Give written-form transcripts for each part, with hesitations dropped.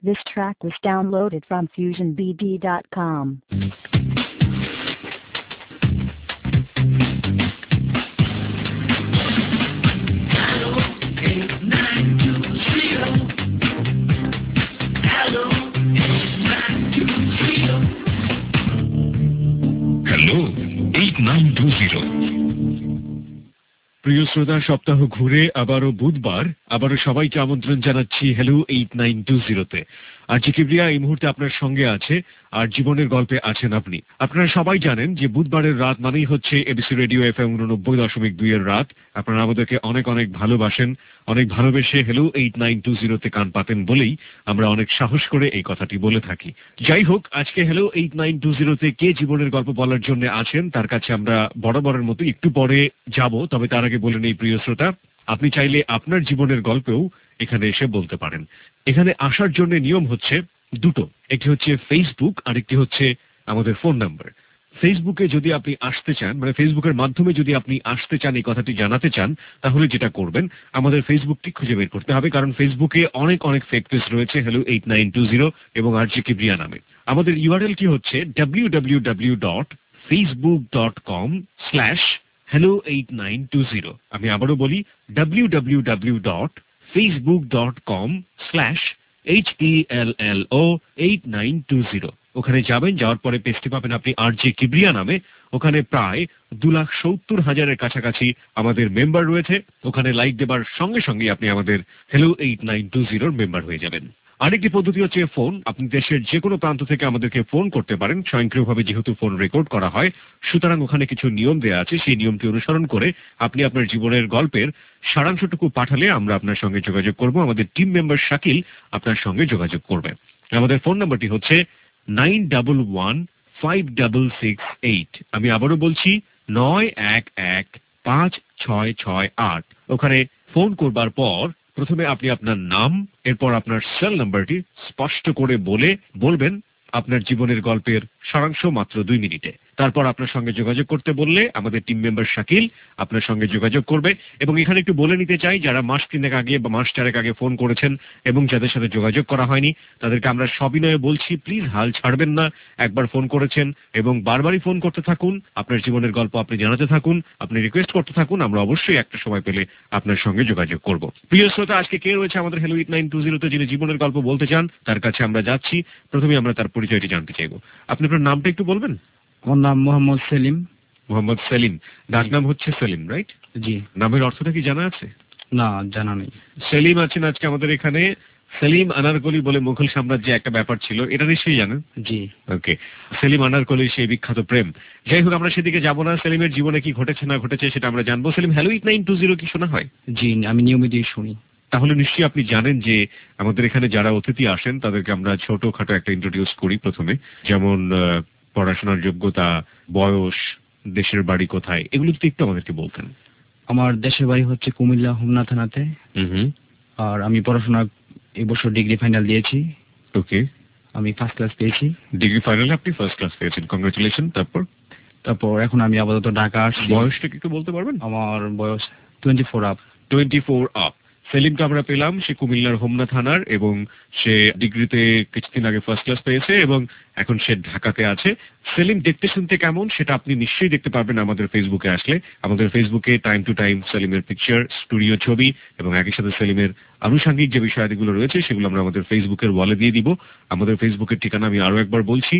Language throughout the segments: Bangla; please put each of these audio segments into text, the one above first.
This track was downloaded from FusionBD.com. Hello, 8920. প্রিয় শ্রোতা, সপ্তাহ ঘুরে আবারও বুধবার, আবারও সবাইকে আমন্ত্রণ জানাচ্ছি হ্যালো 8920-তে। আর কিবরিয়া এই মুহূর্তে আপনার সঙ্গে আছে, আর জীবনের গল্পে আছেন আপনি। আপনারা সবাই জানেন যে বুধবারের রাত মানেই হচ্ছে এবিসি রেডিও FM 89.2 এর রাত। আপনারা আমাদেরকে অনেক অনেক ভালোবাসেন, অনেক ভালোবেসে হ্যালো 8920-তে কান পাতেন বলেই আমরা অনেক সাহস করে এই কথাটি বলে থাকি। যাই হোক, আজকে হ্যালো 8920-তে কে জীবনের গল্প বলার জন্য আছেন তার কাছে আমরা বরাবরের মতো একটু পরে যাব। তবে তার আগে বলে নেই প্রিয় শ্রোতা, আপনি চাইলে আপনার জীবনের গল্পেও এখানে এসে বলতে পারেন। এখানে আসার জন্য নিয়ম হচ্ছে দুটো, একটি হচ্ছে ফেসবুক আর একটি হচ্ছে আমাদের ফোন নাম্বার। ফেসবুকে যদি আপনি আসতে চান, মানে ফেসবুকের মাধ্যমে যদি আপনি আসতে চান, এই কথাটি জানাতে চান, তাহলে যেটা করবেন, আমাদের ফেসবুকটি খুঁজে বের করতে হবে, কারণ ফেসবুকে অনেক অনেক ফেক পেজ রয়েছে হ্যালো 8920 এবং আরজে কিবরিয়া নামে। আমাদের ইউআরএল কি হচ্ছে www.facebook.com/hello8920। আমি আবারও বলি www.facebook.com/HELLO8920। ওখানে যাবেন, যাওয়ার পরে পেজটি পাবেন আপনি আরজে কিবরিয়া নামে। ওখানে প্রায় 2,70,000-এর কাছাকাছি আমাদের মেম্বার রয়েছে। ওখানে লাইক দেবার সঙ্গে সঙ্গে আপনি আমাদের হ্যালো 8920-র মেম্বার হয়ে যাবেন। আরেকটি পদ্ধতি হচ্ছে ফোন। আপনি দেশের যে কোনো প্রান্ত থেকে আমাদেরকে ফোন করতে পারেন, স্বয়ংক্রিয়ভাবে, যেহেতু ফোন রেকর্ড করা হয়, সুতরাং ওখানে কিছু নিয়ম দেওয়া আছে। সেই নিয়মটি অনুসরণ করে আপনি আপনার জীবনের গল্পের সারাংশটুকু পাঠালে আমরা আপনার সঙ্গে যোগাযোগ করব। আমাদের টিম মেম্বার শাকিল আপনার সঙ্গে যোগাযোগ করবে। আমাদের ফোন নাম্বারটি হচ্ছে 91156668। আমি আবারও বলছি 91156668। ওখানে ফোন করবার পর প্রথমে আপনি আপনার নাম, এরপর আপনার সেল নাম্বারটি স্পষ্ট করে বলবেন আপনার জীবনের গল্পের সারাংশ মাত্র 2 মিনিটে। তারপর আপনার সঙ্গে যোগাযোগ করতে বললে আমাদের টিম মেম্বার শাকিল আপনার সঙ্গে যোগাযোগ করবে। এবং এখানে একটু বলে নিতে চাই, যারা মাস 3 আগে বা মাস 4 আগে ফোন করেছেন এবং যাদের সাথে যোগাযোগ করা হয়নি, তাদেরকে আমরা সবিনয়ে বলছি, প্লিজ হাল ছাড়বেন না। একবার ফোন করেছেন এবং বারবারই ফোন করতে থাকুন, আপনার জীবনের গল্প আপনি জানাতে থাকুন, আপনি রিকোয়েস্ট করতে থাকুন। আমরা অবশ্যই একটা সময় পেলে আপনার সঙ্গে যোগাযোগ করব। প্রিয় শ্রোতা, আজকে কে রয়েছে আমাদের হ্যালো 8920-তে যিনি জীবনের গল্প বলতে চান, তার কাছে আমরা যাচ্ছি। প্রথমে আমরা তার পরিচয়টি জানতে চাইব। আপনি আপনার নামটা একটু বলবেন? আমার নাম মোহাম্মদ সেলিম। মোহাম্মদ সেলিম, ডাক নাম হচ্ছে সেলিম, রাইট? জি। নামের অর্থটা কি জানা আছে? না, জানা নেই। সেলিম আছেন আজকে আমাদের এখানে। সেলিম আনারকলি বলে মুঘল সাম্রাজ্যে একটা ব্যাপার ছিল, এটা নিশ্চয়ই জানেন? জি। ওকে, সেলিম আনারকলির সেই বিখ্যাত প্রেম। যাই হোক, আমরা সেদিকে যাব না। সেলিমের জীবনে কি ঘটেছে না ঘটেছে সেটা আমরা জানবো। সেলিম, হ্যালো 8920 কি শোনা হয়? জি, আমি নিয়মিতই শুনি। তাহলে নিশ্চয়ই আপনি জানেন যে আমাদের এখানে যারা অতিথি আসেন তাদেরকে আমরা ছোটখাটো একটা ইন্ট্রোডিউস করি প্রথমে, যেমন পড়াশোনার যোগ্যতা, বয়স, দেশের বাড়ি কোথায়, এগুলো যদি একটু আমাদেরকে বলতেন। আমার দেশের বাড়ি হচ্ছে কুমিল্লা হোমনা থানাতে। আর আমি পড়াশোনা এবছর ডিগ্রি ফাইনাল দিয়েছি। ওকে, আমি ফার্স্ট ক্লাস পেয়েছি। ডিগ্রি ফাইনালে আপনি ফার্স্ট ক্লাস পেয়েছেন, কংগ্রাচুলেশন। তারপর এখন আমি আপাতত ঢাকা আসছি। বয়সটা কি একটু বলতে পারবেন? আমার বয়স 24 আপ। 24 আপ। সেলিমকে আমরা পেলাম, সে কুমিল্লার হোমনা থানার, এবং সে ডিগ্রিতে কিছুদিন আগে ফার্স্ট ক্লাস পেয়েছে এবং এখন সে ঢাকাতে আছে। সেলিম দেখতে শুনতে কেমন সেটা আপনি নিশ্চয়ই দেখতে পারবেন আমাদের ফেসবুকে আসলে। আমাদের ফেসবুকে টাইম টু টাইম সেলিমের পিকচার, স্টুডিও ছবি এবং একই সাথে সেলিমের আনুষঙ্গিক যে বিষয়াদিগুলো রয়েছে সেগুলো আমরা আমাদের ফেসবুকের ওয়ালে দিয়ে দিব। আমাদের ফেসবুকের ঠিকানা আমি আরো একবার বলছি,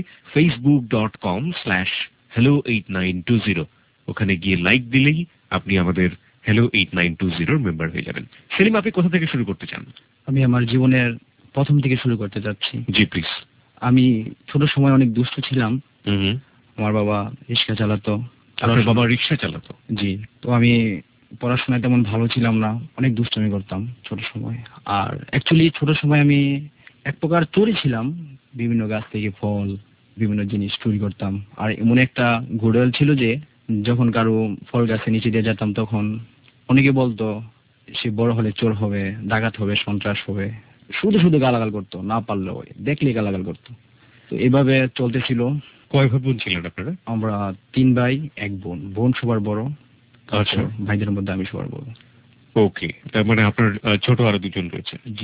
facebook.com/hello8920। ওখানে গিয়ে লাইক দিলেই আপনি আমাদের হ্যালো 8920-র মেম্বার হয়ে যাবেন। সেলিম, আপনি কোথা থেকে শুরু করতে চান? আমি আমার জীবনের প্রথম থেকে শুরু করতে যাচ্ছি। জি প্লিজ। আমি ছোট সময় অনেক দুষ্ট ছিলাম। আমার বাবা রিক্সা চালাতো। আপনার বাবা রিক্সা চালাতো? জি। তো আমি পড়াশোনায় তেমন ভালো ছিলাম না, অনেক দুষ্টামি করতাম ছোট সময়। আর অ্যাকচুয়ালি ছোট সময় আমি এক প্রকার চোরই ছিলাম। বিভিন্ন গাছ থেকে ফল, বিভিন্ন জিনিস চুরি করতাম। আর এমন একটা ঘোড়াল ছিল যে যখন কারো ফল গাছে নিচে দিয়ে যেতাম তখন অনেকে বলতো সে বড় হলে চোর হবে, ডাকাত হবে, সন্ত্রাস হবে। শুধু শুধু গালাগাল করতো, না পারলেও দেখলেই গালাগাল করতো। তো এভাবে চলতেছিল। কয় ভাই বোন ছিলেন আপনারা? আমরা 3 ভাই 1 বোন। বোন সবার বড়। আচ্ছা। ভাইদের মধ্যে আমি সবার বড়। ওকে, তার মানে আপনার ছোট আরো 2 জন রয়েছে? জি।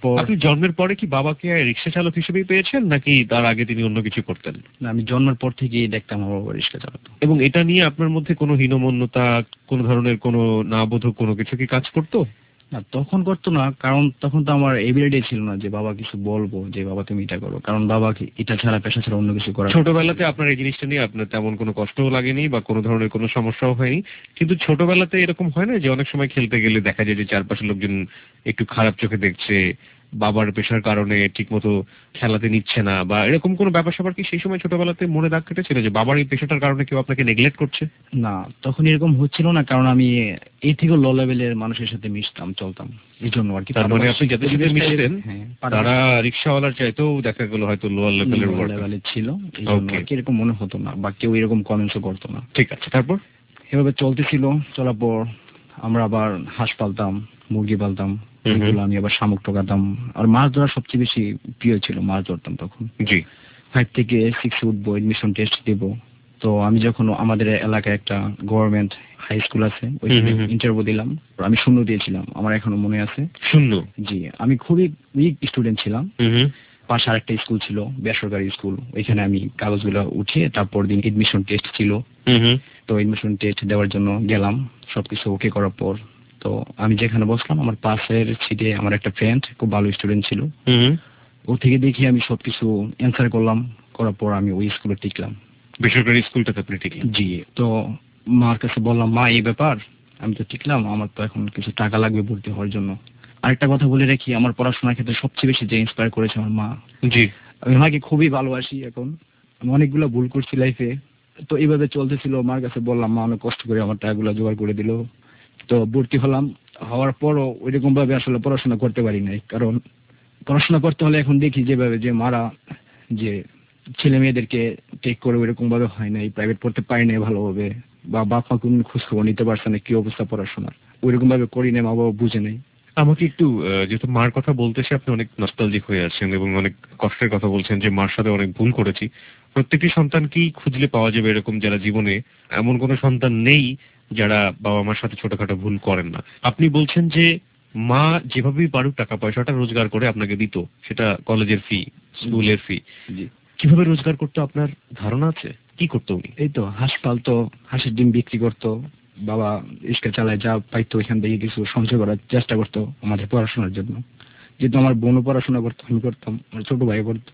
আপনি জন্মের পরে কি বাবাকে রিক্সা চালক হিসেবেই পেয়েছেন, নাকি তার আগে তিনি অন্য কিছু করতেন? না, আমি জন্মের পর থেকেই দেখতাম আমার বাবা রিক্সা চালাতো। এবং এটা নিয়ে আপনার মধ্যে কোনো হীনমন্যতা, কোনো ধরনের কোনো না বোধক কোনো কিছু কি কাজ করতো? না, তখন করতো না, কারণ তখন তো আমার এবিলিটি ছিল না যে বাবা কিছু বলবো যে বাবা তুমি এটা করো, কারণ বাবা এটা ছাড়া, পেশা ছাড়া অন্য কিছু করা। ছোটবেলাতে আপনার এই জিনিসটা নিয়ে আপনার তেমন কোনো কষ্টও লাগেনি বা কোনো ধরনের কোনো সমস্যাও হয়নি, কিন্তু ছোটবেলাতে এরকম হয় না যে অনেক সময় খেলতে গেলে দেখা যায় যে চারপাশের লোকজন একটু খারাপ চোখে দেখছে, বাবার পেশার কারণে ঠিকমতো খেলাতে নিচ্ছে না, বা এরকম কোনো ব্যাপার স্যাপার কি সেই সময় ছোটবেলাতে মনে দাগ কেটেছিল যে বাবার এই পেশাটার কারণে কেউ আপনাকে নেগলেক্ট করছে? না, তখন এরকম হচ্ছিল না, কারণ আমি এই থেকে লো লেভেলের মানুষের সাথে মিশতাম, চলতাম, এই জন্য আর কি। তার মানে আপনি যাদের সাথে মিশতেন হ্যাঁ, তারা রিক্সাওয়ালার চাইতেও দেখা গেল হয়তো লোয়ার লেভেলের লেভেলের ছিল, এই জন্য আর কি এরকম মনে হতো না, বা কেউ এরকম কমেন্টসও করতো না। ঠিক আছে, তারপর এভাবে চলতেছিল। চলার পর আমরা আবার হাঁস পালতাম, মুরগি পালতাম, এগুলো আমি আবার শামুক টোকাতাম। আর মাছ ধরা সবচেয়ে বেশি প্রিয় ছিল, মাছ ধরতাম তখন। জি। 5 থেকে 6 উঠবো, এডমিশন টেস্ট দেব। তো আমি যখন আমাদের এলাকায় একটা গভর্নমেন্ট হাই স্কুল আছে, ওইখানে ইন্টারভিউ দিলাম, আমি 0 দিয়েছিলাম, আমার এখনো মনে আছে। 0? জি, আমি খুবই উইক স্টুডেন্ট ছিলাম। পাশে আরেকটা স্কুল ছিল, বেসরকারি স্কুল, ওইখানে আমি কাগজগুলো উঠিয়ে তারপর দিন এডমিশন টেস্ট ছিল। তো এডমিশন টেস্ট দেওয়ার জন্য গেলাম, সবকিছু ওকে করার পর তো আমি যেখানে বসলাম, আমার পাশের সিটে আমার একটা ফ্রেন্ড, খুব ভালো স্টুডেন্ট ছিল। ও থেকে দেখি আমি সবকিছু অ্যান্সার করলাম, করার পর আমি ওই স্কুলে টিকলাম। বেসরকারি স্কুলটাতে আপনি টিকলেন? জি। তো মার কাছে বললাম, মা এই ব্যাপার, আমি তো টিকলাম, আমার তো এখন কিছু টাকা লাগবে ভর্তি হওয়ার জন্য। আরেকটা কথা বলে রাখি, আমার পড়াশোনার ক্ষেত্রে সবচেয়ে বেশি যে ইন্সপায়ার করেছে আমার মা। জি। আমি মাকে খুবই ভালোবাসি। এখন আমি অনেকগুলো ভুল করছি লাইফে, তো এইভাবে চলতেছিল। মার কাছে বললাম, মা অনেক কষ্ট করে আমার টাকাগুলো জোগাড় করে দিল। তো ভর্তি হলাম, হওয়ার পরও ওইরকম ভাবে আসলে পড়াশোনা করতে পারি নাই, কারণ পড়াশোনা করতে হলে এখন দেখি যেভাবে যে মারা যে ছেলে মেয়েদেরকে টেক করে ওইরকম ভাবে হয় নাই, প্রাইভেট পড়তে পারি নাই ভালোভাবে, বা বাপ মা কোন খোঁজ খবর নিতে পারছে না কি অবস্থা পড়াশোনার, ওইরকম ভাবে করি নাই, মা বাবা বুঝে নেই। আমাকে একটু, যেহেতু মার কথা বলতেছে আপনি অনেক নস্টালজিক হয়ে আছেন এবং অনেক কষ্টের কথা বলছেন যে মার সাথে অনেক ভুল করেছি, প্রত্যেকটি সন্তানকেই খুঁজলে পাওয়া যাবে এরকম যারা জীবনে, এমন কোনো সন্তান নেই যারা বাবা মার সাথে ছোটখাটো ভুল করেন না। আপনি বলছেন যে মা যেভাবেই পারুক টাকা পয়সাটা রোজগার করে আপনাকে দিত, সেটা কলেজের ফি, স্কুলের ফি। কিভাবে রোজগার করতো আপনার ধারণা আছে? কি করতো উনি? এই তো হাঁস পালতো, হাঁসের ডিম বিক্রি করতো, বাবা রিক্সা চালায়, যা পাইতো ওইখান থেকে কিছু সঞ্চয় করার চেষ্টা করতো আমাদের পড়াশোনার জন্য। যেহেতু আমার বোনও পড়াশোনা করতো, আমি করতাম, আমার ছোট ভাই করতো,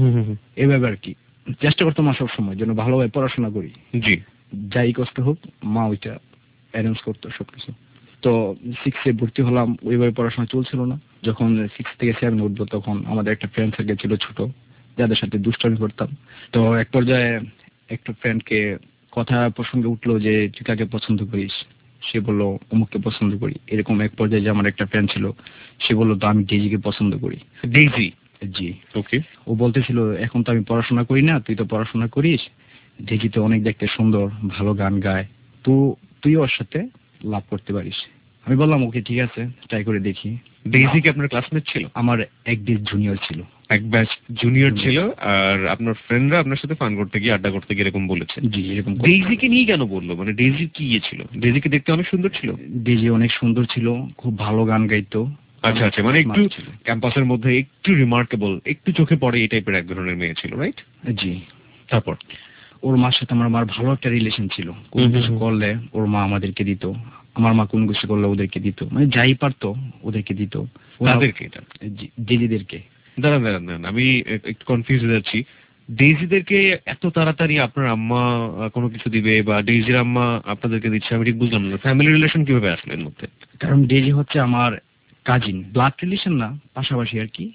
এইভাবে আর কি চেষ্টা করতাম মা সবসময় যেন ভালোভাবে পড়াশোনা করি। জি। যাই কষ্ট হোক, মা ওইটা অ্যারেঞ্জ করতো সবকিছু। তো 6-এ ভর্তি হলাম, ওইভাবে পড়াশোনা চলছিল না। যখন 6 থেকে 7 উঠবো, তখন আমাদের একটা ফ্রেন্ড সার্কেল ছিল ছোট, যাদের সাথে দুষ্টামি করতাম। তো এক পর্যায়ে একটা ফ্রেন্ডকে কথা প্রসঙ্গে উঠলো যে তুই কাকে পছন্দ করিস, সে বললো অমুককে পছন্দ করি। এরকম এক পর্যায়ে যে আমার একটা ফ্রেন্ড ছিল, সে বললো তো আমি ডেজিকে পছন্দ করি। ডেইজি? জি। ওকে। ও বলতেছিল এখন তো আমি পড়াশোনা করি না, তুই তো পড়াশোনা করিস, ডেজি তো অনেক দেখতে সুন্দর, ভালো গান গায়, তো তুই ওর সাথে লাভ করতে পারিস। আমি বললাম ওকে ঠিক আছে, ট্রাই করে দেখি। ডেইজি কি আপনার ক্লাসমেট ছিল? আমার এক ব্যাচ জুনিয়র ছিল। এক ব্যাচ জুনিয়র ছিল, আর আপনার ফ্রেন্ডরা আপনার সাথে ফান করতে গিয়ে, আড্ডা করতে গিয়ে এরকম বলেছে? জি, এরকম। ডেইজিকে নিয়ে কেন বললো? মানে ডেইজি কি ইয়ে ছিল? ডেইজিকে দেখতে অনেক সুন্দর ছিল? ডেজি অনেক সুন্দর ছিল, খুব ভালো গান গাইতো। আচ্ছা আচ্ছা, মানে একটু ক্যাম্পাসের মধ্যে একটু রিমার্কেবল, একটু চোখে পড়ে এই টাইপের এক ধরনের মেয়ে ছিল, রাইট? জি। তারপর ওর মার সাথে আমার মার ভালো একটা রিলেশন ছিল। কোন কিছু করলে ওর মা আমাদেরকে দিত, আমার মা কোন কিছু করলে ওদেরকে দিত, মানে যাই পারতো ওদেরকে দিত। তাদেরকে? এটা ডেজিদেরকে। দাঁড়ান দাঁড়ান দাঁড়ান, আমি একটু কনফিউজ হয়ে যাচ্ছি। ডেইজিদেরকে এত তাড়াতাড়ি আপনার আম্মা কোনো কিছু দিবে, বা ডেইজির আম্মা আপনাদেরকে দিচ্ছে, আমি ঠিক বুঝলাম না। ফ্যামিলি রিলেশন কিভাবে আসলে এর মধ্যে? কারণ ডেজি হচ্ছে আমার কাজিন, ব্লাড রিলেশন না, পাশাপাশি আর কি।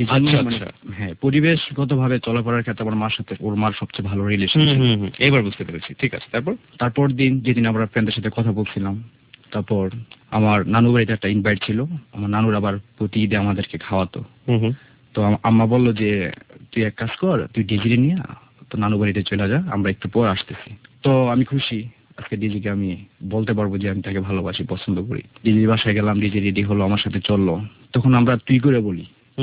হ্যাঁ, পরিবেশগত ভাবে চলাফেরার ক্ষেত্রে আমার মার সাথে ওর মার সবচেয়ে ভালো রিলেশন ছিল। এবার বুঝতে পেরেছি, ঠিক আছে। তারপর দিন যেদিন আমরা ফ্রেন্ডের সাথে কথা বলছিলাম, তারপর আমার নানু বাড়িতে একটা ইনভাইট ছিল। আমার নানুর আবার প্রতি ঈদে আমাদেরকে খাওয়াতো। তো আম্মা বললো যে তুই এক কাজ কর, তুই ডেজিরে নিয়ে তো নানু বাড়িতে চলে যা, আমরা একটু পর আসতেছি। তো আমি খুশি, আজকে ডিজিকে আমি বলতে পারবো যে আমি তাকে ভালোবাসি, পছন্দ করি। ডিজির বাসায় গেলাম, ডিজি রেডি হলো, আমার সাথে চললো। তখন আমরা তুই করে বলি।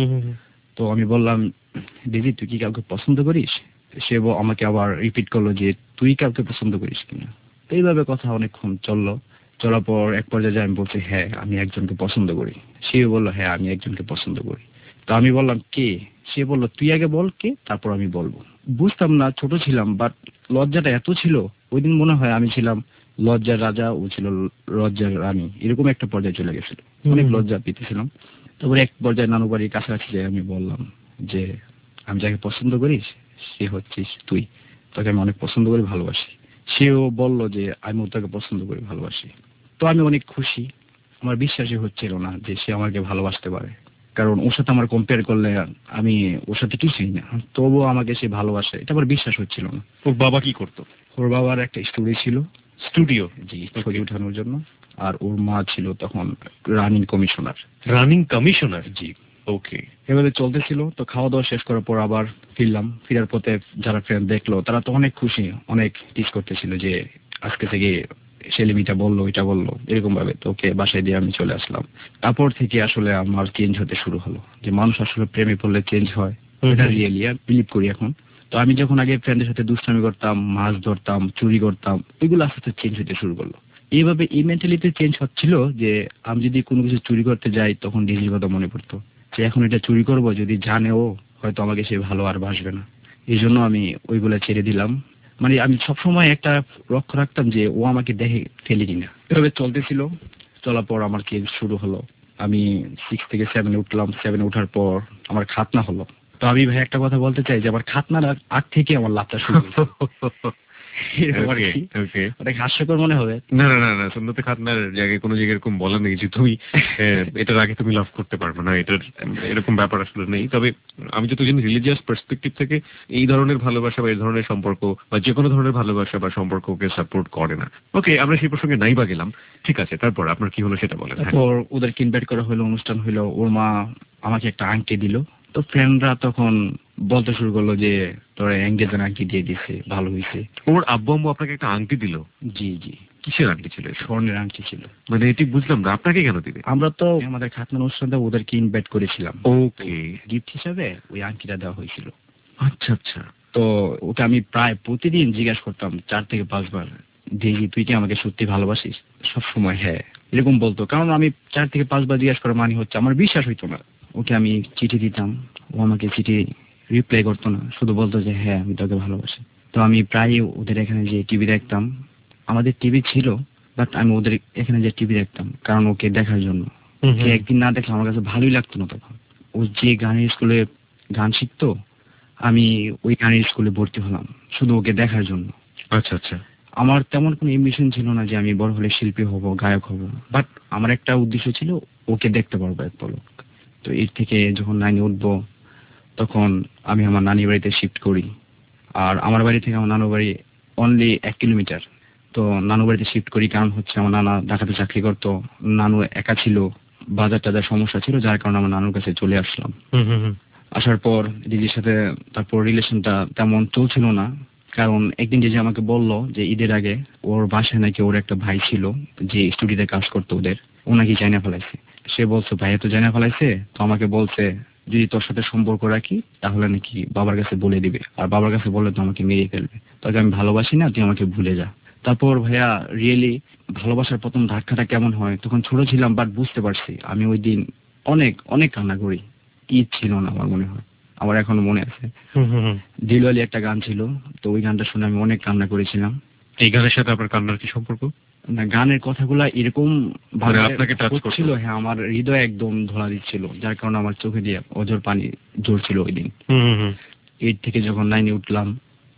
তো আমি বললাম, ডিজি তুই কি কাউকে পছন্দ করিস? সে আমাকে আবার রিপিট করলো যে তুই কাউকে পছন্দ করিস কিনা। তো এইভাবে কথা অনেকক্ষণ চললো। চলার পর এক পর্যায়ে আমি বলছি হ্যাঁ আমি একজনকে পছন্দ করি। সে বললো হ্যাঁ আমি একজনকে পছন্দ করি। তো আমি বললাম কে, সে বললো তুই আগে বল কে, তারপর আমি বলবো। বুঝতাম না, ছোট ছিলাম, বাট লজ্জাটা এত ছিল ওই দিন, মনে হয় আমি ছিলাম লজ্জার রাজা, ও ছিল লজ্জার রানী, এরকম একটা পর্যায়ে চলে গেছিল। অনেক লজ্জা পেতেছিলাম। তারপরে এক পর্যায়ে নানু বাড়ির কাছাকাছি যাই আমি বললাম যে আমি যাকে পছন্দ করি সে হচ্ছিস তুই, তোকে আমি অনেক পছন্দ করি, ভালোবাসি। সেও বলল যে আমিও তাকে পছন্দ করি, ভালোবাসি। তো আমি অনেক খুশি। আমার বিশ্বাসই হচ্ছিল না যে সে আমাকে ভালোবাসতে পারে, কারণ ওর সাথে আমার কম্পেয়ার করলে আমি ওর সাথে কিছুই না, তবুও আমাকে সে ভালোবাসে, এটা আমার বিশ্বাস হচ্ছিল না। ওর বাবা কি করতো? ওর বাবার একটা স্টুডিও ছিল, স্টুডিও? জি, ছবি ওঠানোর জন্য। আর ওর মা ছিল তখন রানিং কমিশনার। Running commissioner? জি। ওকে। এভাবে চলতেছিল। তো খাওয়া দাওয়া শেষ করার পর আবার ফিরলাম। ফেরার পথে যারা ফ্রেন্ড দেখলো তারা তো অনেক খুশি, অনেক টিস করতেছিল যে আজকে থেকে সেলিমিটা বললো, এটা বললো, এরকম ভাবে। তো ওকে বাসায় দিয়ে আমি চলে আসলাম। তারপর থেকে আসলে আমার চেঞ্জ হতে শুরু হলো, যে মানুষ আসলে প্রেমে পড়লে চেঞ্জ হয়, এটা রিয়েলি বিলিভ করি এখন। তো আমি যখন আগে ফ্রেন্ডের সাথে দুষ্টামি করতাম, মাছ ধরতাম, চুরি করতাম, ওইগুলো আস্তে আস্তে চেঞ্জ হতে শুরু করলো। এইভাবে এই মেন্টালিটি চেঞ্জ হচ্ছিল যে আমি যদি কোনো কিছু চুরি করতে যাই তখন ডিজির কথা মনে পড়তো, যে এখন এটা চুরি করব, যদি জানেও হয়তো আমাকে সে ভালো আর বাসবে না। এই জন্য আমি ওইগুলা ছেড়ে দিলাম। মানে আমি সবসময় একটা লক্ষ্য রাখতাম যে ও আমাকে দেখে ফেলে কিনা। এভাবে চলতেছিল। চলার পর আমার কেস শুরু হলো। আমি 6 থেকে 7-এ উঠলাম। 7-এ ওঠার পর আমার খাতনা হলো। তো আমি ভাই একটা কথা বলতে চাই যে আমার খাতনার আগ থেকে আমার লাভটা শুরু হয়েছে। এরকম আর কি। অনেক হাস্যকর মনে হবে। না না না না, সুন্নতে খাতনার জায়গায় কোনো জায়গায় এরকম বলা নেই যে তুমি এটার আগে তুমি লাভ করতে পারবে না, এটার এরকম ব্যাপার আসলে নেই। তবে আমি যত জানি রিলিজিয়াস পার্সপেক্টিভ থেকে এই ধরনের ভালোবাসা বা এই ধরনের সম্পর্ক বা যে কোনো ধরনের ভালোবাসা বা সম্পর্ককে সাপোর্ট করে না। ওকে, আমরা সেই প্রসঙ্গে নাই বা গেলাম, ঠিক আছে। তারপর আপনার কি হলো সেটা বলেন। তারপর ওদেরকে ইনভাইট করা হলো, অনুষ্ঠান হলো। ওর মা আমাকে একটা আংটি দিল। তো ফ্রেন্ডরা তখন বলতে শুরু করলো যে তোরা এঙ্গেজের আংটি দিয়ে দিছে, ভালো হয়েছে। ওর আব্বু আম্মু আপনাকে একটা আংটি দিল? জি জি। কিসের আংটি ছিল? স্বর্ণের আংটি ছিল। মানে এটি বুঝলাম না, আপনাকে কেন দিবে? আমরা তো আমাদের খাতনার অনুষ্ঠানটা ওদেরকে ইনভাইট করেছিলাম। ওকে। গিফট হিসাবে ওই আংটিটা দেওয়া হয়েছিল। আচ্ছা আচ্ছা। তো ওকে আমি প্রায় প্রতিদিন জিজ্ঞাসা করতাম 4 থেকে 5 বার, দেখি তুই কি আমাকে সত্যি ভালোবাসিস? সব সময় হ্যাঁ এরকম বলতো। কারণ আমি 4 থেকে 5 বার জিজ্ঞাসা করা মানে হচ্ছে আমার বিশ্বাস হইতো না। ওকে আমি চিঠি দিতাম, ও আমাকে চিঠি রিপ্লাই করতো না, শুধু বলতো যে হ্যাঁ আমি তোকে ভালোবাসি। তো আমি প্রায় ওদের এখানে যে টিভি দেখতাম, আমাদের টিভি ছিল, বাট আমি ওদের এখানে যে টিভি দেখতাম কারণ ওকে দেখার জন্য। ওকে একদিন না দেখলে আমার কাছে ভালোই লাগতো না তখন। ও যে গানের স্কুলে গান শিখতো, আমি ওই গানের স্কুলে ভর্তি হলাম শুধু ওকে দেখার জন্য। আচ্ছা আচ্ছা। আমার তেমন কোনো এমবিশন ছিল না যে আমি বড় হলে শিল্পী হব, গায়ক হব, বাট আমার একটা উদ্দেশ্য ছিল ওকে দেখতে পারবো এক পলক। তো এর থেকে যখন 9-এ উঠবো তখন আমি আমার নানির বাড়িতে শিফট করি। আর আমার বাড়ি থেকে আমার নানু বাড়ি অনলি 1 কিলোমিটার। তো নানু বাড়িতে শিফট করি কারণ হচ্ছে আমার নানা ঢাকাতে চাকরি করতো, নানু একা ছিল, বাজার টাজার সমস্যা ছিল, যার কারণে আমার নানুর কাছে চলে আসলাম। আসার পর দিদির সাথে তারপর রিলেশনটা তেমন চলছিল না, কারণ একদিন দিদি আমাকে বলল যে ঈদের আগে ওর বাসায় নাকি ওর একটা ভাই ছিল যে স্টুডিওতে কাজ করতো ওদের, ও নাকি জানিয়ে ফেলাইছে। সে বলছে ভাইয়া তো জানিয়ে ফেলাইছে, তো আমাকে বলছে যদি তোর সাথে সম্পর্ক রাখি তাহলে নাকি বাবার কাছে বলে দিবে, আর বাবার কাছে বললে তো আমাকে মেরে ফেলবে, তোকে আমি ভালোবাসি না, তুই আমাকে ভুলে যা। তারপর ভাইয়া রিয়েলি ভালোবাসার প্রথম ধাক্কাটা কেমন হয়, তখন ছোট ছিলাম বাট বুঝতে পারছি। আমি ওই দিন অনেক অনেক কান্না করি। ঈদ ছিল না আমার মনে হয়, আমার এখনো মনে আছে। দিলওয়ালি একটা গান ছিল, তো ওই গানটা শুনে আমি অনেক কান্না করেছিলাম। এই গানের সাথে আপনার কান্নার কি সম্পর্ক? না, গানের কথাগুলা এরকম মানে আপনাকে টাচ করছিল, হ্যাঁ আমার হৃদয় একদম ধোলা দিচ্ছিল, যার কারণে আমার চোখে দিয়ে অজর পানি ঝরছিল ওই দিন। এর থেকে যখন 9-এ উঠলাম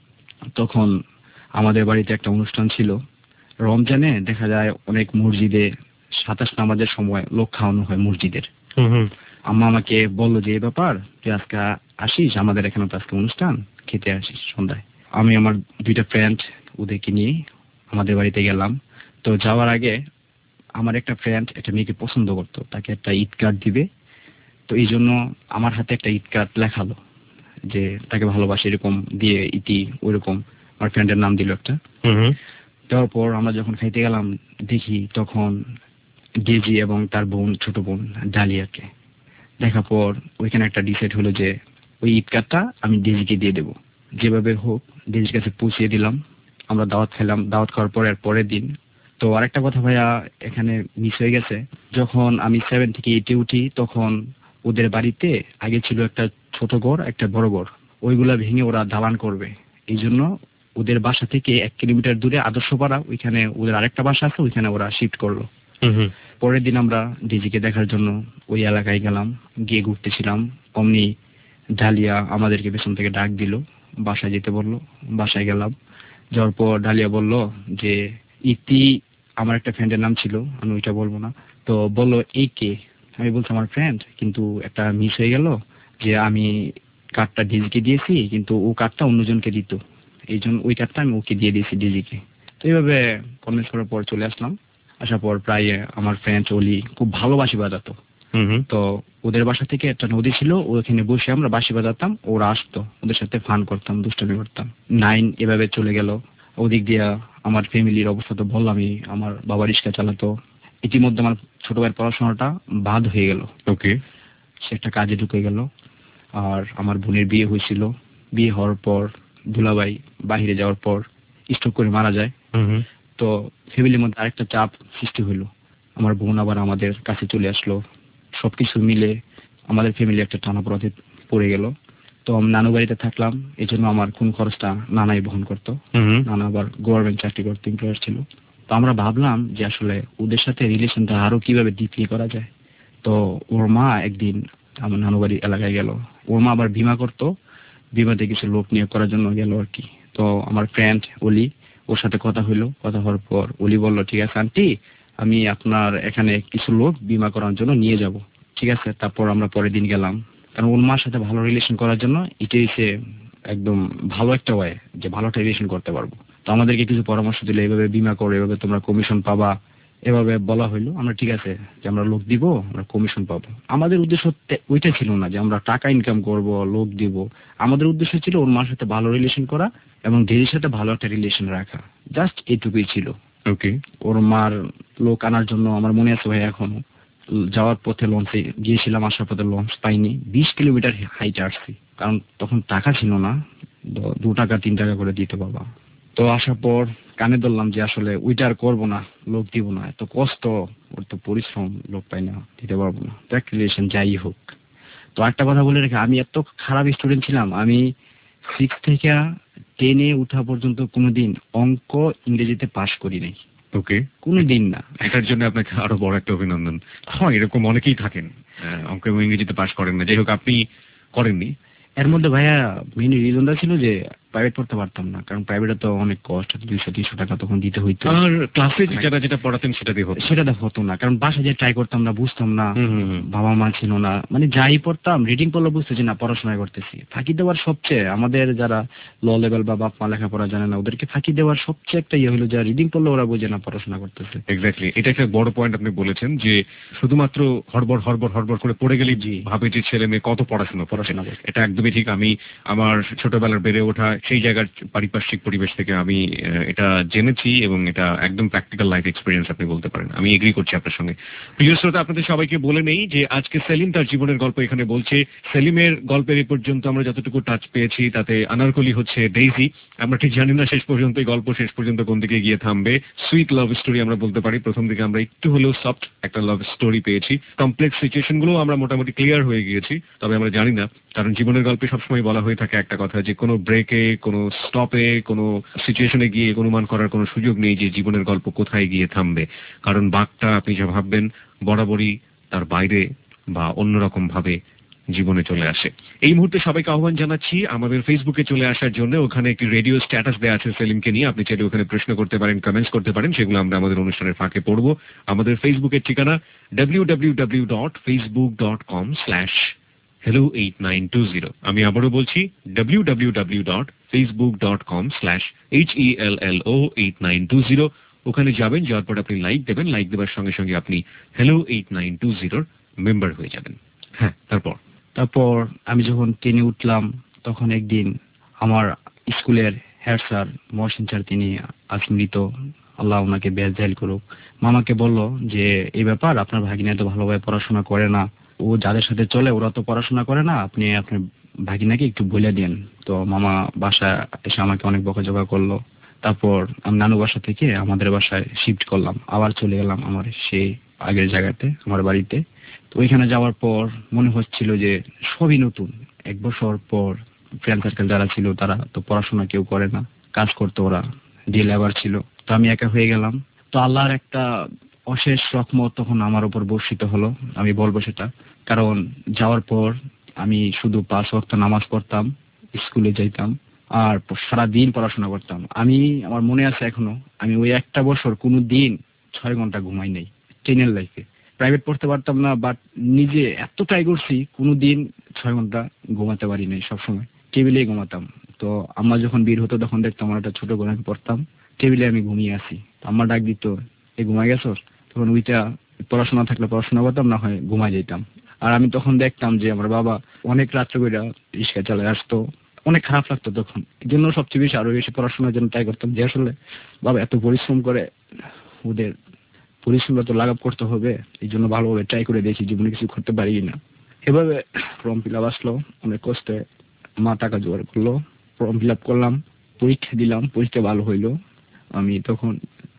তখন আমাদের বাড়িতে একটা অনুষ্ঠান ছিল। রমজানে দেখা যায় অনেক মসজিদে 27 নামাজের সময় লোক খাওয়ানো হয় মসজিদের। আম্মা আমাকে বললো যে এই ব্যাপার, তুই আজকে আসিস, আমাদের এখানে তো আজকে অনুষ্ঠান, খেতে আসিস সন্ধ্যায়। আমি আমার 2টা ফ্রেন্ড ওদেরকে নিয়ে আমাদের বাড়িতে গেলাম। তো যাওয়ার আগে আমার একটা ফ্রেন্ড একটা মেয়েকে পছন্দ করতো, তাকে একটা ঈদ কার্ড দিবে। তো এই জন্য আমার হাতে একটা ঈদ কার্ড লেখালো যে তাকে ভালোবাসে এরকম দিয়ে ইতি, ওইরকম আমার ফ্রেন্ডের নাম দিল একটা। দেওয়ার পর আমরা যখন খাইতে গেলাম দেখি তখন ডেজি এবং তার বোন, ছোট বোন ডালিয়াকে দেখার পর ওইখানে একটা ডিসাইড হলো যে ওই ঈদ কার্ডটা আমি ডেজিকে দিয়ে দেবো, যেভাবে হোক ডেজির কাছে পৌঁছিয়ে দিলাম। আমরা দাওয়াত খেলাম, দাওয়াত খাওয়ার পর এর পরের দিন। তো আরেকটা কথা ভাইয়া এখানে মিস হয়ে গেছে, যখন আমি 7 থেকে 8-এ উঠি তখন ওদের বাড়িতে আগে ছিল একটা ছোট ঘর, একটা বড় ঘর, ওইগুলা ভেঙে ওরা দালান করবে। এই জন্য ওদের বাসা থেকে 1 কিলোমিটার দূরে আদর্শপাড়া, ওইখানে ওদের আরেকটা বাসা আছে, ওইখানে ওরা শিফট করলো। পরের দিন আমরা ডিজিকে দেখার জন্য ওই এলাকায় গেলাম, গিয়ে ঘুরতেছিলাম। অমনি ডালিয়া আমাদেরকে পেছন থেকে ডাক দিল, বাসায় যেতে বললো। বাসায় গেলাম, যাওয়ার পর ডালিয়া বলল যে ইতি, আমার একটা ফ্রেন্ডের নাম ছিল, আমি ওইটা বলবো না, তো বললো এই কে? আমি বলছি আমার ফ্রেন্ড, কিন্তু একটা মিস হয়ে গেল যে আমি কার্ডটা ডিজিকে দিয়েছি, কিন্তু ও কার্ডটা অন্যজনকে দিত, এই জন্য ওই কার্ডটা আমি ওকে দিয়ে দিয়েছি ডিজিকে। তো এইভাবে কনভিন্স করার পর চলে আসলাম। আসার পর প্রায় আমার ফ্রেন্ড অলি খুব ভালো বাঁশি বাজাতো। তো ওদের বাসা থেকে একটা নদী ছিল, ওখানে বসে আমরা বাঁশি বাজাতাম, ওরা আসতো, ওদের সাথে ফান করতাম, দুষ্টামি করতাম। 9 এভাবে চলে গেল। ওদিক দিয়ে আমার ফ্যামিলির অবস্থা তো বললামই, আমার বাবা রিক্সা চালাতো। ইতিমধ্যে আমার ছোট ভাইয়ের পড়াশোনাটা বাদ হয়ে গেল, ওকে, সে একটা কাজে ঢুকে গেল। আর আমার বোনের বিয়ে হয়েছিল, বিয়ে হওয়ার পর দুলাভাই বাহিরে যাওয়ার পর স্ট্রোক করে মারা যায়। তো ফ্যামিলির মধ্যে আরেকটা চাপ সৃষ্টি হলো, আমার বোন আবার আমাদের কাছে চলে আসলো। সবকিছু মিলে আমাদের ফ্যামিলি একটা টানাপোড়াতে পড়ে গেল। তো আমি নানু বাড়িতে থাকলাম, এই জন্য আমার কোন খরচটা নানাই বহন করতো। নানা আবার গভর্নমেন্ট চাকরি করতে এমপ্লয়ার ছিল। তো আমরা ভাবলাম যে আসলে ওদের সাথে রিলেশনটা আরো কিভাবে ডিপলি করা যায়। তো ওর মা একদিন আমার নানু বাড়ি এলাকায় গেল, ওর মা আবার বিমা করতো, বিমাতে কিছু লোক নিয়োগ করার জন্য গেল আর কি। তো আমার ফ্রেন্ড অলি, ওর সাথে কথা হইলো। কথা হওয়ার পর অলি বলল, ঠিক আছে আন্টি, আমি আপনার এখানে কিছু লোক বিমা করার জন্য নিয়ে যাব। ঠিক আছে। তারপর আমরা পরের দিন গেলাম, কারণ ওর মার সাথে ভালো রিলেশন করার জন্য এটাই সে একদম ভালো একটা ওয়ে যে ভালো একটা রিলেশন করতে পারবো। তো আমাদেরকে কিছু পরামর্শ দিলে, এভাবে বিমা করো, এভাবে তোমরা কমিশন পাবা, এভাবে বলা হইলো। আমরা ঠিক আছে, যে আমরা লোক দিব, আমরা কমিশন পাবো। আমাদের উদ্দেশ্য ওইটা ছিল না যে আমরা টাকা ইনকাম করব, লোক দিব। আমাদের উদ্দেশ্য ছিল ওর মার সাথে ভালো রিলেশন করা এবং ডেরির সাথে ভালো একটা রিলেশন রাখা, জাস্ট এইটুকুই ছিল। ওকে। ওর মার লোক আনার জন্য আমার মনে আছে ভাই, এখনো যাওয়ার পথে লঞ্চে গিয়েছিলাম, আসার পথে লঞ্চ পাইনি, 20 কিলোমিটার হাইটে আসছি, কারণ তখন টাকা ছিল না, 2 টাকা 3 টাকা করে দিতে বাবা। তো আসার পর কানে ধরলাম যে আসলে ওইটা আর করবো না, লোক দিব না, এত কষ্ট, ওর তো পরিশ্রম, লোক পাই না, দিতে পারবো না, তো একটা রিলেশন যাই হোক। তো একটা কথা বলে রেখে, আমি এত খারাপ স্টুডেন্ট ছিলাম, আমি 6 থেকে 10-এ উঠা পর্যন্ত কোনোদিন অঙ্ক ইংরেজিতে পাশ করি নাই, ওকে, কোনোদিন না। এটার জন্য আপনাকে আরো বড় একটা অভিনন্দন। হয় এরকম অনেকেই থাকেন, অঙ্ক এবং ইংরেজিতে পাশ করেন না, যাই হোক আপনি করেননি। এর মধ্যে ভাইয়া মেইন রিজনটা ছিল যে প্রাইভেট পড়তে পারতাম না, কারণ প্রাইভেটে তো অনেক কস্ট, 200-300 টাকা তখন দিতে হইতো। আর ক্লাসে যারা যেটা পড়াতেন সেটা দিয়ে হতো, সেটা হতো না, কারণ বাসায় যে ট্রাই করতাম না, বুঝতাম না, বাবা মা ছিল না, মানে যাই পড়তাম রিডিং পড়লে বুঝতেছি না পড়াশোনা করতেছি। ফাঁকি দেওয়ার সবচেয়ে, আমাদের যারা ল লেভেল বা বাপ মা লেখাপড়া জানে না, ওদেরকে ফাঁকি দেওয়ার সবচেয়ে একটা ইয়ে হলো যে রিডিং পড়লে ওরা বোঝে না পড়াশোনা করতেছে। এক্স্যাক্টলি, এটা একটা বড় পয়েন্ট আপনি বলেছেন, যে শুধুমাত্র হড়বড় হড়বড় হড়বড় করে পড়ে গেলেই ভাবে যে ছেলে মেয়ে কত পড়াশোনা। এটা একদমই ঠিক। আমি আমার ছোটবেলার বেড়ে ওঠা সেই জায়গার পারিপার্শ্বিক পরিবেশ থেকে আমি এটা জেনেছি, এবং এটা একদম প্র্যাকটিক্যাল লাইফ এক্সপিরিয়েন্স আপনি বলতে পারেন। আমি এগ্রি করছি আপনার সঙ্গে। প্রিয় শ্রোতা, আপনাদের সবাইকে বলে নেই যে আজকে সেলিম তার জীবনের গল্প এখানে বলছে। সেলিমের গল্পের এ পর্যন্ত আমরা যতটুকু টাচ পেয়েছি, তাতে আনারকলি হচ্ছে ডেইজি। আমরা ঠিক জানি না শেষ পর্যন্ত এই গল্প শেষ পর্যন্ত কোন দিকে গিয়ে থামবে। সুইট লাভ স্টোরি আমরা বলতে পারি। প্রথম দিকে আমরা একটু হলেও সফট একটা লাভ স্টোরি পেয়েছি, কমপ্লেক্স সিচুয়েশন গুলো আমরা মোটামুটি ক্লিয়ার হয়ে গিয়েছি, তবে আমরা জানি না, কারণ জীবনের গল্পে সবসময় বলা হয়ে থাকে একটা কথা, যে কোনো ব্রেকে, কোনো স্টপে, কোনো সিচুয়েশনে গিয়ে অনুমান করার কোনো সুযোগ নেই যে জীবনের গল্প কোথায় গিয়ে থামবে, কারণ বাঘটা আপনি যা ভাববেন বরাবরই তার বাইরে বা অন্যরকম ভাবে জীবনে চলে আসে। এই মুহূর্তে সবাইকে আহ্বান জানাচ্ছি আমাদের ফেসবুকে চলে আসার জন্য। ওখানে একটি রেডিও স্ট্যাটাস দেওয়া আছে সেলিমকে নিয়ে, আপনি চাইলে ওখানে প্রশ্ন করতে পারেন, কমেন্টস করতে পারেন, সেগুলো আমরা আমাদের অনুষ্ঠানের ফাঁকে পড়বো। আমাদের ফেসবুকের ঠিকানা www.facebook.com/hello8920। আমি আবারও বলছি www.facebook.com/hello8920। ওখানে যাবেন, যাওয়ার পর আপনি লাইক দেবেন, লাইক দেওয়ার সঙ্গে সঙ্গে আপনি hello 8920 মেম্বার হয়ে যাবেন। হ্যাঁ, তারপর আমি যখন 10-এ উঠলাম, তখন একদিন আমার স্কুলের হেড স্যার, মহসিন স্যার, তিনি আজ মৃত, আল্লাহ ওনাকে বেজাইল করুক, মামাকে বলল যে এই ব্যাপার, আপনার ভাগিনা তো ভালোভাবে পড়াশোনা করে না, ও যাদের সাথে চলে ওরা তো পড়াশোনা করে না, আপনি আপনার ভাগিনাকে একটু বলে দিন। তো মামা বাসা এসে আমাকে অনেক বকাঝকা করলো। তারপর আমি নানু বাসা থেকে আমাদের বাসায় শিফট করলাম, আবার চলে গেলাম আমার সেই আগের জায়গাতে আমার বাড়িতে। তো ওইখানে যাওয়ার পর মনে হচ্ছিল যে সবই নতুন। 1 বছর পর ফ্রেন্ড সার্কেল যারা ছিল তারা তো পড়াশোনা কেউ করে না, কাজ করতো, ওরা ডে লেবার ছিল। তো আমি একা হয়ে গেলাম। তো আল্লাহর একটা অশেষ রহমত তখন আমার উপর বর্ষিত হলো, আমি বলবো সেটা। কারণ যাওয়ার পর আমি শুধু 5 ওয়াক্ত নামাজ পড়তাম, স্কুলে যাইতাম, আর সারা দিন পড়াশোনা করতাম। আমার মনে আছে এখনো, আমি ওই একটা বছর কোনো দিন 6 ঘন্টা ঘুমাই নাই ট্রেনের লাইফে। প্রাইভেট পড়তে পারতাম না, বাট নিজে এত ট্রাই করছি, কোনো দিন 6 ঘন্টা ঘুমাতে পারি নাই। সবসময় টেবিলেই ঘুমাতাম। তো আম্মা যখন বের হতো তখন দেখতাম আমার একটা ছোট ঘরে আমি পড়তাম, টেবিলে আমি ঘুমিয়ে আছি। আম্মা ডাক দিত, এ ঘুমাই গেছো? তখন ওইটা পড়াশোনা থাকলে পড়াশোনা করতাম, না হয় ঘুমাই যেতাম। আর আমি তখন দেখতাম যে আমার বাবা অনেক রাত্রে করে রিক্সা চালায় আসতো, অনেক খারাপ লাগতো তখন। এই জন্য সবচেয়ে বেশি আরো বেশি পড়াশোনার জন্য ট্রাই করতাম, যে আসলে বাবা এত পরিশ্রম করে, ওদের পরিশ্রমটা তো লাঘব করতে হবে। এই জন্য ভালোভাবে ট্রাই করে দেখি জীবনে কিছু করতে পারি কিনা। এভাবে ফর্ম ফিল আপ আসলো, অনেক কষ্টে মা টাকা জোগাড় করলো, ফর্ম ফিল আপ করলাম, পরীক্ষা দিলাম, পরীক্ষা ভালো হইলো। আমি তখন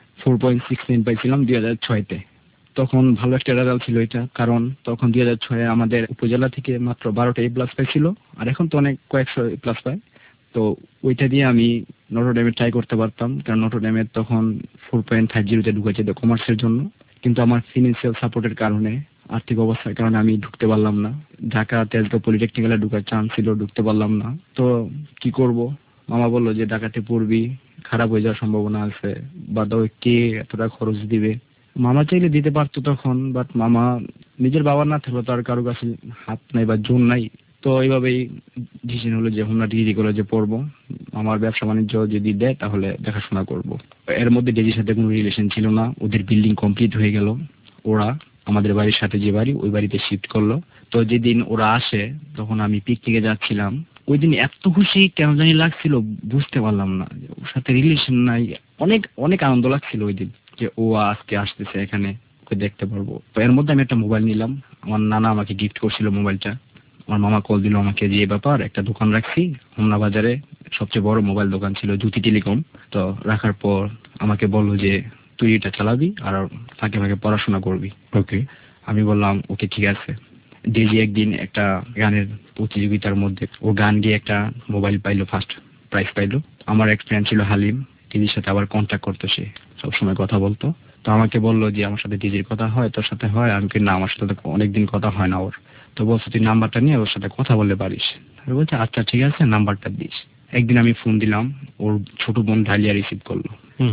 4.69 পাইছিলাম 2006-তে। তখন ভালো একটা রেজাল্ট ছিল এটা, কারণ তখন 2006-এ আমাদের উপজেলা থেকে মাত্র 12টা A+ পাইছিল, আর এখন তো অনেক কয়েকশো A+ পায়। তো ওইটা দিয়ে আমি নটরডেমে ট্রাই করতে পারতাম, কারণ নটরডেমে তখন 4.50-তে ঢুকেছে কমার্সের জন্য। কিন্তু আমার ফিনান্সিয়াল সাপোর্টের কারণে, আর্থিক অবস্থার কারণে আমি ঢুকতে পারলাম না। ঢাকা তেজগাঁও তো পলিটেকনিক্যালে ঢুকার চান্স ছিল, ঢুকতে পারলাম না। তো কি করব, মামা বললো যে ঢাকাতে পড়বি, খারাপ হয়ে যাওয়ার সম্ভাবনা আছে, বা কে এতটা খরচ দিবে। মামা চাইলে দিতে পারতো তখন, বাট মামা নিজের বাবার না থাকলে তো আর কারো কাছে হাত নাই বা জোর নাই। তো এইভাবেই ডিসিশন হলো যে হোমনা ডিগ্রি কলেজে পড়বো, আমার ব্যবসা বাণিজ্য যদি দেয় তাহলে দেখাশোনা করব। এর মধ্যে ডেজির সাথে কোনো রিলেশন ছিল না। ওদের বিল্ডিং কমপ্লিট হয়ে গেল, ওরা আমাদের বাড়ির সাথে যে বাড়ি ওই বাড়িতে শিফট করলো। তো যেদিন ওরা আসে তখন আমি পিকনিকে যাচ্ছিলাম। ওই দিন এত খুশি কেন জানি লাগছিল, বুঝতে পারলাম না। ওর সাথে রিলেশন নাই, অনেক অনেক আনন্দ লাগছিল ওই দিন, যে ও আজকে আসতেছে এখানে, ওকে দেখতে পারবো। তো এর মধ্যে আমি একটা মোবাইল নিলাম, আমার নানা আমাকে গিফট করছিল মোবাইলটা। আমার মামা কল দিল আমাকে, যে ব্যাপার, একটা দোকান রাখছি হোমনা বাজারে, সবচেয়ে বড় মোবাইল দোকান ছিল, জ্যোতি টেলিকম। তো রাখার পর আমাকে বললো যে তুই এটা চালাবি আর ফাঁকে ফাঁকে পড়াশোনা করবি। ওকে। আমি বললাম ওকে ঠিক আছে। ডেজি একদিন একটা গানের প্রতিযোগিতার মধ্যে ও গান গিয়ে একটা মোবাইল পাইলো, ফার্স্ট প্রাইজ পাইলো। আমার এক ফ্রেন্ড ছিল হালিম, ডিজির সাথে আবার কন্ট্যাক্ট করতো, সে সবসময় কথা বলতো। তো আমাকে বললো যে আমার সাথে ডিজির কথা হয়, তোর সাথে হয়? আমি কি না, আমার সাথে তো অনেকদিন কথা হয় না ওর। তো বলছে তুই নাম্বারটা নিয়ে ওর সাথে কথা বলতে পারিস। আমি বলছি আচ্ছা ঠিক আছে, নাম্বারটা দিস। একদিন আমি ফোন দিলাম, ওর ছোট বোন ডালিয়া রিসিভ করলো।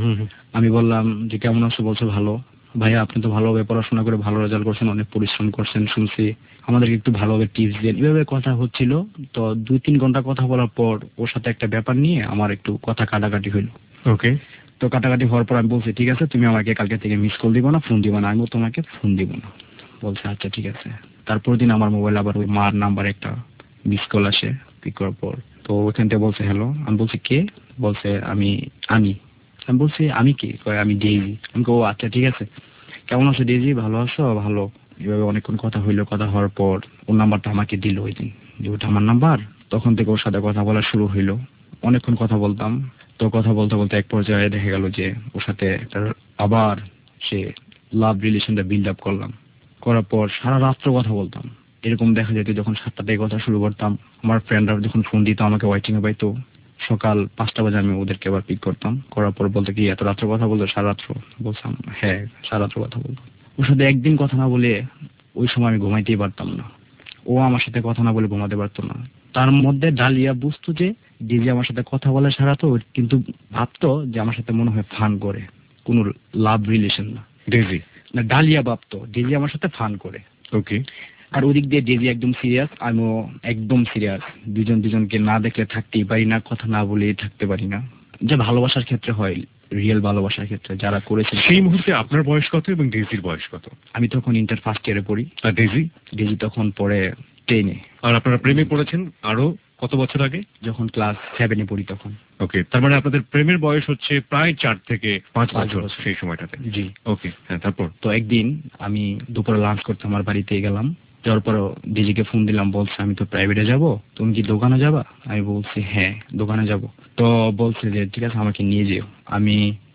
আমি বললাম যে কেমন আছো? বলছে ভালো। ভাইয়া আপনি তো ভালোভাবে পড়াশোনা করে ভালো রেজাল্ট করছেন, অনেক পরিশ্রম করছেন শুনছি, আমাদেরকে একটু ভালোভাবে টিপস দেন। এভাবে কথা হচ্ছিল। তো 2-3 ঘন্টা কথা বলার পর ওর সাথে একটা ব্যাপার নিয়ে আমার একটু কথা কাটাকাটি হইলো। ওকে। তো কাটাকাটি হওয়ার পর আমি বলছি ঠিক আছে, তুমি আমাকে কালকে থেকে মিস কল দিব না, ফোন দিব না, আমিও তোমাকে ফোন দিব না। বলছে আচ্ছা ঠিক আছে। তারপর দিন আমার মোবাইল আবার ওই মার নাম্বার একটা মিস কল আসে, পিক করার পর। তো ওইখান থেকে বলছে হ্যালো। আমি বলছি কে? বলছে আমি আমি আমি বলছি আমি কি? কয় আমি ডেইজি। আমি ও আচ্ছা ঠিক আছে, কেমন আছো ডেইজি? ভালো আছো? ভালো। এভাবে অনেকক্ষণ কথা হইলো। কথা হওয়ার পর ওর নাম্বারটা আমাকে দিল ওই দিন, যে ওটা আমার নাম্বার। তখন থেকে ওর সাথে কথা বলা শুরু হইলো, অনেকক্ষণ কথা বলতাম। তো কথা বলতে বলতে এক পর্যায়ে দেখা গেল যে ওর সাথে একটা আবার সে লাভ রিলেশনটা বিল্ড আপ করলাম। করার পর সারা রাত্র কথা বলতাম। এরকম দেখা যেত যখন 7টা থেকে কথা শুরু করতাম, আমার ফ্রেন্ডরা যখন ফোন দিত আমাকে ওয়েটিং এ পাইতো, সকাল 5টা বাজে আমি ওদেরকে আবার পিক করতাম। করার পর বলতে কি এত রাত্রে কথা বলতো? সারা রাত্র। বলতাম হ্যাঁ সারা রাত্র কথা বলতো। ওর সাথে একদিন কথা না বলে ওই সময় আমি ঘুমাইতেই পারতাম না। ও আমার সাথে কথা না বলে ঘুমাতে পারতো না। তার মধ্যে ডালিয়া বুঝতো যে ডিজি আমার সাথে কথা বলে সারা তো, কিন্তু ভাবতো যে আমার সাথে মনে হয় ফান করে, কোন লাভ রিলেশন না। ডেজি? না, ডালিয়া ভাবতো ডিজি আমার সাথে ফান করে। ওকে। আর ওদিক দিয়ে ডিজি একদম সিরিয়াস, আমিও একদম সিরিয়াস। দুজন দুজনকে না দেখলে থাকতেই পারি না, কথা না বলেই থাকতে পারি না। যে ভালোবাসার ক্ষেত্রে হয়, রিয়েল ভালোবাসার ক্ষেত্রে যারা করেছে। সেই মুহূর্তে আপনার বয়স কত এবং ডেজির বয়স কত? আমি তখন ইন্টার ফার্স্ট ইয়ারে পড়ি। আর ডেজি? ডিজি তখন পড়ে 10-এ। আর আপনারা প্রেমে পড়েছেন আরো কত বছর আগে? যখন ক্লাস 7-এ পড়ি তখন। ওকে, তার মানে আপনাদের প্রেমের বয়স হচ্ছে প্রায় 4 থেকে 5 5 বছর বছর। সেই সময়টাতে। জি। ওকে, হ্যাঁ, তারপর? তো একদিন আমি দুপুরে লাঞ্চ করতে আমার বাড়িতে গেলাম। যাওয়ার পর ডিজিকে ফোন দিলাম, বলছে আমি তো প্রাইভেটে যাব, তুমি কি দোকানে যাবা? আমি বলছি হ্যাঁ দোকানে যাব। তো বলছে যে ঠিক আছে আমাকে নিয়ে যেও। আমি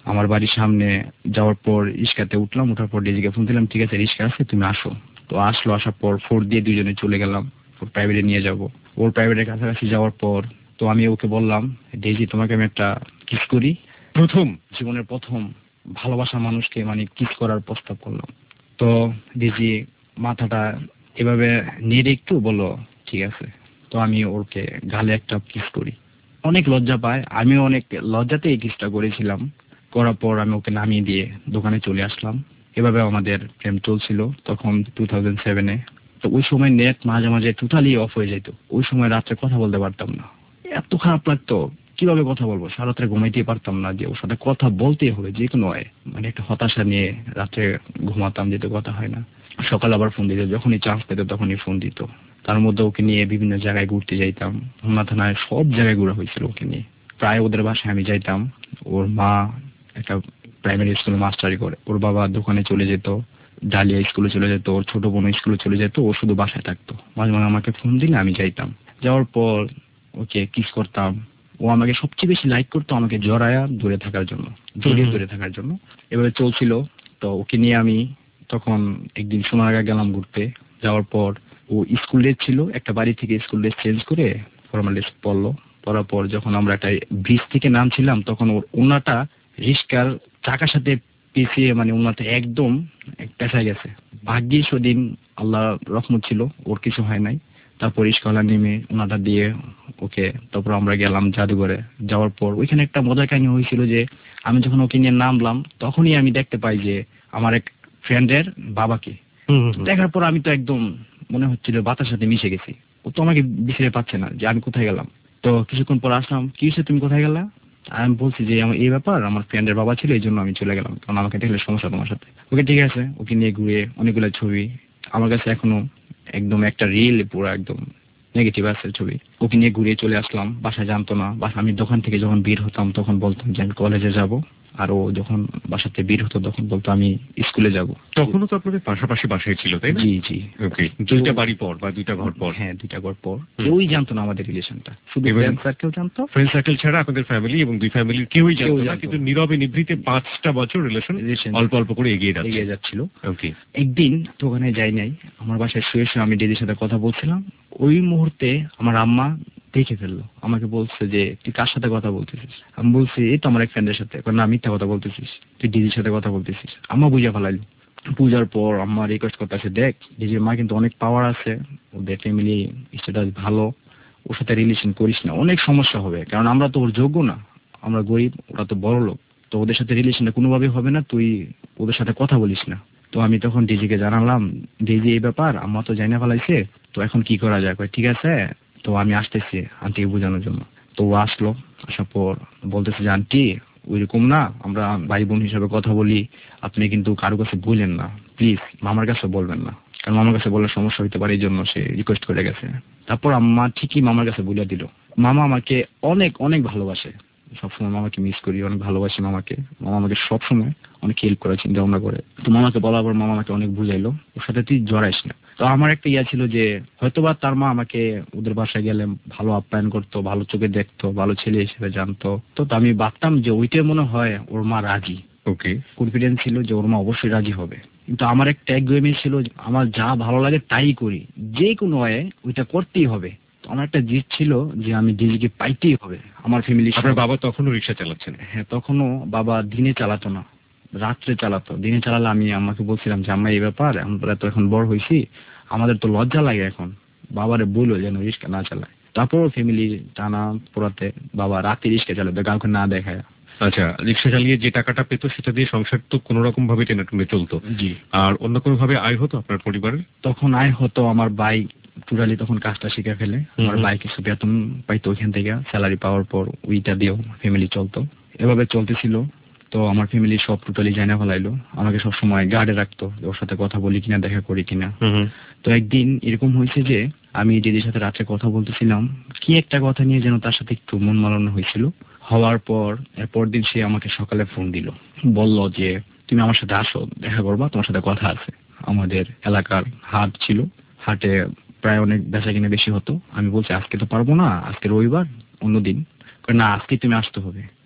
আমার বাড়ির সামনে যাওয়ার পর রিক্সাতে উঠলাম, ওঠার পর ডেজিকে ফোন দিলাম, ঠিক আছে রিক্সা আছে তুমি আসো। তো আসলো, আসার পর ফোর দিয়ে দুজনে চলে গেলাম, ওর প্রাইভেটে নিয়ে যাব। ওর প্রাইভেটের কাছাকাছি যাওয়ার পর তো আমি ওকে বললাম, ডেজি তোমাকে আমি একটা কিস করি। প্রথম জীবনের প্রথম ভালোবাসা মানুষকে মানে কিস করার প্রস্তাব করলাম। তো ডেজি মাথাটা এভাবে নেড়ে একটু বললো ঠিক আছে। তো আমি ওকে গালে একটা কিস করি। অনেক লজ্জা পায়, আমিও অনেক লজ্জাতে এই কিসটা করেছিলাম। করার পর আমি ওকে নামিয়ে দিয়ে দোকানে চলে আসলাম। এভাবে আমাদের প্রেম চলছিল তখন 2007-এ। তো ওই সময় নেট মাঝে মাঝে টোটালি অফ হয়ে যেত। ওই সময় রাত্রে কথা বলতে পারতাম না, এত খারাপ লাগতো। কিভাবে কথা বলবো, সারা রাত্রে ঘুমাইতেই পারতাম না, যে ওর সাথে কথা বলতেই হবে যে কোনো হয়। মানে একটা হতাশা নিয়ে রাত্রে ঘুমাতাম, যেতে কথা হয় না। সকালে আবার ফোন দিত, যখনই চান্স পেত তখনই ফোন দিত। তার মধ্যে ওকে নিয়ে বিভিন্ন জায়গায় ঘুরতে যাইতাম, হোমনা থানায় সব জায়গায় ঘোরা হয়েছিল ওকে নিয়ে। প্রায় ওদের বাসায় আমি যাইতাম। ওর মা একটা প্রাইমারি স্কুলে মাস্টারি করে, ওর বাবা দোকানে চলে যেত, ডালিয়া স্কুলে চলে যেত, ওর ছোট বোন স্কুলে চলে যেত, ও শুধু বাসায় থাকতো। মাঝে মাঝে আমাকে ফোন দিলে আমি যাইতাম। যাওয়ার পর ওকে কিস করতাম। ও আমাকে সবচেয়ে বেশি লাইক করতো আমাকে জড়ায়া দূরে থাকার জন্য, জড়িয়ে দূরে থাকার জন্য। এভাবে চলছিল। তো ওকে নিয়ে আমি তখন একদিন সোনারগাঁ গেলাম ঘুরতে। যাওয়ার পর ও স্কুল ড্রেস ছিল, একটা বাড়ি থেকে স্কুল ড্রেস চেঞ্জ করে ফর্মাল ড্রেস পরলো। পরার পর যখন আমরা একটা ব্রিজ থেকে নামছিলাম তখন ওর ওনাটা রিস্কার চাকার সাথে পিছিয়ে, মানে ওনাটা একদম পেঁচায় গেছে। ভাগ্যিস ওদিন আল্লাহ রহমত ছিল, ওর কিছু হয় নাই। তারপর রিস্কাওয়ালা নেমে ওনাটা দিয়ে ওকে, তারপর আমরা গেলাম জাদুঘরে। যাওয়ার পর ওইখানে একটা মজার কাহিনী হয়েছিল যে আমি যখন ওকে নিয়ে নামলাম তখনই আমি দেখতে পাই যে আমার এক ফ্রেন্ডের বাবাকে। দেখার পর আমি তো একদম মনে হচ্ছিল বাতাসের সাথে মিশে গেছি। ও তো আমাকে বিছড়ে পাচ্ছে না যে আমি কোথায় গেলাম। তো কিছুক্ষণ পর আসলাম, কি হয়েছে তুমি কোথায় গেলা? আমি বলছি যে আমার এই ব্যাপার, আমার ফ্রেন্ডের বাবা ছিল এই জন্য আমি চলে গেলাম, কারণ আমাকে দেখলে সমস্যা তোমার সাথে। ওকে ঠিক আছে, ওকে নিয়ে ঘুরে অনেকগুলো ছবি আমার কাছে এখনো একদম একটা রিল পুরো একদম নেগেটিভ আছে ছবি। ওকে নিয়ে ঘুরে চলে আসলাম। বাসা জানতো না, বাসা আমি দোকান থেকে যখন বের হতাম তখন বলতাম যে আমি কলেজে যাব, আর ও যখন বাসাতে বের হতো তখন বলতো আমি স্কুলে যাব। তখনও তো আপনাদের পাশাপাশি বাসায় ছিল, তাই না? জি জি। ওকে, দুইটা বাড়ি পর বা দুইটা ঘর পর? হ্যাঁ, দুইটা ঘর পর। কেউই জানতো না আমাদের রিলেশনটা, শুধু ফ্রেন্ড সার্কেল জানতো। ফ্রেন্ড সার্কেল ছাড়া আপনাদের ফ্যামিলি এবং দুই ফ্যামিলির কেউই জানতো না, জানতো কিন্তু নীরবে নিভৃতে 5টা বছর রিলেশন অল্প অল্প করে এগিয়ে যাচ্ছিল। ওকে। একদিন দোকানে যাই নাই, আমার বাসায় শুয়ে শুয়ে আমি ডেডির সাথে কথা বলছিলাম। ওই মুহূর্তে আমার আম্মা দেখে ফেললো, আমাকে বলছে যে তুই কার সাথে কথা বলতেছিস? আমি বলছি এই তো আমার এক ফ্রেন্ডের সাথে। না, মিথ্যা কথা বলতেছিস, তুই ডিজির সাথে কথা বলতেছিস। আম্মা বুঝা ফেলাইলো। পূজার পর আম্মা রিকোয়েস্ট করতেছে, দেখ ডিজির মা কিন্তু অনেক পাওয়ার আছে, ওদের ফ্যামিলি স্ট্যাটাস ভালো, ওর সাথে রিলেশন করিস না, অনেক সমস্যা হবে, কারণ আমরা তো ওর যোগ্য না, আমরা গরিব, ওরা তো বড় লোক, তো ওদের সাথে রিলেশনটা কোনোভাবেই হবে না, তুই ওদের সাথে কথা বলিস না। তো আমি তখন ডিজিকে জানালাম, ডিজি এই ব্যাপার আম্মা তো জানা ফেলাইছে, তো এখন কি করা যায়? ঠিক আছে, তো আমি আসতেছি আন্টিকে বোঝানোর জন্য। তো ও আসলো, আসার পর বলতেছে যে আন্টি ওইরকম না, আমরা ভাই বোন হিসাবে কথা বলি, আপনি কিন্তু কারো কাছে বললেন না, প্লিজ মামার কাছে বলবেন না, কারণ মামার কাছে বললে সমস্যা হইতে পারে, এই জন্য সে রিকোয়েস্ট করে গেছে। তারপর আম্মা ঠিকই মামার কাছে বলে দিল। মামা আমাকে অনেক অনেক ভালোবাসে, সবসময় মামাকে মিস করি, অনেক ভালোবাসি মামাকে। মামা আমাকে সবসময় অনেক হেল্প করে, চিন্তা ভাবনা করে। তো মামাকে বলার পর মামা আমাকে অনেক বুঝাইলো, ওর সাথে তুই জড়াইস না। তো আমার একটা ইয়া ছিল যে হয়তোবা তার মা আমাকে ওদের বাসায় গেলে ভালো আপ্যায়ন করতো, ভালো চোখে দেখতো, ভালো ছেলে হিসেবে জানতো। তো আমি ভাবতাম যে ওইটাই মনে হয় ওর মা রাজি। ওকে, কনফিডেন্স ছিল যে ওর মা অবশ্যই রাজি হবে। কিন্তু আমার একটা একগুয়েমি ছিল, আমার যা ভালো লাগে তাই করি, যে কোনো ওয়ে ওইটা করতেই হবে। তো আমার একটা জিদ ছিল যে আমি ডিজিকে পাইতেই হবে। আমার ফ্যামিলি। আপনার বাবা তখনও রিক্সা চালাচ্ছেন? হ্যাঁ, তখনও বাবা দিনে চালাতো না, রাত্রে চালাতো। দিনে চালালে আমি আমাকে বলছিলাম যে আম্মা এই ব্যাপার, আমরা তো এখন বড় হয়েছি, আমাদের তো লজ্জা লাগে এখন, বাবারে বললো যেন রিক্সা না চালায়। তারপর ফ্যামিলি টানা পোড়াতে বাবা রাতে রিক্সা চালাতো, কাউকে না দেখায়। আচ্ছা, রিক্সা চালিয়ে যে টাকাটা পেতো সেটা দিয়ে সংসার তো কোন রকম ভাবে টেনে টুনে চলতো। জি। আর অন্য কোনো ভাবে আয় হতো আপনার পরিবারের? তখন আয় হতো, আমার ভাই টোটালি তখন কাজটা শিখে ফেলে। আমার ভাই কিছু বেতন পাইতো ওইখান থেকে, স্যালারি পাওয়ার পর ওইটা দিয়েও ফ্যামিলি চলতো। এভাবে চলতেছিল। তো আমার ফ্যামিলি সব টোটালি জানা ফেলাইলো, আমাকে সবসময় গার্ডে রাখতো, ওর সাথে কথা বলি কিনা, দেখা করি কিনা। তো একদিন এরকম হয়েছে যে আমি দিদির সাথে রাত্রে কথা বলতেছিলাম, কি একটা কথা নিয়ে যেন তার সাথে একটু মন মালানো হয়েছিল। হওয়ার পর এরপর দিন সে আমাকে সকালে ফোন দিল, বলল যে তুমি আমার সাথে আসো, দেখা করবা, তোমার সাথে কথা আছে। আমাদের এলাকার হাট ছিল, হাটে প্রায় অনেক বেচা কিনে বেশি হতো। আমি বলছি আজকে তো পারবো না, আজকে রবিবার, অন্যদিন। না, আজকে তুমি আসতে হবে।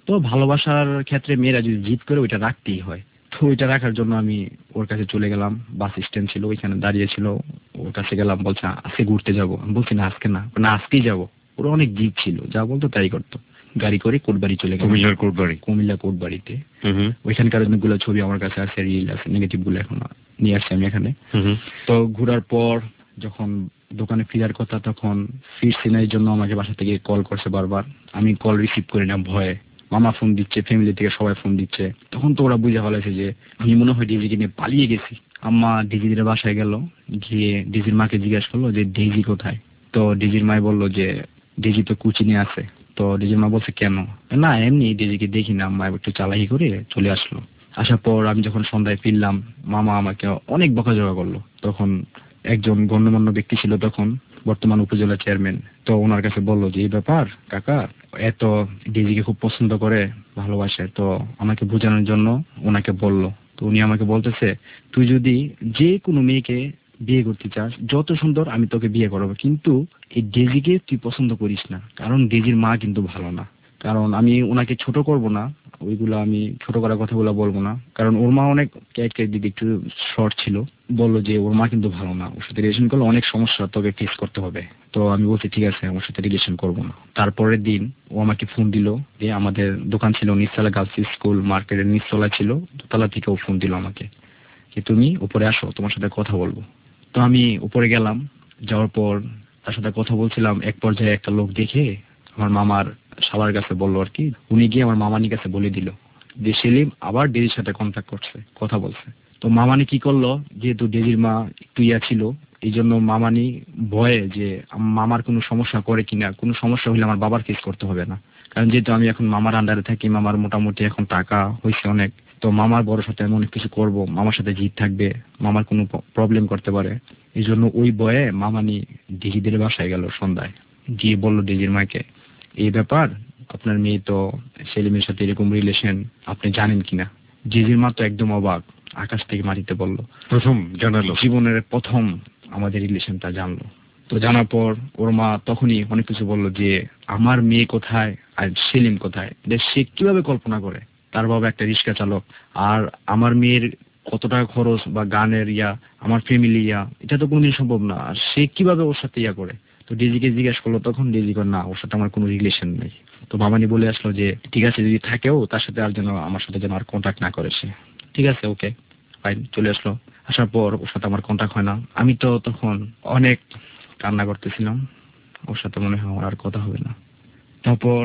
তো ভালোবাসার ক্ষেত্রে মেয়েরা যদি জিদ করে ওইটা রাখতেই হয়। তো ওইটা রাখার জন্য আমি ওর কাছে চলে গেলাম। বাস স্ট্যান্ড ছিল, ওইখানে দাঁড়িয়ে ছিল। ওর কাছে গেলাম, বলছে আজকে ঘুরতে যাবো। আমি বলছি না আজকে না, না আজকেই যাবো। ওর অনেক জিদ ছিল, যা বলতো তাই করতো। গাড়ি করে কোটবাড়ি চলে গেলাম। কুমিল্লার কোটবাড়িতে। ওইখানকার অনেকগুলো ছবি আমার কাছে আছে, রিল আছে, নেগেটিভ গুলো এখন নিয়ে আসছি আমি এখানে। তো ঘোরার পর যখন দোকানে ফিরার কথা, তখন ফিরছি না, এই জন্য আমাকে বাসা থেকে কল করছে বারবার। আমি কল রিসিভ করি না ভয়ে। মামা ফোন দিচ্ছে, ফ্যামিলি থেকে সবাই ফোন দিচ্ছে। তখন তো ওরা বুঝে ফেলেছে যে আমি মনে হয় ডেজিকে নিয়ে পালিয়ে গেছি। আম্মা ডেজির বাসায় গেল, গিয়ে ডেজির মাকে জিজ্ঞাসা করলো যে ডেজি কোথায়। তো ডেজির মাই বললো যে ডেজি তো কোচিনে আছে। তো ডেজির মা বলছে কেন? না এমনি, ডেজিকে দেখি না, আম্মা একটু চালাকি করে চলে আসলো। আসার পর আমি যখন সন্ধ্যায় ফিরলাম, মামা আমাকে অনেক বকাঝকা করলো। তখন একজন গণ্যমান্য ব্যক্তি ছিল তখন, বর্তমান উপজেলা চেয়ারম্যান। তো ওনার কাছে বললো যে এই ব্যাপার, কাকা এত ডেজিকে খুব পছন্দ করে, ভালোবাসে। তো আমাকে বোঝানোর জন্য ওনাকে বললো। তো উনি আমাকে বলতেছে, তুই যদি যে কোনো মেয়েকে বিয়ে করতে চাস, যত সুন্দর, আমি তোকে বিয়ে করবো, কিন্তু এই ডেজিকে তুই পছন্দ করিস না, কারণ ডেজির মা কিন্তু ভালো না। কারণ আমি ওনাকে ছোট করব না, ওইগুলো আমি ছোট করার কথাগুলো বলবো না, কারণ ওর মা অনেক ক্যারেক্টার দিকে একটু শর্ট ছিল। বললো যে ওর মা কিন্তু ভালো না, ওর সাথে রিলেশন করলে অনেক সমস্যা তোকে ফেস করতে হবে। তো আমি বলছি ঠিক আছে, আমার সাথে রিলেশন করবো না। তারপরের দিন ও আমাকে ফোন দিল, যে আমাদের দোকান ছিল নিচতলা, গার্লস স্কুল মার্কেটের নিচতলা ছিল, দোতলা থেকে ও ফোন দিল আমাকে যে তুমি উপরে আসো, তোমার সাথে কথা বলবো। তো আমি উপরে গেলাম। যাওয়ার পর তার সাথে কথা বলছিলাম। এক পর্যায়ে একটা লোক দেখে আমার মামার শালার কাছে বললো আর কি, উনি গিয়ে আমার মামানির কাছে বলে দিল যে সেলিম আবার ডেজির সাথে কন্ট্যাক্ট করছে, কথা বলছে। তো মামানি কি করলো, যেহেতু ডেজির মা একটু ইয়া ছিল, এই জন্য মামানি ভয়ে যে মামার কোনো সমস্যা করে কিনা, কোনো সমস্যা হলে আমার বাবার ফেস করতে হবে না। কারণ যেহেতু আমি এখন মামার আন্ডারে থাকি, মামার মোটামুটি এখন টাকা হয়েছে অনেক, তো মামার বড় সাথে আমি অনেক কিছু করব, মামার সাথে জিদ থাকবে, মামার কোনো প্রবলেম করতে পারে। এই জন্য ওই ভয়ে মামানি ডিজিদের বাসায় গেল সন্ধ্যায়, গিয়ে বলল ডেজির মাকে, এই ব্যাপার, আপনার মেয়ে তো সেলিমের সাথে এরকম রিলেশন, আপনি জানেন কিনা? ডেজির মা তো একদম অবাক, আকাশ থেকে মাটিতে বলল, প্রথম জানালো, জীবনের প্রথম আমাদের রিলেশনটা জানলো। তো জানার পর ওর মা তখনই অনেক কিছু বলল যে আমার মেয়ে কোথায় আর সেলিম কোথায়, যে সে কিভাবে কল্পনা করে তার বাবা একটা রিক্সা চালক, আর আমার মেয়ের কত টাকা খরচ বা গানের ইয়া, আমার ফ্যামিলি ইয়া, এটা তো কোনোদিন সম্ভব না। আর সে কিভাবে ওর সাথে ইয়া করে? তো ডেজিকে জিজ্ঞেস করলো, তখন ডেজি কর না, ওর সাথে আমার কোনো রিলেশন নেই। তো মামানি বলে আসলো যে ঠিক আছে, যদি থাকেও তার সাথে আর যেন আমার সাথে যেন আর কন্ট্যাক্ট না করে সে। ঠিক আছে, ওকে ফাইন। চলে আসলো। আসার পর ওর সাথে আমার কন্ট্যাক্ট হয় না। আমি তো তখন অনেক কান্না করতেছিলাম, ওর সাথে মনে হয় আমার আর কথা হবে না। তারপর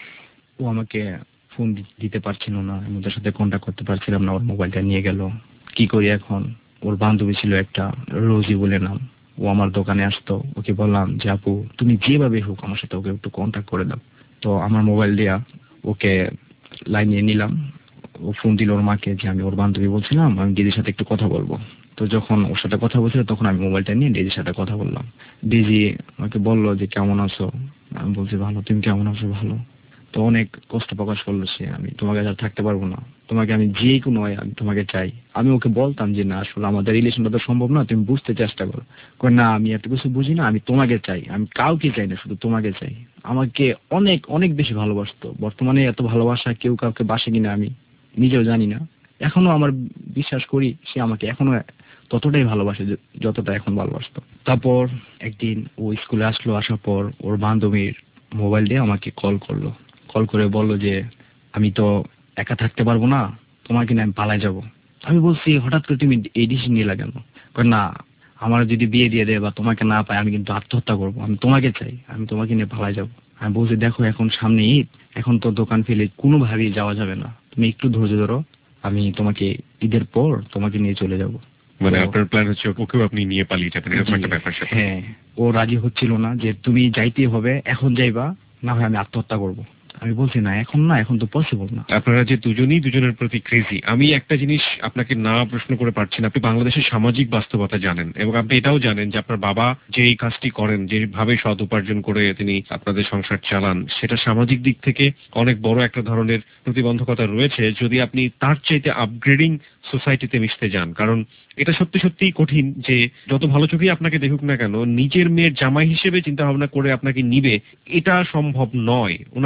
ও আমাকে ফোন দিতে পারছিল না, আমি ওদের সাথে কন্ট্যাক্ট করতে পারছিলাম না। ওর মোবাইলটা নিয়ে গেল। কি করি এখন? ওর বান্ধবী ছিল একটা, রোজি বলে নাম, ও আমার দোকানে আসতো। ওকে বললাম যে আপু তুমি যেভাবে হোক আমার সাথে ওকে একটু কন্ট্যাক্ট করে দাও। তো আমার মোবাইল দিয়া ওকে লাইনে নিলাম। ও ফোন দিল ওর মাকে যে আমি ওর বান্ধবী বলছিলাম, আমি দিদির সাথে একটু কথা বলবো। তো যখন ওর সাথে কথা বলছিল, তখন আমি মোবাইলটা নিয়ে দিদির সাথে কথা বললাম। দিদি আমাকে বললো যে কেমন আছো? আমি বলছি ভালো, তুমি কেমন আছো? ভালো। তো অনেক কষ্ট প্রকাশ করলো সে, আমি তোমাকে আর থাকতে পারবো না, তোমাকে আমি যে কোনো হয় আমি তোমাকে চাই। আমি ওকে বলতাম যে না, আসলে আমাদের রিলেশনটা তো সম্ভব না, তুমি বুঝতে চেষ্টা করো। না আমি এত কিছু বুঝি না, আমি তোমাকে চাই, আমি কাউকে চাই না, শুধু তোমাকে চাই। আমাকে অনেক অনেক বেশি ভালোবাসতো। বর্তমানে এত ভালোবাসা কেউ কাউকে বাসে কিনা আমি নিজেও জানি না। এখনো আমার বিশ্বাস করি সে আমাকে এখনো ততটাই ভালোবাসে যতটা এখন ভালোবাসতো। তারপর একদিন ও স্কুলে আসলো। আসার পর ওর বান্ধবীর মোবাইল দিয়ে আমাকে কল করলো। কল করে বললো যে আমি তো একা থাকতে পারবো না, তোমাকে নিয়ে আমি পালায় যাব। আমি বলছি হঠাৎ করে তুমি এই ডিসিশন নিয়ে কেন? না, আমার যদি বিয়ে দিয়ে দেয় বা তোমাকে না পায়, আমি কিন্তু আত্মহত্যা করবো, আমি তোমাকে চাই, আমি তোমাকে নিয়ে পালায় যাব। আমি বলছি দেখো এখন সামনে ঈদ, এখন তো দোকান ফেলে কোনোভাবেই যাওয়া যাবে না, তুমি একটু ধৈর্য ধরো, আমি তোমাকে ঈদের পর তোমাকে নিয়ে চলে যাব। মানে আপনার প্ল্যান হচ্ছে ওকেও আপনি নিয়ে পালিয়ে যাবেন, এরকম একটা ব্যাপার স্যাপার। হ্যাঁ, ও রাজি হচ্ছিল না যে তুমি যাইতেই হবে, এখন যাইবা, না হয় আমি আত্মহত্যা করব। আমি বলছি না, এখন না, এখন তো পসিবল না। আপনারা যে দুজনেই দুজনের প্রতি ক্রেজি, আমি একটা জিনিস আপনাকে না প্রশ্ন করে পারছি না, আপনি বাংলাদেশের সামাজিক বাস্তবতা জানেন এবং আপনি এটাও জানেন যে আপনার বাবা যে এই কাজটি করেন, যেভাবে সৎ উপার্জন করে তিনি আপনাদের সংসার চালান, সেটা সামাজিক দিক থেকে অনেক বড় একটা ধরনের প্রতিবন্ধকতা রয়েছে যদি আপনি তার চাইতে আপগ্রেডিং সোসাইটিতে মিশতে যান। কারণ এটা সত্যি সত্যি কঠিন যে যত ভালো চোখেই আপনাকে দেখুক না কেন, নিজের মেয়ের জামাই হিসেবে চিন্তা ভাবনা করে আপনাকে নিবে, এটা সম্ভব নয় ওনাদের জায়গাটা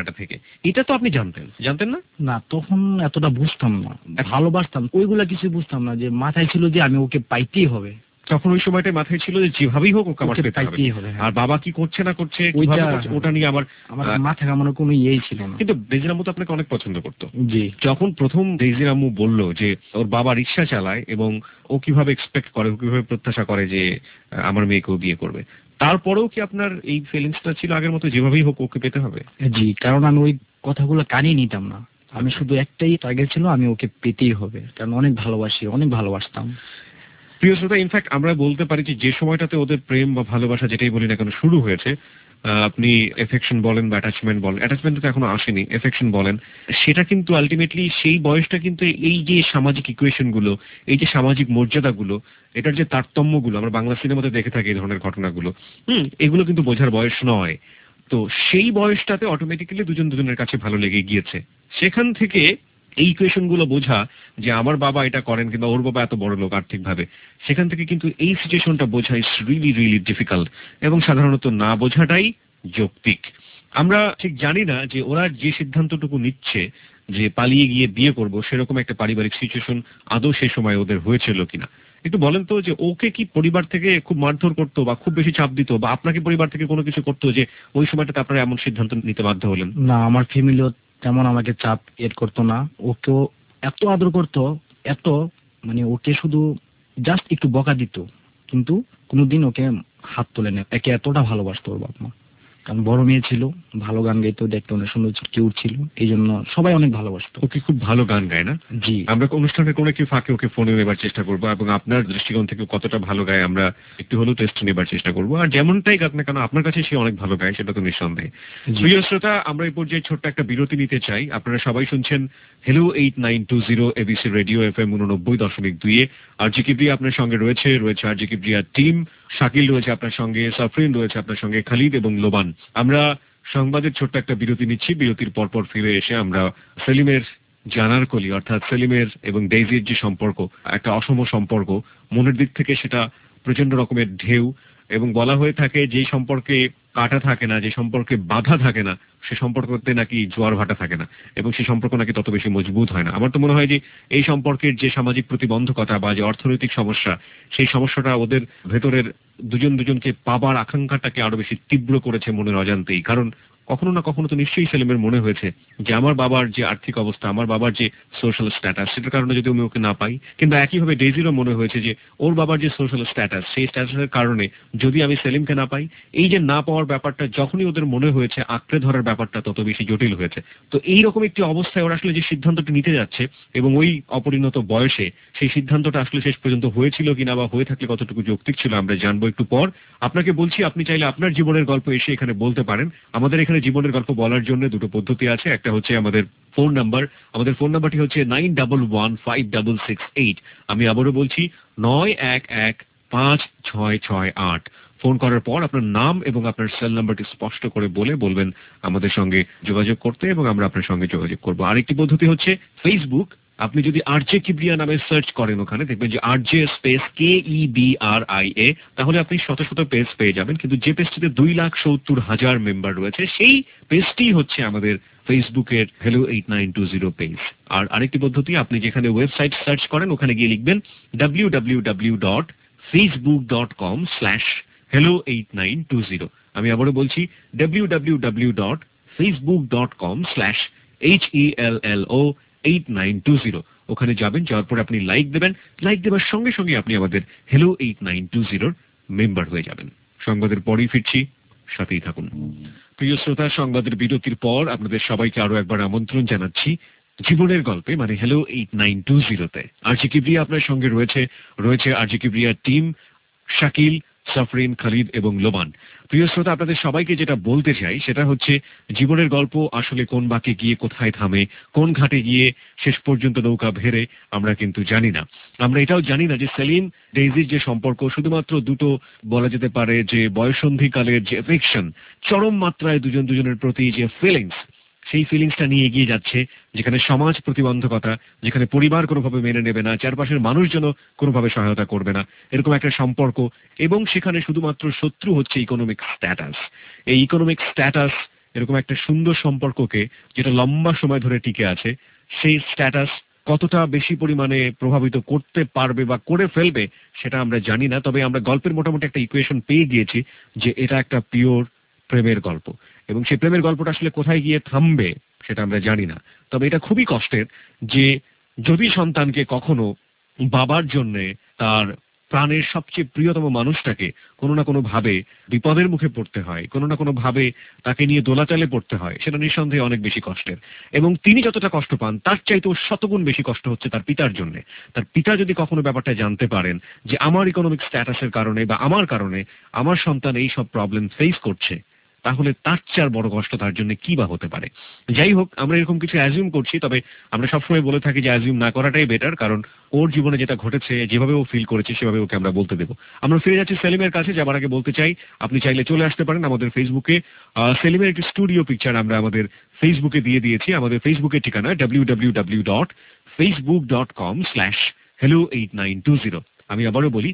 জায়গাটা থেকে, এটা তো আপনি জানতেন না? না, তখন এতটা বুঝতাম না, ভালোবাসতাম ওইগুলা কিছু বুঝতাম না, যে মাথায় ছিল যে আমি ওকে পাইতেই হবে। তখন ওই সময়টা মাথায় ছিল যে যেভাবেই হোক ওকে আমার ওকে পেতে হবে। পাইতেই হবে, হ্যাঁ। আর বাবা কি করছে না করছে, কিভাবে ওইটা করছে, ওটা নিয়ে আমার আমার মাথায় কামানোর কোনো ইয়েই ছিল না। কিন্তু ডেজির আম্মু তো আপনাকে অনেক পছন্দ করতো। জি। যখন প্রথম ডেজির আম্মু বলল যে ওর বাবা রিক্সা চালায় এবং ও কিভাবে এক্সপেক্ট করে, ও কিভাবে প্রত্যাশা করে যে আমার মেয়েকেও বিয়ে করবে, তারপরেও কি আপনার এই ফিলিংসটা ছিল আগের মতো যেভাবেই হোক ওকে পেতে হবে? জি, কারণ আমি ওই কথাগুলো কানে নিতাম না। আমি শুধু একটাই টার্গেট ছিল, আমি ওকে পেতেই হবে, কারণ অনেক ভালোবাসি, অনেক ভালোবাসতাম। প্রিয় শ্রোতা, ইনফ্যাক্ট আমরা বলতে পারি যে সময়টাতে ওদের প্রেম বা ভালোবাসা যেটাই বলি না কেন শুরু হয়েছে, আপনি এফেকশন বলেন বা অ্যাটাচমেন্ট বলেন, অ্যাটাচমেন্ট তো এখনো আসেনি, এফেকশন বলেন, সেটা কিন্তু আলটিমেটলি সেই বয়সটা কিন্তু এই যে সামাজিক ইকুয়েশন গুলো, এই যে সামাজিক মর্যাদাগুলো, এটার যে তারতম্যগুলো আমরা বাংলা সিনেমাতে দেখে থাকি, এই ধরনের ঘটনাগুলো, এগুলো কিন্তু বোঝার বয়স নয়। তো সেই বয়সটাতে অটোমেটিক্যালি দুজন দুজনের কাছে ভালো লেগে গিয়েছে। সেখান থেকে এই ইকুয়েশন গুলো বোঝা যে আমার বাবা এটা করেন কিংবা ওর বাবা এত বড় লোক আর্থিকভাবে, সেখান থেকে কিন্তু এই সিচুয়েশনটা বোঝা ইজ রিয়েলি রিয়েলি ডিফিকাল্ট, এবং সাধারণত না বোঝাটাই যৌক্তিক। আমরা ঠিক জানি না যে ওরা যে সিদ্ধান্তটুকু নিচ্ছে যে পালিয়ে গিয়ে বিয়ে করব, সেরকম একটা পারিবারিক সিচুয়েশন আদৌ সে সময় ওদের হয়েছিল কিনা। একটু বলেন তো যে ওকে কি পরিবার থেকে খুব মারধর করতো বা খুব বেশি চাপ দিত, বা আপনাকে পরিবার থেকে কোনো কিছু করতো যে ওই সময়টাতে আপনারা এমন সিদ্ধান্ত নিতে বাধ্য হলেন? না, আমার ফ্যামিলিও তেমন আমাকে চাপ করতো না। ওকেও এত আদর করতো, এত, মানে ওকে শুধু জাস্ট একটু বকা দিত, কিন্তু কোনোদিন ওকে হাত তোলে না। একে এতটা ভালোবাসতো ওর বাপ মা, কারণ বড় মেয়ে ছিল, ভালো গান গাইতো, দেখতে অনেক সুন্দর কিউট ছিল, এই জন্য সবাই অনেক ভালোবাসতো। ওকে খুব ভালো গান গায় না? জি। আমরা অনুষ্ঠানের কোনো একটি ফাঁকে ওকে ফোনে নেবার চেষ্টা করবো, এবং আপনার দৃষ্টিকোণ থেকে কতটা ভালো গায় আমরা একটু হলেও টেস্ট নেবার চেষ্টা করবো। আর যেমনটাই গাক না কেন আপনার কাছে সে অনেক ভালো গায়, সেটা তো নিঃসন্দেহে। প্রিয় শ্রোতা, আমরা এই পর্যায়ে ছোট্ট একটা বিরতি নিতে চাই। আপনারা সবাই শুনছেন hello 8920 ABC radio FM 89.2 R J Kibria আপনার সঙ্গে রয়েছে আর জি কিবরিয়ার টিম। শাকিল রয়েছে আপনার সঙ্গে, সাফরিন রয়েছে আপনার সঙ্গে, খালিদ এবং লোবান। আমরা সংবাদের ছোট্ট একটা বিরতি নিচ্ছি। বিরতির পরপর ফিরে এসে আমরা সেলিমের জানার কলি, অর্থাৎ সেলিমের এবং ডেইজির যে সম্পর্ক, একটা অসম সম্পর্ক, মনের দিক থেকে সেটা প্রচন্ড রকমের ঢেউ, এবং বলা হয়ে থাকে যে সম্পর্কে কাটা থাকে না, যে সম্পর্কে বাধা থাকে না, সে সম্পর্কতে নাকি জোয়ার ভাটা থাকে না, এবং সে সম্পর্ক নাকি তত বেশি মজবুত হয় না। আমার তো মনে হয় যে এই সম্পর্কের যে সামাজিক প্রতিবন্ধকতা বা যে অর্থনৈতিক সমস্যা, সেই সমস্যাটা ওদের ভেতরের দুজন দুজনকে পাবার আকাঙ্ক্ষাটাকে আরো বেশি তীব্র করেছে মনের অজান্তেই। কারণ কখনো না কখনো তো নিশ্চয়ই সেলিমের মনে হয়েছে যে আমার বাবার যে আর্থিক অবস্থা, আমার বাবার যে সোশ্যাল স্ট্যাটাস, সেটার কারণে যদি আমি ওকে না পাই, কিন্তু একইভাবে ডেজিরও মনে হয়েছে যে ওর বাবার যে সোশ্যাল স্ট্যাটাস, সেই স্ট্যাটাসের কারণে যদি আমি সেলিমকে না পাই, এই যে না পাওয়ার ব্যাপারটা যখনই ওদের মনে হয়েছে, আঁকড়ে ধরার ব্যাপারটা তত বেশি জটিল হয়েছে। তো এইরকম একটি অবস্থায় ওরা আসলে যে সিদ্ধান্তটি নিতে যাচ্ছে, এবং ওই অপরিণত বয়সে সেই সিদ্ধান্তটা আসলে শেষ পর্যন্ত হয়েছিল কিনা, বা হয়ে থাকলে কতটুকু যৌক্তিক ছিল, আমরা জানবো একটু পর। আপনাকে বলছি, আপনি চাইলে আপনার জীবনের গল্প এসে এখানে বলতে পারেন। আমাদের এখানে জীবনের গল্প বলার জন্য দুটো পদ্ধতি আছে। একটা হচ্ছে আমাদের ফোন নাম্বার, আমাদের ফোন নাম্বারটি হচ্ছে 91156668। আমি আবারও বলছি 91156668। ফোন করার পর আপনার নাম এবং আপনার সেল নাম্বারটি স্পষ্ট করে বলবেন আমাদের সঙ্গে যোগাযোগ করতে, এবং আমরা আপনার সঙ্গে যোগাযোগ করব। আরেকটি পদ্ধতি হচ্ছে ফেসবুক। আপনি যদি আরজে কিবরিয়া নামে সার্চ করেন, ওখানে দেখবেন যে আরজে স্পেস KEBRIA, তাহলে আপনি শত শত পেজ পেয়ে যাবেন। কিন্তু যে পেজটিতে 2,70,000 মেম্বার রয়েছে, সেই পেজটি হচ্ছে আমাদের ফেসবুকের হ্যালো 8920 পেজ। আর আরেকটি পদ্ধতি, আপনি যেখানে ওয়েবসাইট সার্চ করেন, ওখানে গিয়ে লিখবেন www.facebook.com/hello8920। আমি আবারও বলছি www.facebook.com/HELLO8920। ওখানে যাবেন, যাওয়ার পর আপনি লাইক দেবেন। লাইক দেওয়ার সঙ্গে সঙ্গে আপনি আমাদের হ্যালো 8920 মেম্বার হয়ে যাবেন। সংবাদের পরেই ফিরছি, সাথেই থাকুন। প্রিয় শ্রোতা, সংবাদের বিরতির পর আপনাদের সবাইকে আরো একবার আমন্ত্রণ জানাচ্ছি জীবনের গল্পে, মানে হ্যালো 8920-তে। আরজি কিবরিয়া আপনার সঙ্গে রয়েছে আরজি কিবরিয়ার টিম, শাকিল, সাফরিন, খালিদ এবং লোবান। প্রিয় শ্রোতা, আপনাদের সবাইকে যেটা বলতে চাই সেটা হচ্ছে জীবনের গল্প আসলে কোন বাঁকে গিয়ে কোথায় থামে, কোন ঘাটে গিয়ে শেষ পর্যন্ত নৌকা ভেড়ে, আমরা কিন্তু জানি না। আমরা এটাও জানি না যে সেলিম ডেইজির যে সম্পর্ক, শুধুমাত্র দুটো বলা যেতে পারে যে বয়সন্ধিকালের যে এফেকশন, চরম মাত্রায় দুজন দুজনের প্রতি যে ফিলিংস, সেই ফিলিংসটা নিয়ে এগিয়ে যাচ্ছে, যেখানে সমাজ প্রতিবন্ধকতা, যেখানে পরিবার কোনোভাবে মেনে নেবে না, চারপাশের মানুষজন কোনোভাবে সহায়তা করবে না, এরকম একটা সম্পর্ক। এবং সেখানে শুধুমাত্র শত্রু হচ্ছে ইকোনমিক স্ট্যাটাস। এই ইকোনমিক স্ট্যাটাস এরকম একটা সুন্দর সম্পর্ককে, যেটা লম্বা সময় ধরে টিকে আছে, সেই স্ট্যাটাস কতটা বেশি পরিমাণে প্রভাবিত করতে পারবে বা করে ফেলবে সেটা আমরা জানি না। তবে আমরা গল্পের মোটামুটি একটা ইকুয়েশন পেয়ে গিয়েছি যে এটা একটা পিওর প্রেমের গল্প, এবং সেই প্রেমের গল্পটা আসলে কোথায় গিয়ে থামবে সেটা আমরা জানি না। তবে এটা খুবই কষ্টের যে যদি সন্তানকে কখনো বাবার জন্য তার প্রাণের সবচেয়ে প্রিয়তম মানুষটাকে কোনো না কোনো ভাবে বিপদের মুখে পড়তে হয়, কোনো না কোনো ভাবে তাকে নিয়ে দোলাচালে পড়তে হয়, সেটা নিঃসন্দেহে অনেক বেশি কষ্টের। এবং তিনি যতটা কষ্ট পান তার চাইতেও শতগুণ বেশি কষ্ট হচ্ছে তার পিতার জন্য। তার পিতা যদি কখনো ব্যাপারটা জানতে পারেন যে আমার ইকোনমিক স্ট্যাটাসের কারণে বা আমার কারণে আমার সন্তান এই সব প্রবলেম ফেস করছে, তাহলে তার চেয়ে আর বড় কষ্ট তার জন্য কি বা হতে পারে। যাই হোক, আমরা এরকম কিছু অ্যাজিউম করছি, তবে আমরা সবসময় বলে থাকি যে অ্যাজিউম না করাটাই বেটার, কারণ ওর জীবনে যেটা ঘটেছে, যেভাবে ও ফিল করেছে সেভাবে ওকে আমরা বলতে দেবো। আমরা ফিরে যাচ্ছি সেলিমের কাছে। যাবার আগে বলতে চাই, আপনি চাইলে চলে আসতে পারেন আমাদের ফেসবুকে। সেলিমের একটি স্টুডিও পিকচার আমরা আমাদের ফেসবুকে দিয়ে দিয়েছি। আমাদের ফেসবুকের ঠিকানা www.facebook.com/hello8920। আমি আবারও বলি,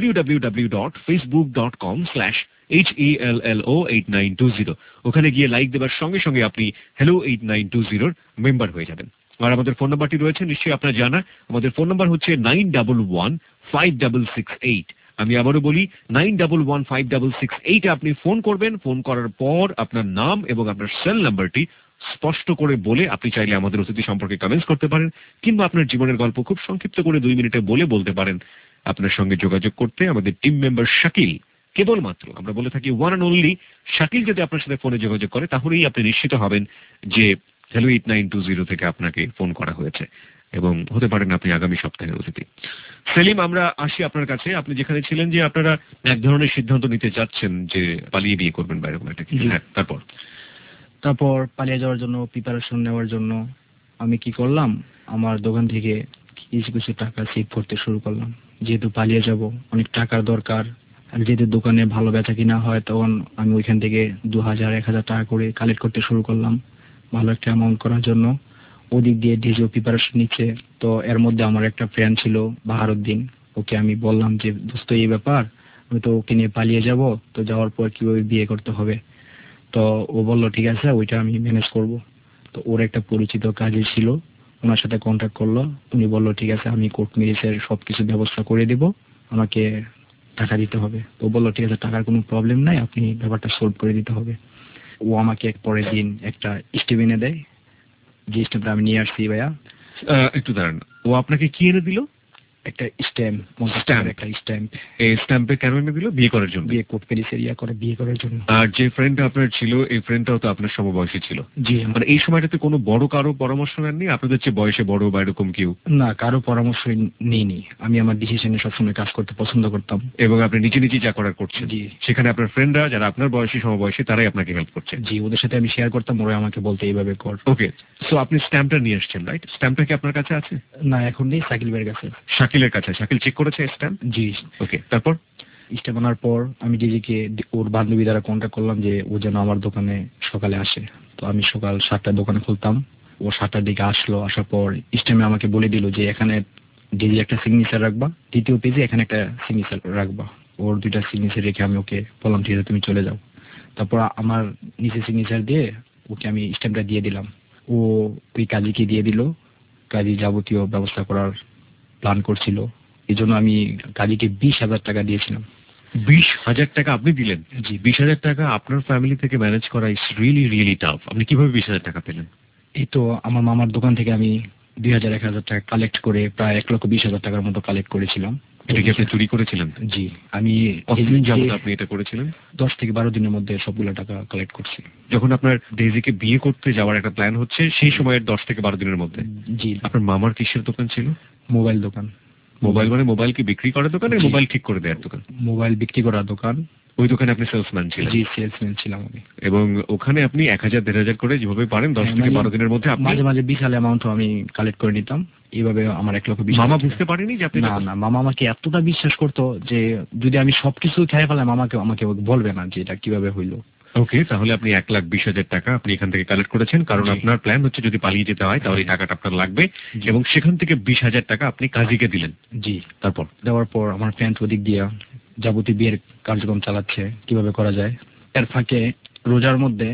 www.facebook.com/HELLO8920। ওখানে গিয়ে লাইক দেবার সঙ্গে সঙ্গে আপনি হ্যালো 8920 মেম্বার হয়ে যাবেন। আর আমাদের ফোন নাম্বারটি রয়েছে নিশ্চয়ই আপনার জানা। আমাদের ফোন নাম্বার হচ্ছে 91156668। আমি আবারও বলি, 91156668 আপনি ফোন করবেন। ফোন করার পর আপনার নাম এবং আপনার সেল নাম্বারটি স্পষ্ট করে বলে আপনি চাইলে আমাদের অতিথি সম্পর্কে কমেন্টস করতে পারেন, কিংবা আপনার জীবনের গল্প খুব সংক্ষিপ্ত করে 2 মিনিটে বলতে পারেন। আপনার সঙ্গে যোগাযোগ করতে আমাদের টিম মেম্বার শাকিল, কেবলমাত্র আমরা বলে থাকি ওয়ান অ্যান্ড অনলি শাকিল, যদি আপনার সাথে ফোনে যোগাযোগ করে তাহলেই আপনি নিশ্চিত হবেন যে হ্যালো 8920 থেকে আপনাকে ফোন করা হয়েছে, এবং হতে পারেন আপনি আগামী সপ্তাহের অতিথি। সেলিম, আমরা আসি আপনার কাছে। আপনি যেখানে ছিলেন যে আপনারা এক ধরনের সিদ্ধান্ত নিতে যাচ্ছেন যে পালিয়ে বিয়ে করবেন বা এরকম একটা কিছু। হ্যাঁ, তারপর পালিয়ে যাওয়ার জন্য প্রিপারেশন নেওয়ার জন্য আমি কি করলাম, আমার দোকান থেকে কিছু কিছু টাকা সেভ করতে শুরু করলাম। যেহেতু পালিয়ে যাব, অনেক টাকার দরকার, আর যেহেতু দোকানে ভালো বেচা কিনা হয়, তখন আমি ওইখান থেকে 2000-1000 টাকা করে কালেক্ট করতে শুরু করলাম ভালো একটা অ্যামাউন্ট করার জন্য। ওদিক দিয়ে ডিজে প্রিপারেশন নিচ্ছে। তো এর মধ্যে আমার একটা ফ্রেন্ড ছিল বাহারুদ্দিন, ওকে আমি বললাম যে দোস্ত এই ব্যাপার, আমি তো ওকে নিয়ে পালিয়ে যাব, তো যাওয়ার পর কিভাবে বিয়ে করতে হবে। তো ও বলল ঠিক আছে, ওইটা আমি ম্যানেজ করব। তো ওর একটা পরিচিত কাজে ছিল, ওনার সাথে কন্ট্যাক্ট করলো। উনি বলল ঠিক আছে, আমি কোর্ট ম্যারেজের সবকিছু ব্যবস্থা করে দিব, আমাকে টাকা দিতে হবে। তো বলল ঠিক আছে, টাকার কোনো প্রবলেম নাই, আপনি ব্যাপারটা সলভ করে দিতে হবে। ও আমাকে পরের দিন একটা স্টেপ এনে দেয়, যে স্টেপটা আমি নিয়ে আসছি ভাইয়া। একটু দাঁড়ান, ও আপনাকে কি এনে দিল? একটা স্ট্যাম্প, একটা স্ট্যাম্প। এই স্ট্যাম্পে কেন এনে দিল? বিয়ে করার জন্য? বিয়ে কোর্ট ম্যারেজের বিয়ে করার জন্য। আর যে ফ্রেন্ডটা আপনার ছিল, এই ফ্রেন্ডটাও তো আপনার সমবয়সী ছিল? জি। মানে এই সময়টাতে কোনো বড় কারো পরামর্শ নেননি? আপনাদের চেয়ে বয়সে বড় বা এরকম কেউ? না, কারো পরামর্শ নিইনি। আমি আমার ডিসিশনে সবসময় কাজ করতে পছন্দ করতাম। এবং আপনি নিজে নিজে যা করার করছেন? জি। সেখানে আপনার ফ্রেন্ডরা যারা আপনার বয়সী সমবয়সী তারাই আপনাকে হেল্প করছে? জি, ওদের সাথে আমি শেয়ার করতাম, ওরা আমাকে বলতে এইভাবে কর। ওকে, সো আপনি স্ট্যাম্পটা নিয়ে আসছেন, রাইট? স্ট্যাম্পটা কি আপনার কাছে আছে? না, এখন নেই, শাকিল ভাইয়ের কাছে। শাকিলের কাছে? শাকিল চেক করেছে স্ট্যাম্প? জি। ওকে, তারপর? স্ট্যাম্প আনার পর আমি ডিজিকে ওর বান্ধবী দ্বারা কন্ট্যাক্ট করলাম যে ও যেন আমার দোকানে সকালে আসে। তো আমি সকাল 7টায় দোকানে খুলতাম, ও 7টার দিকে আসলো। আসার পর স্ট্যাম্পে আমাকে বলে দিল যে এখানে ডিজি একটা সিগনেচার রাখবা, দ্বিতীয় পেজে এখানে একটা সিগনেচার রাখবা। ওর 2টা সিগনেচার রেখে আমি ওকে বললাম ঠিক আছে তুমি চলে যাও। তারপর আমার নিচে সিগনেচার দিয়ে ওকে আমি স্ট্যাম্পটা দিয়ে দিলাম। ও ওই কাজীকে দিয়ে দিল, কাজী যাবতীয় ব্যবস্থা করার প্ল্যান করছিল। এই জন্য আমি কাজীকে 20,000 টাকা দিয়েছিলাম। 20,000 টাকা আপনি দিলেন? জি। 20,000 টাকা আপনার ফ্যামিলি থেকে ম্যানেজ করা ইজ রিয়েলি রিয়েলি টাফ। আপনি কিভাবে 20,000 টাকা পেলেন? এই তো আমার মামার দোকান থেকে আমি 2,000-1,000 টাকা কালেক্ট করে প্রায় 1,20,000 টাকার মতো কালেক্ট করেছিলাম। এটা কি আপনি চুরি করেছিলেন? জি। আমি কতদিন যাবত আপনি এটা করেছিলেন? 10 থেকে 12 দিনের মধ্যে সবগুলো টাকা কালেক্ট করছি। যখন আপনার ডেইজিকে বিয়ে করতে যাওয়ার একটা প্ল্যান হচ্ছে, সেই সময়ের 10 থেকে 12 দিনের মধ্যে? জি। আপনার মামার কিসের দোকান ছিল? মোবাইল দোকান। মোবাইল মানে মোবাইল কি বিক্রি করার দোকান, নাকি মোবাইল ঠিক করে দেওয়ার দোকান? মোবাইল বিক্রি করার দোকান। ওই দোকানে আপনি সেলসম্যান ছিলেন? জি, সেলসম্যান ছিলাম আমি। এবং ওখানে আপনি 1,000-1,500 করে যেভাবে পারেন 10 থেকে 12 দিনের মধ্যে আপনি? মাঝে মাঝে বিশাল অ্যামাউন্ট আমি কালেক্ট করে নিতাম। এইভাবে আমার 1,20,000। মামা বুঝতে পারেনি যে আপনি? না, মামা আমাকে এতটা বিশ্বাস করতো যে যদি আমি সবকিছু খেয়ে ফেলাম আমাকে বলবে না যে এটা কিভাবে হইলো। ওকে, তাহলে আপনি 1,20,000 টাকা আপনি এখান থেকে কালেক্ট করেছেন, কারণ আপনার প্ল্যান হচ্ছে যদি পালিয়ে যেতে হয় তাহলে টাকাটা আপনার লাগবে, এবং সেখান থেকে 20,000 টাকা আপনি কাজীকে দিলেন। জি। তারপর? দেওয়ার পর আমার ফ্রেন্ড ওদিক দিয়ে যাবতীয় বিয়ের কার্যক্রম চালাচ্ছে কিভাবে করা যায়। এর ফাঁকে রোজার মধ্যে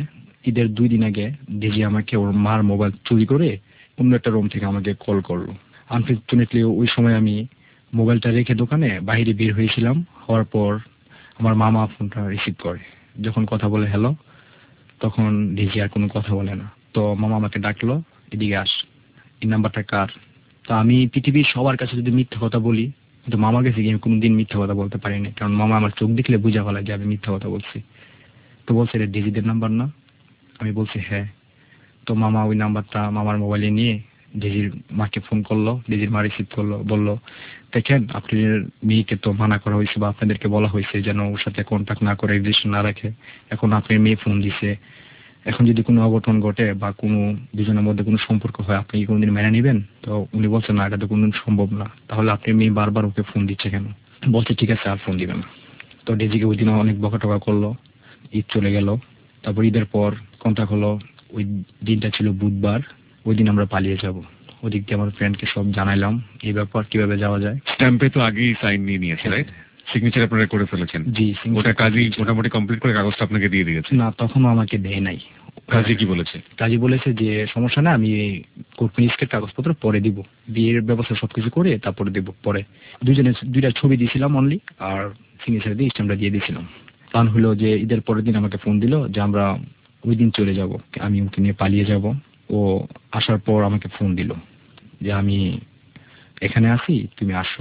ঈদের 2 দিন আগে ডিজি আমাকে ওর মার মোবাইল চুরি করে অন্য একটা রুম থেকে আমাকে কল করলো। আনফরচুনেটলি ওই সময় আমি মোবাইলটা রেখে দোকানে বাইরে বের হয়েছিলাম। হওয়ার পর আমার মামা ফোনটা রিসিভ করে। যখন কথা বলে হ্যালো, তখন ডিজি আর কোনো কথা বলে না। তো মামা আমাকে ডাকলো, এদিকে আস, এই নাম্বারটা কার? তো আমি পৃথিবীর সবার কাছে যদি মিথ্যা কথা বলি, কিন্তু মামার কাছে গিয়ে আমি কোনোদিন মিথ্যা কথা বলতে পারিনি, কারণ মামা আমার চোখ দেখলে বুঝা ফেলায় যে আমি মিথ্যা কথা বলছি। তো বলছে এটা ডিজিদের নাম্বার না? আমি বলছি হ্যাঁ। তো মামা ওই নাম্বারটা মামার মোবাইলে নিয়ে ডিজির মাকে ফোন করলো। ডিজির মা রিসিভ করলো, বললো দেখেন আপনাদের মেয়েকে তো মানা করা হয়েছে বা আপনাদেরকে বলা হয়েছে যেন ওর সাথে কন্ট্যাক্ট না করে, রিলেশন না রাখে। এখন আপনার মেয়ে ফোন দিছে, এখন যদি কোনো অঘটন ঘটে বা কোনো দুজনের মধ্যে কোনো সম্পর্ক হয়, আপনি কি কোনোদিন মেনে নেবেন? তো উনি বলছেন না, এটা তো কোনোদিন সম্ভব না। তাহলে আপনার মেয়ে বারবার ওকে ফোন দিচ্ছে কেন? বলছে ঠিক আছে আর ফোন দিবে না। তো ডিজিকে ওই দিন অনেক বকাটকা করলো। ঈদ চলে গেল। তারপর ঈদের পর কন্ট্যাক্ট হলো। ওই দিনটা ছিল বুধবার। ওই দিন আমরা পালিয়ে যাব। ওদিক দিয়ে আমার ফ্রেন্ডকে সব জানাইলাম এই ব্যাপার, কিভাবে যাওয়া যায়। স্ট্যাম্পে তো আগেই সাইন নিয়ে নিয়েছে, রাইট? সিগনেচার আপনারা করে ফেলেছেন? জি, ওটা কাজই মোটামুটি কমপ্লিট করে কাগজটা আপনাকে দিয়ে দিয়েছে? না, তখনও আমাকে দেয় নাই। কাজী কি বলেছে? কাজী বলেছে যে সমস্যা না, আমি কোর্ট ম্যাজিস্ট্রেট কাগজপত্র পরে দিব, বিয়ের ব্যবস্থা সবকিছু করে তারপরে দিব। পরে দুইজনের 2টা ছবি দিয়েছিলাম অনলি, আর সিগনেচার দিয়ে স্ট্যাম্পটা দিয়ে দিয়েছিলাম। প্ল্যান হলো যে ঈদের পরের দিন আমাকে ফোন দিল যে আমরা ওই দিন চলে যাব, আমি ওকে নিয়ে পালিয়ে যাব। ও আসার পর আমাকে ফোন দিল যে আমি এখানে আছি, তুমি আসো।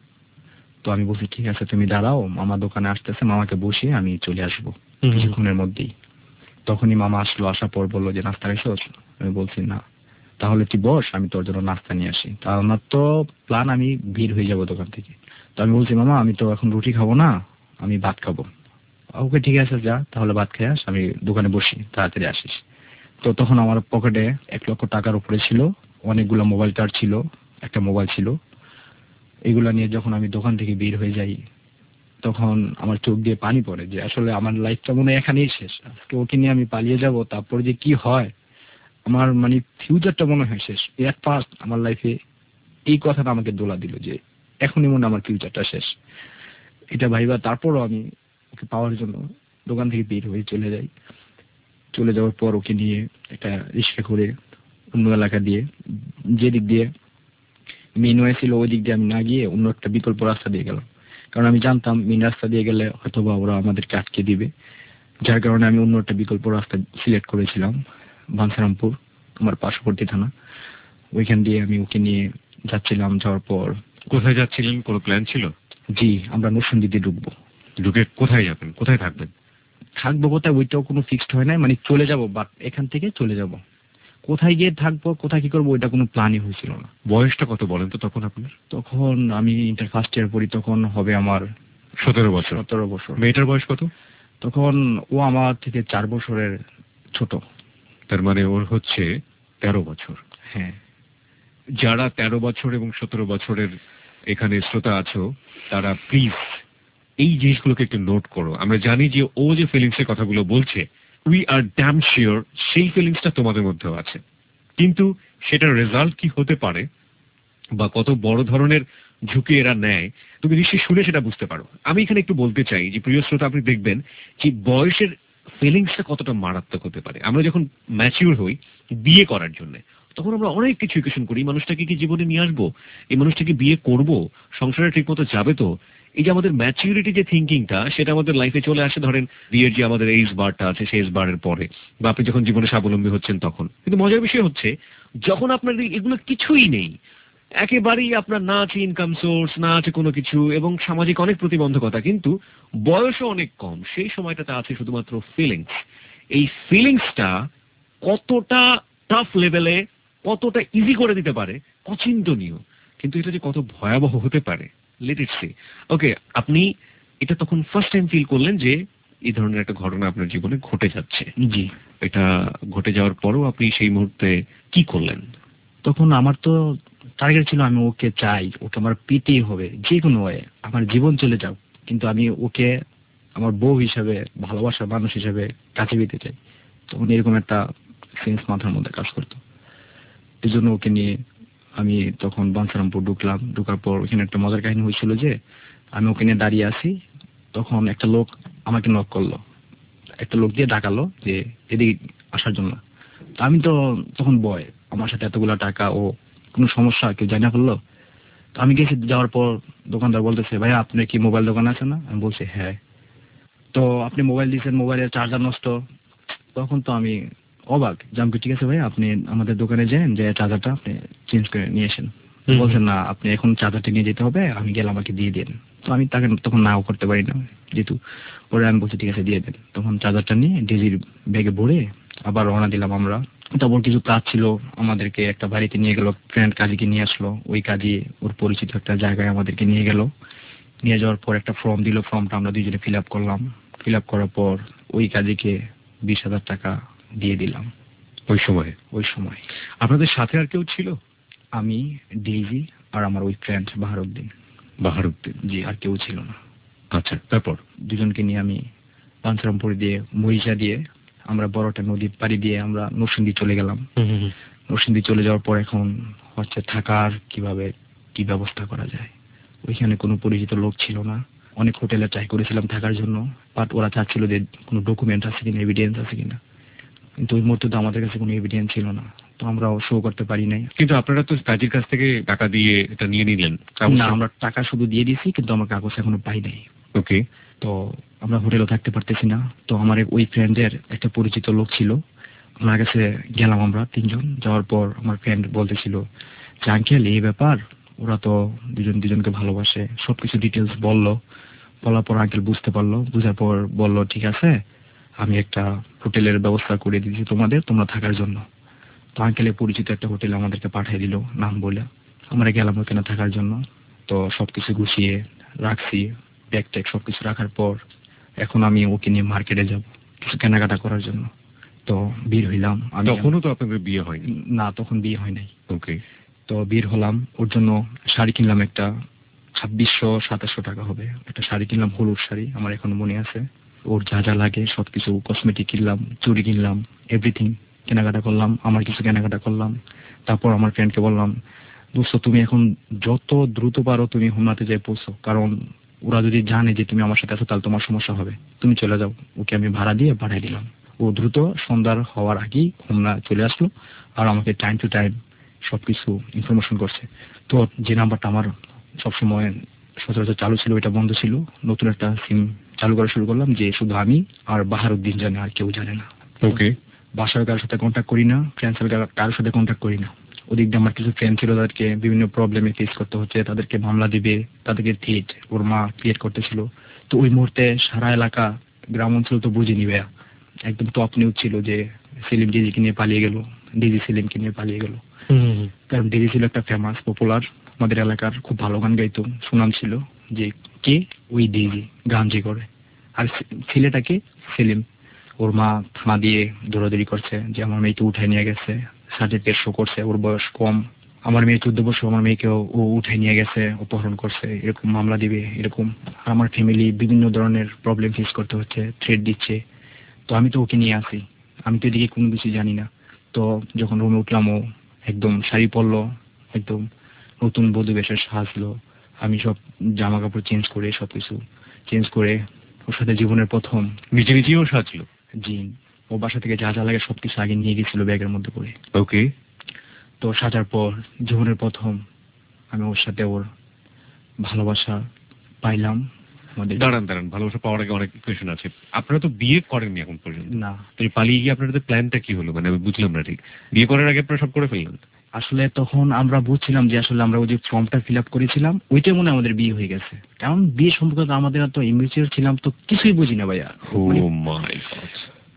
তো আমি বলছি ঠিক আছে তুমি দাঁড়াও, মামা দোকানে আসতেছে, মামাকে বসিয়ে আমি চলে আসবো কিছুক্ষণের মধ্যেই। তখনই মামা আসলো। আসার পর বললো যে নাস্তা খাইছস? আমি বলছি না। তাহলে তুই বস, আমি তোর জন্য নাস্তা নিয়ে আসি। তা আমার তো প্ল্যান আমি বের হয়ে যাব দোকান থেকে। তো আমি বলছি মামা আমি তো এখন রুটি খাবো না, আমি ভাত খাবো। ওকে ঠিক আছে যা, তাহলে ভাত খেয়ে আস, আমি দোকানে বসি, তাড়াতাড়ি আসিস। তো তখন আমার পকেটে 1 লক্ষ টাকার উপরে ছিল, অনেকগুলো মোবাইল কার্ড ছিল, একটা মোবাইল ছিল। এগুলা নিয়ে যখন আমি দোকান থেকে বের হয়ে যাই, তখন আমার চোখ দিয়ে পানি পড়ে যে আসলে আমার লাইফটা মনে হয় এখানেই শেষ। আজকে ওকে নিয়ে আমি পালিয়ে যাব, তারপরে যে কি হয়, আমার মানে ফিউচারটা মনে হয় শেষ। এট ফার্স্ট আমার লাইফে এই কথাটা আমাকে দোলা দিল যে এখনই মনে হয় আমার ফিউচারটা শেষ। এটা ভাইবা তারপরও আমি ওকে পাওয়ার জন্য দোকান থেকে বের হয়ে চলে যাই। চলে যাওয়ার পর ওকে নিয়ে একটা রিক্সা করে অন্য এলাকা দিয়ে, যে দিক দিয়ে মেন ওয়ে ছিল ওই দিক দিয়ে আমি না গিয়ে অন্য একটা বিকল্প রাস্তা দিয়ে গেলাম, কারণ আমি জানতাম মেন রাস্তা দিয়ে গেলে হয়তোবা ওরা আমাদেরকে আটকে দিবে। যার কারণে আমি অন্য একটা বিকল্প রাস্তা সিলেক্ট করেছিলাম, বাঞ্ছারামপুর, আমার পার্শ্ববর্তী থানা। ওইখান দিয়ে আমি ওকে নিয়ে যাচ্ছিলাম। যাওয়ার পর কোথায় যাচ্ছিলেন? কোনো প্ল্যান ছিল? জি, আমরা নরসিংদীতে ঢুকবো। ঢুকে কোথায় যাবেন, কোথায় থাকবেন? থাকবো কোথায় ওইটাও কোনো ফিক্সড হয় নাই, মানে চলে যাব, বাট এখান থেকে চলে যাব। কোথায় গিয়ে থাকবো, কোথায় কি করবো, ওইটা কোনো প্ল্যানই হয়েছিল না। বয়সটা কত বলেন তো তখন আপনার? তখন আমি ইন্টার ফার্স্ট ইয়ার পড়ি, তখন হবে আমার 17 বছর। 17 বছর। মেয়েটার বয়স কত? তখন ও আমার থেকে 4 বছরের ছোট। তার মানে ওর হচ্ছে 13 বছর। হ্যাঁ। যারা 13 বছর এবং 17 বছরের এখানে শ্রোতা আছো, তারা প্লিজ এই জিনিসগুলোকে একটু নোট করো। আমরা জানি যে ও যে ফিলিংস এর কথাগুলো বলছে, উই আর ড্যাম শিওর সেই ফিলিংসটা তোমাদের মধ্যেও আছে। কিন্তু সেটার রেজাল্ট কি হতে পারে বা কত বড় ধরনের ঝুঁকি এরা নেয়, তুমি নিশ্চয়ই শুনে সেটা বুঝতে পারো। আমি এখানে একটু বলতে চাই যে প্রিয় শ্রোতা, আপনি দেখবেন যে বয়সের ফিলিংসটা কতটা মারাত্মক হতে পারে। আমরা যখন ম্যাচিউর হই বিয়ে করার জন্য, তখন আমরা অনেক কিছু ইকুয়েশন করি, মানুষটাকে কি জীবনে নিয়ে আসবো, এই মানুষটাকে বিয়ে করব, সংসারে ঠিক মতো যাবে তো। এই যে আমাদের ম্যাচিউরিটি যে থিঙ্কিংটা, সেটা আমাদের লাইফে চলে আসে ধরেন বিয়ের যে আমাদের এইজ বারটা আছে সেই এইজ বারের পরে, বা আপনি যখন জীবনে স্বাবলম্বী হচ্ছেন তখন। কিন্তু মজার বিষয় হচ্ছে যখন আপনার এগুলো কিছুই নেই, একেবারেই আপনার না আছে ইনকাম সোর্স, না আছে কোনো কিছু, এবং সামাজিক অনেক প্রতিবন্ধকতা, কিন্তু বয়সও অনেক কম, সেই সময়টাতে আছে শুধুমাত্র ফিলিংস। এই ফিলিংসটা কতটা টাফ লেভেলে, কতটা ইজি করে দিতে পারে অচিন্তনীয়, কিন্তু এটা যে কত ভয়াবহ হতে পারে, লেট ইট সি। ওকে, আপনি এটা তখন ফার্স্ট টাইম ফিল করলেন যে এই ধরনের একটা ঘটনা আপনার জীবনে ঘটে যাচ্ছে। জি। এটা ঘটে যাওয়ার পরও আপনি সেই মুহূর্তে কি করলেন? তখন আমার তো টার্গেট ছিল আমি ওকে চাই, ওকে আমার পেতেই হবে যে কোনো হয়ে, আমার জীবন চলে যাও, কিন্তু আমি ওকে আমার বউ হিসাবে, ভালোবাসার মানুষ হিসাবে কাছে পেতে চাই। তখন এরকম একটা সেন্স মাথার মধ্যে কাজ করতো। এই জন্য ওকে নিয়ে আমি তখন বাঞ্ছারামপুর ঢুকলাম। ঢুকার পর ওখানে একটা মজার কাহিনী হয়েছিল যে আমি ওকে নিয়ে দাঁড়িয়ে আছি, তখন একটা লোক আমাকে নক করলো। একটা লোক দিয়ে ডাকালো যে এদিকে আসার জন্য। তো আমি তো তখন বয়, আমার সাথে এতগুলা টাকা, ও কোনো সমস্যা কেউ জানি না করলো। তো আমি গেছি, যাওয়ার পর দোকানদার বলতেছে, ভাইয়া আপনার কি মোবাইল দোকান আছে না? আমি বলছি হ্যাঁ। তো আপনি মোবাইল দিয়েছেন, মোবাইলের চার্জার নষ্ট। তখন তো আমি অবাক, যে আমি ঠিক আছে ভাইয়া আপনি আমাদের দোকানে যান, যে চার্জারটা আপনি চেঞ্জ করে নিয়ে আসেন। বলছেন না, আপনি এখন চার্জারটা নিয়ে যেতে হবে, আমি গেলে আমাকে দিয়ে দেন। তো আমি তাকে তখন নাও করতে পারি না, যেহেতু ওরা, আমি বলছি ঠিক আছে দিয়ে দেন। তখন চার্জারটা নিয়ে ডিজির ব্যাগে ভরে আবার রওনা দিলাম আমরা। তারপর কিছু কাজ ছিল, আমাদেরকে একটা বাড়িতে নিয়ে গেল, ফ্রেন্ড কাজীকে নিয়ে আসলো। ওই কাজী ওর পরিচিত একটা জায়গায় আমাদেরকে নিয়ে গেল। নিয়ে যাওয়ার পর একটা ফর্ম দিল, ফর্মটা আমরা দুইজনে ফিল আপ করলাম। ফিল আপ করার পর ওই কাজীকে 20,000 টাকা দিয়ে দিলাম। ওই সময় আপনাদের সাথে আর কেউ ছিল? আমি, ডেইজি আর আমার ওই ফ্রেন্ড বাহারুদ্দিন। জি, আর কেউ ছিল না। আচ্ছা, তারপর দুজনকে নিয়ে আমি পাঞ্চরামপুর দিয়ে, মহিষা দিয়ে, আমরা বড়টা নদী পাড়ি দিয়ে আমরা নরসিংদী চলে গেলাম। নরসিংদী চলে যাওয়ার পর এখন হচ্ছে থাকার কিভাবে কি ব্যবস্থা করা যায়। ওইখানে কোনো পরিচিত লোক ছিল না। অনেক হোটেলে ট্রাই করেছিলাম থাকার জন্য, বাট ওরা চাচ্ছিল যে কোনো ডকুমেন্ট আছে কিনা, এভিডেন্স আছে কিনা। কিন্তু ওই মুহূর্তে তো আমাদের কাছে কোনো এভিডেন্স ছিল না, তো আমরাও শো করতে পারি নাই। কিন্তু আপনারা তো কাজীর কাছ থেকে টাকা দিয়ে এটা নিয়ে নিলেন? না, আমরা টাকা শুধু দিয়ে দিয়েছি, কিন্তু আমার কাগজ এখনো পাই নাই। ওকে। তো আমরা হোটেলও থাকতে পারতেছি না। তো আমার ওই ফ্রেন্ডের একটা পরিচিত লোক ছিল, ওনার কাছে গেলাম আমরা 3 জন। যাওয়ার পর আমার ফ্রেন্ড বলতেছিল যে আঙ্কেল এই ব্যাপার, ওরা তো দুজনকে ভালোবাসে, সবকিছু ডিটেলস বললো। বলার পর আঙ্কেল বুঝতে পারলো, বুঝার পর বললো ঠিক আছে, আমি একটা হোটেলের ব্যবস্থা করে দিয়েছি তোমাদের, তোমরা থাকার জন্য। তো আঙ্কেলের পরিচিত একটা হোটেল আমাদেরকে পাঠিয়ে দিল নাম বলে। আমরা গেলাম ওখানে থাকার জন্য। তো সবকিছু গুছিয়ে রাখছি, ব্যাগ ট্যাগ সবকিছু রাখার পর এখন আমি ওকে নিয়ে মার্কেটে যাব কিছু কেনাকাটা করার জন্য। তো বের হইলাম। তখনও তো আপনাদের বিয়ে হয়নি? না, তখন বিয়ে হয় নাই। ওকে। তো বের হলাম, ওর জন্য শাড়ি কিনলাম, একটা 2600-2700 টাকা হবে একটা শাড়ি কিনলাম, হলুদ শাড়ি, আমার এখনো মনে আছে। ওর যা যা লাগে সবকিছু, কসমেটিক কিনলাম, চুড়ি কিনলাম, এভরিথিং কেনাকাটা করলাম। আমার কিছু কেনাকাটা করলাম। তারপর আমার ফ্রেন্ডকে বললাম, দোস্ত তুমি এখন যত দ্রুত পারো তুমি হোমনাতে যাই পৌঁছো, কারণ ওরা যদি জানে যে তুমি আমার সাথে আছো তাহলে তোমার সমস্যা হবে, তুমি চলে যাও। ওকে আমি ভাড়া দিয়ে পাঠিয়ে দিলাম। ও দ্রুত সন্ধ্যার হওয়ার আগেই হোমনা চলে আসলো, আর আমাকে টাইম টু টাইম সবকিছু ইনফরমেশন করছে। তো যে নাম্বারটা আমার সবসময় সচরাচর চালু ছিল ওইটা বন্ধ ছিল, নতুন একটা সিম চালু করা শুরু করলাম, যে শুধু আমি আর বাহারুদ্দিন জানে, আর কেউ জানে না। ওকে। বাসার কারোর সাথে কন্ট্যাক্ট করি না, ফ্রেন্ডসের কারোর সাথে কন্ট্যাক্ট করি না। ওদিক দিয়ে আমার কিছু ফ্রেন্ড ছিল, তাদেরকে বিভিন্ন প্রবলেমে ফেস করতে হচ্ছে, তাদেরকে মামলা দিবে, তাদেরকে থ্রেট ওর মা ক্রিয়েট করতেছিল। তো ওই মুহূর্তে সারা এলাকা, গ্রাম অঞ্চল তো বুঝে নিবে, একদম টপ নিউজ ছিল যে সেলিম ডিজিকে নিয়ে পালিয়ে গেল, ডিজি সেলিমকে নিয়ে পালিয়ে গেল। কারণ ডিজি ছিল একটা ফেমাস পপুলার, আমাদের এলাকার খুব ভালো গান গাইতো, সুনাম ছিল যে কে ওই ডিজি, গান যে করে। আর ছেলেটাকে সেলিম, ওর মা থানা দিয়ে দৌড়াদৌড়ি করছে যে আমার মেয়েকে উঠায় নিয়ে গেছে, সার্টিফিকেট শো করছে, ওর বয়স কম, আমার মেয়ে 14 বছর, আমার মেয়েকেও ও উঠায় নিয়ে গেছে, অপহরণ করছে, এরকম মামলা দিবে এরকম। আর আমার ফ্যামিলি বিভিন্ন ধরনের প্রবলেম ফেস করতে হচ্ছে, থ্রেট দিচ্ছে। তো আমি তো ওকে নিয়ে আসি, আমি তো এদিকে কোনো কিছু জানি না। তো যখন রুমে উঠলাম, ও একদম শাড়ি পরলো, একদম নতুন বধূ বেশে সাজলো। আমি সব জামা কাপড় চেঞ্জ করে, সবকিছু চেঞ্জ করে ওর সাথে জীবনের প্রথম। নিজেও সাজলো? জি, ও বাসা থেকে যা যা লাগে সবকিছু আগে নিয়ে গেছিল ব্যাগের মধ্যে করে। ওকে। তো সাজার পর জীবনের প্রথম আমি ওর সাথে ওর ভালোবাসা পাইলাম। দাঁড়ান, ভালোবাসা পাওয়ার আগে অনেক কোয়েশ্চেন আছে। আপনারা তো বিয়ে করেননি এখন পর্যন্ত? না। তো পালিয়ে গিয়ে আপনাদের প্ল্যানটা কি হলো, মানে আমি বুঝলাম না ঠিক। বিয়ে করার আগে আপনারা সব করে ফেললেন? আসলে তখন আমরা বুঝছিলাম যে আসলে আমরা ওই যে ফর্মটা ফিল আপ করেছিলাম ওইটাই মনে আমাদের বিয়ে হয়ে গেছে, কারণ বিয়ে সম্পর্কে আমাদের তো ইমেচিউর ছিলাম, তো কিছুই বুঝি না ভাইয়া। Oh my god.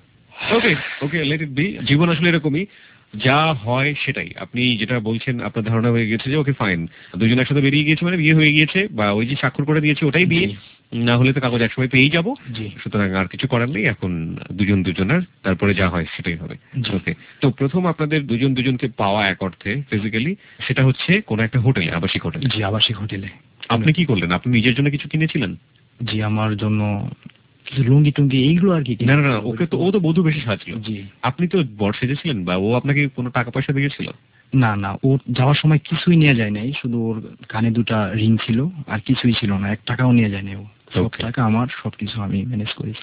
Okay, let it be. জীবন আসলে এরকমই, যা হয় সেটাই। আপনি যেটা বলছেন আপনার ধারণা হয়ে গেছে যে ওকে ফাইন, দুজন একসাথে বেরিয়ে গিয়েছে মানে বিয়ে হয়ে গিয়েছে, বা ওই যে স্বাক্ষর করে দিয়েছে ওটাই বিয়ে, না হলে তো কাগজ একসময় পেয়েই যাবো। সুতরাং আর কিছু করার নেই, এখন দুজনের, তারপরে যা হয় সেটাই হবে। ওকে। তো প্রথম আপনাদের দুজনকে পাওয়া এক অর্থে ফিজিক্যালি, সেটা হচ্ছে কোন একটা হোটেলে, আবাসিক হোটেলে। জি, আবাসিক হোটেলে। আপনি কি করলেন? আপনি নিজের জন্য কিছু কিনেছিলেন? জি, আমার জন্য কিছু লুঙ্গি টুঙ্গি এইগুলো আর কি। না, ওকে তো, ও তো বধূ বেশি সাজলো। জি। আপনি তো বর সেজেছিলেন, বা ও আপনাকে কোনো টাকা পয়সা দিয়েছিল? না, ও যাওয়ার সময় কিছুই নিয়ে যায় নাই, শুধু ওর কানে 2টা রিং ছিল, আর কিছুই ছিল না, 1 টাকাও নিয়ে যায় নাই ও। সব টাকা আমার, সবকিছু আমি ম্যানেজ করেছিলাম।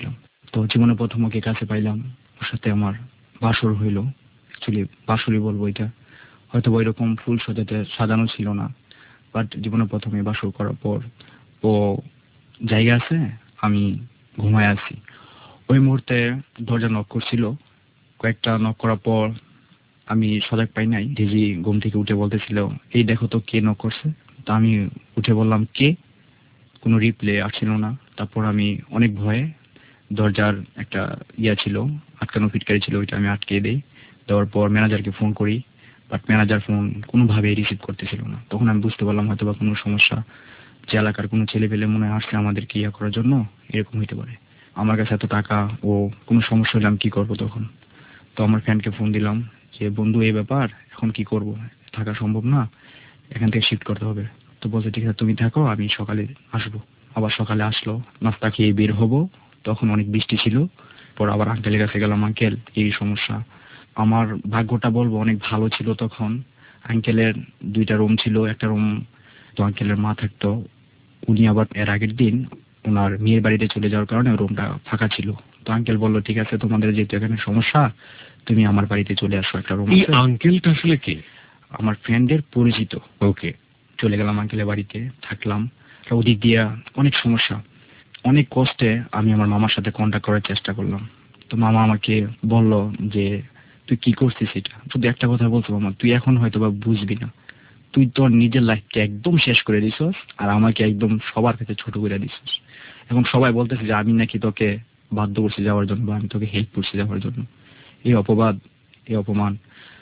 তো জীবনে প্রথম ওকে কাছে পাইলাম, ওর সাথে আমার বাসর হইল। অ্যাকচুয়ালি বাসরই বলবো এটা, হয়তো ওইরকম ফুল সজ্জাতে সাজানো ছিল না, বাট জীবনে প্রথমে বাসর করার পর ও জায়গা আছে, আমি ঘুমায় আছি। ওই মুহূর্তে দরজা নক করছিল, কয়েকটা নক করার পর আমি সজাগ পাই নাই। ডিজি ঘুম থেকে উঠে বলতেছিল, এই দেখো তো কে নক করছে। তা আমি উঠে বললাম কে, কোনো রিপ্লে আসছিল না। তারপর আমি অনেক ভয়ে দরজার একটা ছিল, আটকানো ফিটকারি ছিল, ওইটা আমি আটকে দেই। দেওয়ার পর ম্যানেজারকে ফোন করি, বাট ম্যানেজার ফোন কোনোভাবেই রিসিভ করতেছিল না। তখন আমি বুঝতে পারলাম হয়তো বা কোনো সমস্যা, যে এলাকার কোনো ছেলে পেলে মনে হয় আসছে আমাদেরকে ইয়া করার জন্য, এরকম হইতে পারে। আমার কাছে এত টাকা, ও কোনো সমস্যা হলে আমি কি করবো তখন? তো আমার ফ্রেন্ডকে ফোন দিলাম যে বন্ধু এই ব্যাপার, এখন কি করব, থাকা সম্ভব না, এখান থেকে শিফট করতে হবে। তো বলছে ঠিক আছে তুমি থাকো, আমি সকালে আসবো। আবার সকালে আসলো, নাস্তা খেয়ে বের হবো, তখন অনেক বৃষ্টি ছিল। পর আবার আঙ্কেলের কাছে গেলাম, আঙ্কেল এই সমস্যা। আমার ভাগ্যটা বলবো অনেক ভালো ছিল তখন। আঙ্কেলের 2টা রুম ছিল, একটা রুম তো আঙ্কেলের মা থাকতো, উনি আবার এর আগের দিন ওনার মেয়ের বাড়িতে চলে যাওয়ার কারণে রুমটা ফাঁকা ছিল। তো আঙ্কেল বললো ঠিক আছে তোমাদের যেহেতু এখানে সমস্যা, তুমি আমার বাড়িতে চলে আসো, একটা রুম এই আছে। আঙ্কেলটা আসলে কে? আমার ফ্রেন্ডের পরিচিত। ওকে। চলে গেলাম আঙ্কেলের বাড়িতে, থাকলাম। তো ওদিক দিয়া অনেক সমস্যা, অনেক কষ্টে আমি আমার মামার সাথে কন্ট্যাক্ট করার চেষ্টা করলাম। তো মামা আমাকে বলল যে তুই কি করছিস, এটা শুধু একটা কথা বলছো মামা, তুই এখন হয়তো বা বুঝবি না, তুই তোর নিজের লাইফকে একদম শেষ করে দিছস, আর আমাকে একদম সবার কাছে ছোট করে দিছস। এখন সবাই বলতেছে যে আমি নাকি তোকে বাধ্য করছি যাওয়ার জন্য, বা আমি তোকে হেল্প করছি যাওয়ার জন্য। এই অপবাদ, এই অপমান।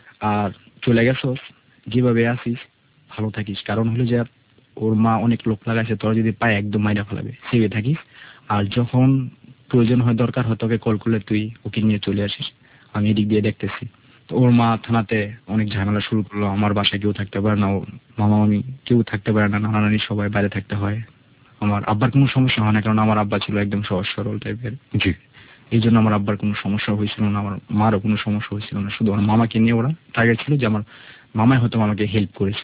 আর চলে গেছস, যেভাবে আছিস ভালো থাকিস, কারণ হলো যে ওর মা অনেক লোক লাগাইছে, তোরা যদি পায় একদম মাইরা ফেলাবে, সেভে থাকিস। আর যখন প্রয়োজন হয়, দরকার হয়, তোকে কল করলে তুই ওকে নিয়ে চলে আসিস, আমি এদিক দিয়ে দেখতেছি। তো ওর মা থানাতে অনেক ঝামেলা শুরু করলো, আমার বাসায় কেউ থাকতে পারে না, ওর মামা মামি কেউ থাকতে পারে না, নানা নানি সবাই বাইরে থাকতে হয়। আমার আব্বার কোনো সমস্যা হয় না, কারণ আমার আব্বা ছিল একদম সহজ সরল টাইপের। জি। এই জন্য আমার আব্বার কোনো সমস্যা হয়েছিল না, আমার মারও কোনো সমস্যা হয়েছিল না। শুধু আমার মামাকে নিয়ে ওরা টার্গেট ছিল যে আমার মামাই হয়তো আমাকে হেল্প করেছে।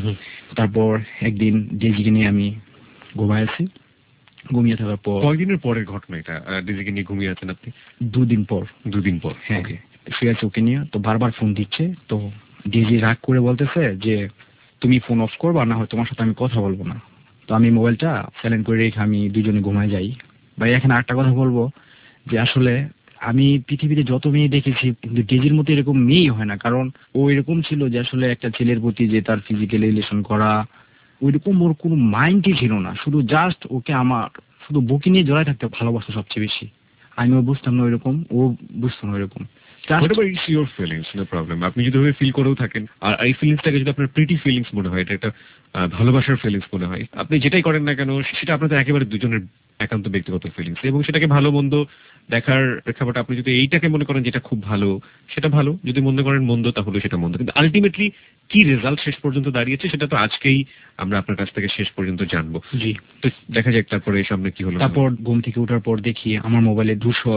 তারপর একদিন ডেজিকে নিয়ে আমি ঘুমায় আছি, ঘুমিয়ে থাকার পর কয়দিনের পরের ঘটনা এটা? ডিজিকে নিয়ে ঘুমিয়ে আছেন আপনি? 2 দিন পর। 2 দিন পর। হ্যাঁ, ওকে। শুয়ে আছে ওকে নিয়ে, তো বারবার ফোন দিচ্ছে। তো ডিজি রাগ করে বলতেছে যে তুমি ফোন অফ করবা, না হয় তোমার সাথে আমি কথা বলবো না। তো আমি মোবাইলটা সাইলেন্ট করে রেখে আমি দুজনে ঘুমায় যাই। ভাই এখানে একটা কথা বলবো, যে আসলে আমি পৃথিবীতে যত মেয়ে দেখেছি, কিন্তু ডেজির মতো এরকম মেয়েই হয় না। কারণ ও এরকম ছিল যে আসলে একটা ছেলের প্রতি যে তার ফিজিক্যাল রিলেশন করা, ওইরকম ওর কোনো মাইন্ডই ছিল না। শুধু জাস্ট ওকে আমার শুধু বুকে নিয়ে জড়ায় থাকতে ভালোবাসতো সবচেয়ে বেশি। আমিও বুঝতাম না ওইরকম, ও বুঝতো না ওইরকম। Whatever is your feelings, no problem. আপনি যদি ওভাবে ফিল করেও থাকেন, আর এই ফিলিংসটাকে যদি আপনার প্রিটি ফিলিংস মনে হয়, এটা একটা ভালোবাসার ফিলিংস মনে হয়, আপনি যেটাই করেন না কেন সেটা আপনাদের একেবারে দুজনের একান্ত ব্যক্তিগত ফিলিংস, এবং সেটাকে ভালো মন্দ দেখার প্রেক্ষাপটে আপনি যদি এইটাকে মনে করেন যেটা খুব ভালো, সেটা ভালো, যদি মনে করেন মন্দ, তাহলে সেটা মন্দ। কিন্তু আলটিমেটলি কি রেজাল্ট শেষ পর্যন্ত দাঁড়িয়েছে সেটা তো আজকেই আমরা আপনার কাছ থেকে শেষ পর্যন্ত জানবো। জি। তো দেখা যাক তারপরে সামনে কি হলো। তারপর ঘুম থেকে ওঠার পর দেখি আমার মোবাইলে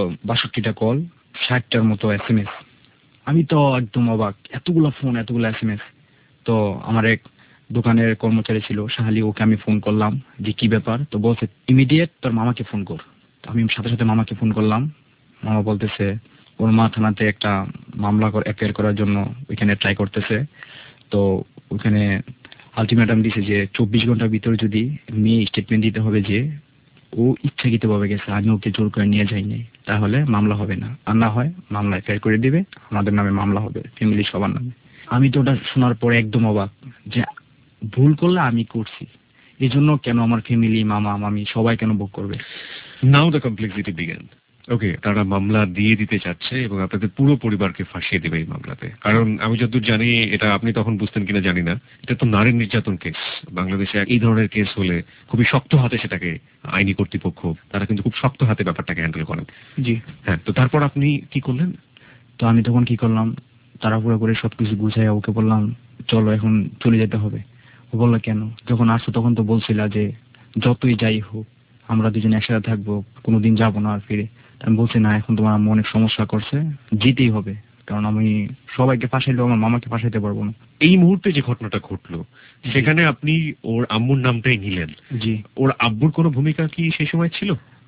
262টা কল, 60টার মতো SMS। আমি তো একদম অবাক, এতগুলা ফোন, এতগুলা SMS। তো আমার এক দোকানের কর্মচারী ছিল শাহালি, ওকে আমি ফোন করলাম যে কি ব্যাপার। তো বলছে ইমিডিয়েট তোর মামাকে ফোন কর। তো আমি সাথে সাথে মামাকে ফোন করলাম। মামা বলতেছে ওর মা থানাতে একটা মামলা অ্যাপিয়ার করার জন্য ওইখানে ট্রাই করতেছে। তো ওইখানে আলটিমেটাম দিছে যে 24 ঘন্টার ভিতরে যদি মেয়ে স্টেটমেন্ট দিতে হবে যে ও ইচ্ছাকৃতভাবে গেছে, আমি ওকে জোর করে নিয়ে যাইনি, তাহলে মামলা হবে না। আর না হয় মামলা এফআইআর করে দিবে, আমাদের নামে মামলা হবে, ফ্যামিলি সবার নামে। আমি তো ওটা শোনার পরে একদম অবাক, যে ভুল করলে আমি করছি, এই জন্য কেন আমার ফ্যামিলি, মামা মামি সবাই কেন ভোগ করবে? Now the complexity begin. Okay, তারা মামলা দিয়ে দিতে চাচ্ছে এবং আপনাদের পুরো পরিবারকে ফাঁসিয়ে দেবে এই মামলাতে। কারণ আমি যতদূর জানি, এটা আপনি তখন বুঝতেন কিনা জানি না, এটা তো নারী নির্যাতন কেস। বাংলাদেশে এই ধরনের কেস হলে খুবই শক্ত হাতে সেটাকে আইনি কর্তৃপক্ষ তারা কিন্তু খুব শক্ত হাতে ব্যাপারটাকে হ্যান্ডেল করেন। জি। হ্যাঁ, তো তারপর আপনি কি করলেন? তো আমি তখন কি করলাম, তাড়াহুড়ো করে সবকিছু গুছাইয়া ওকে বললাম চলো এখন চলে যেতে হবে। ও বললো কেন? যখন আসছো তখন তো বলছিলা যে যতই যাই হোক আমরা দুজনে একসাথে থাকবো, কোনোদিন যাবো না আর ফিরে। আমি বলছি না, এখন তোমার আম্মু অনেক সমস্যা করছে, যেতেই হবে, কারণ আমি সবাইকে ফাঁসাইলেও আমার মামাকে ফাঁসাইতে পারবো না। এই মুহূর্তে যে ঘটনাটা ঘটলো সেখানে আপনি ওর আম্মুর নামটাই নিলেন। জি। ওর আব্বুর কোনো ভূমিকা কি সেই সময় ছিল?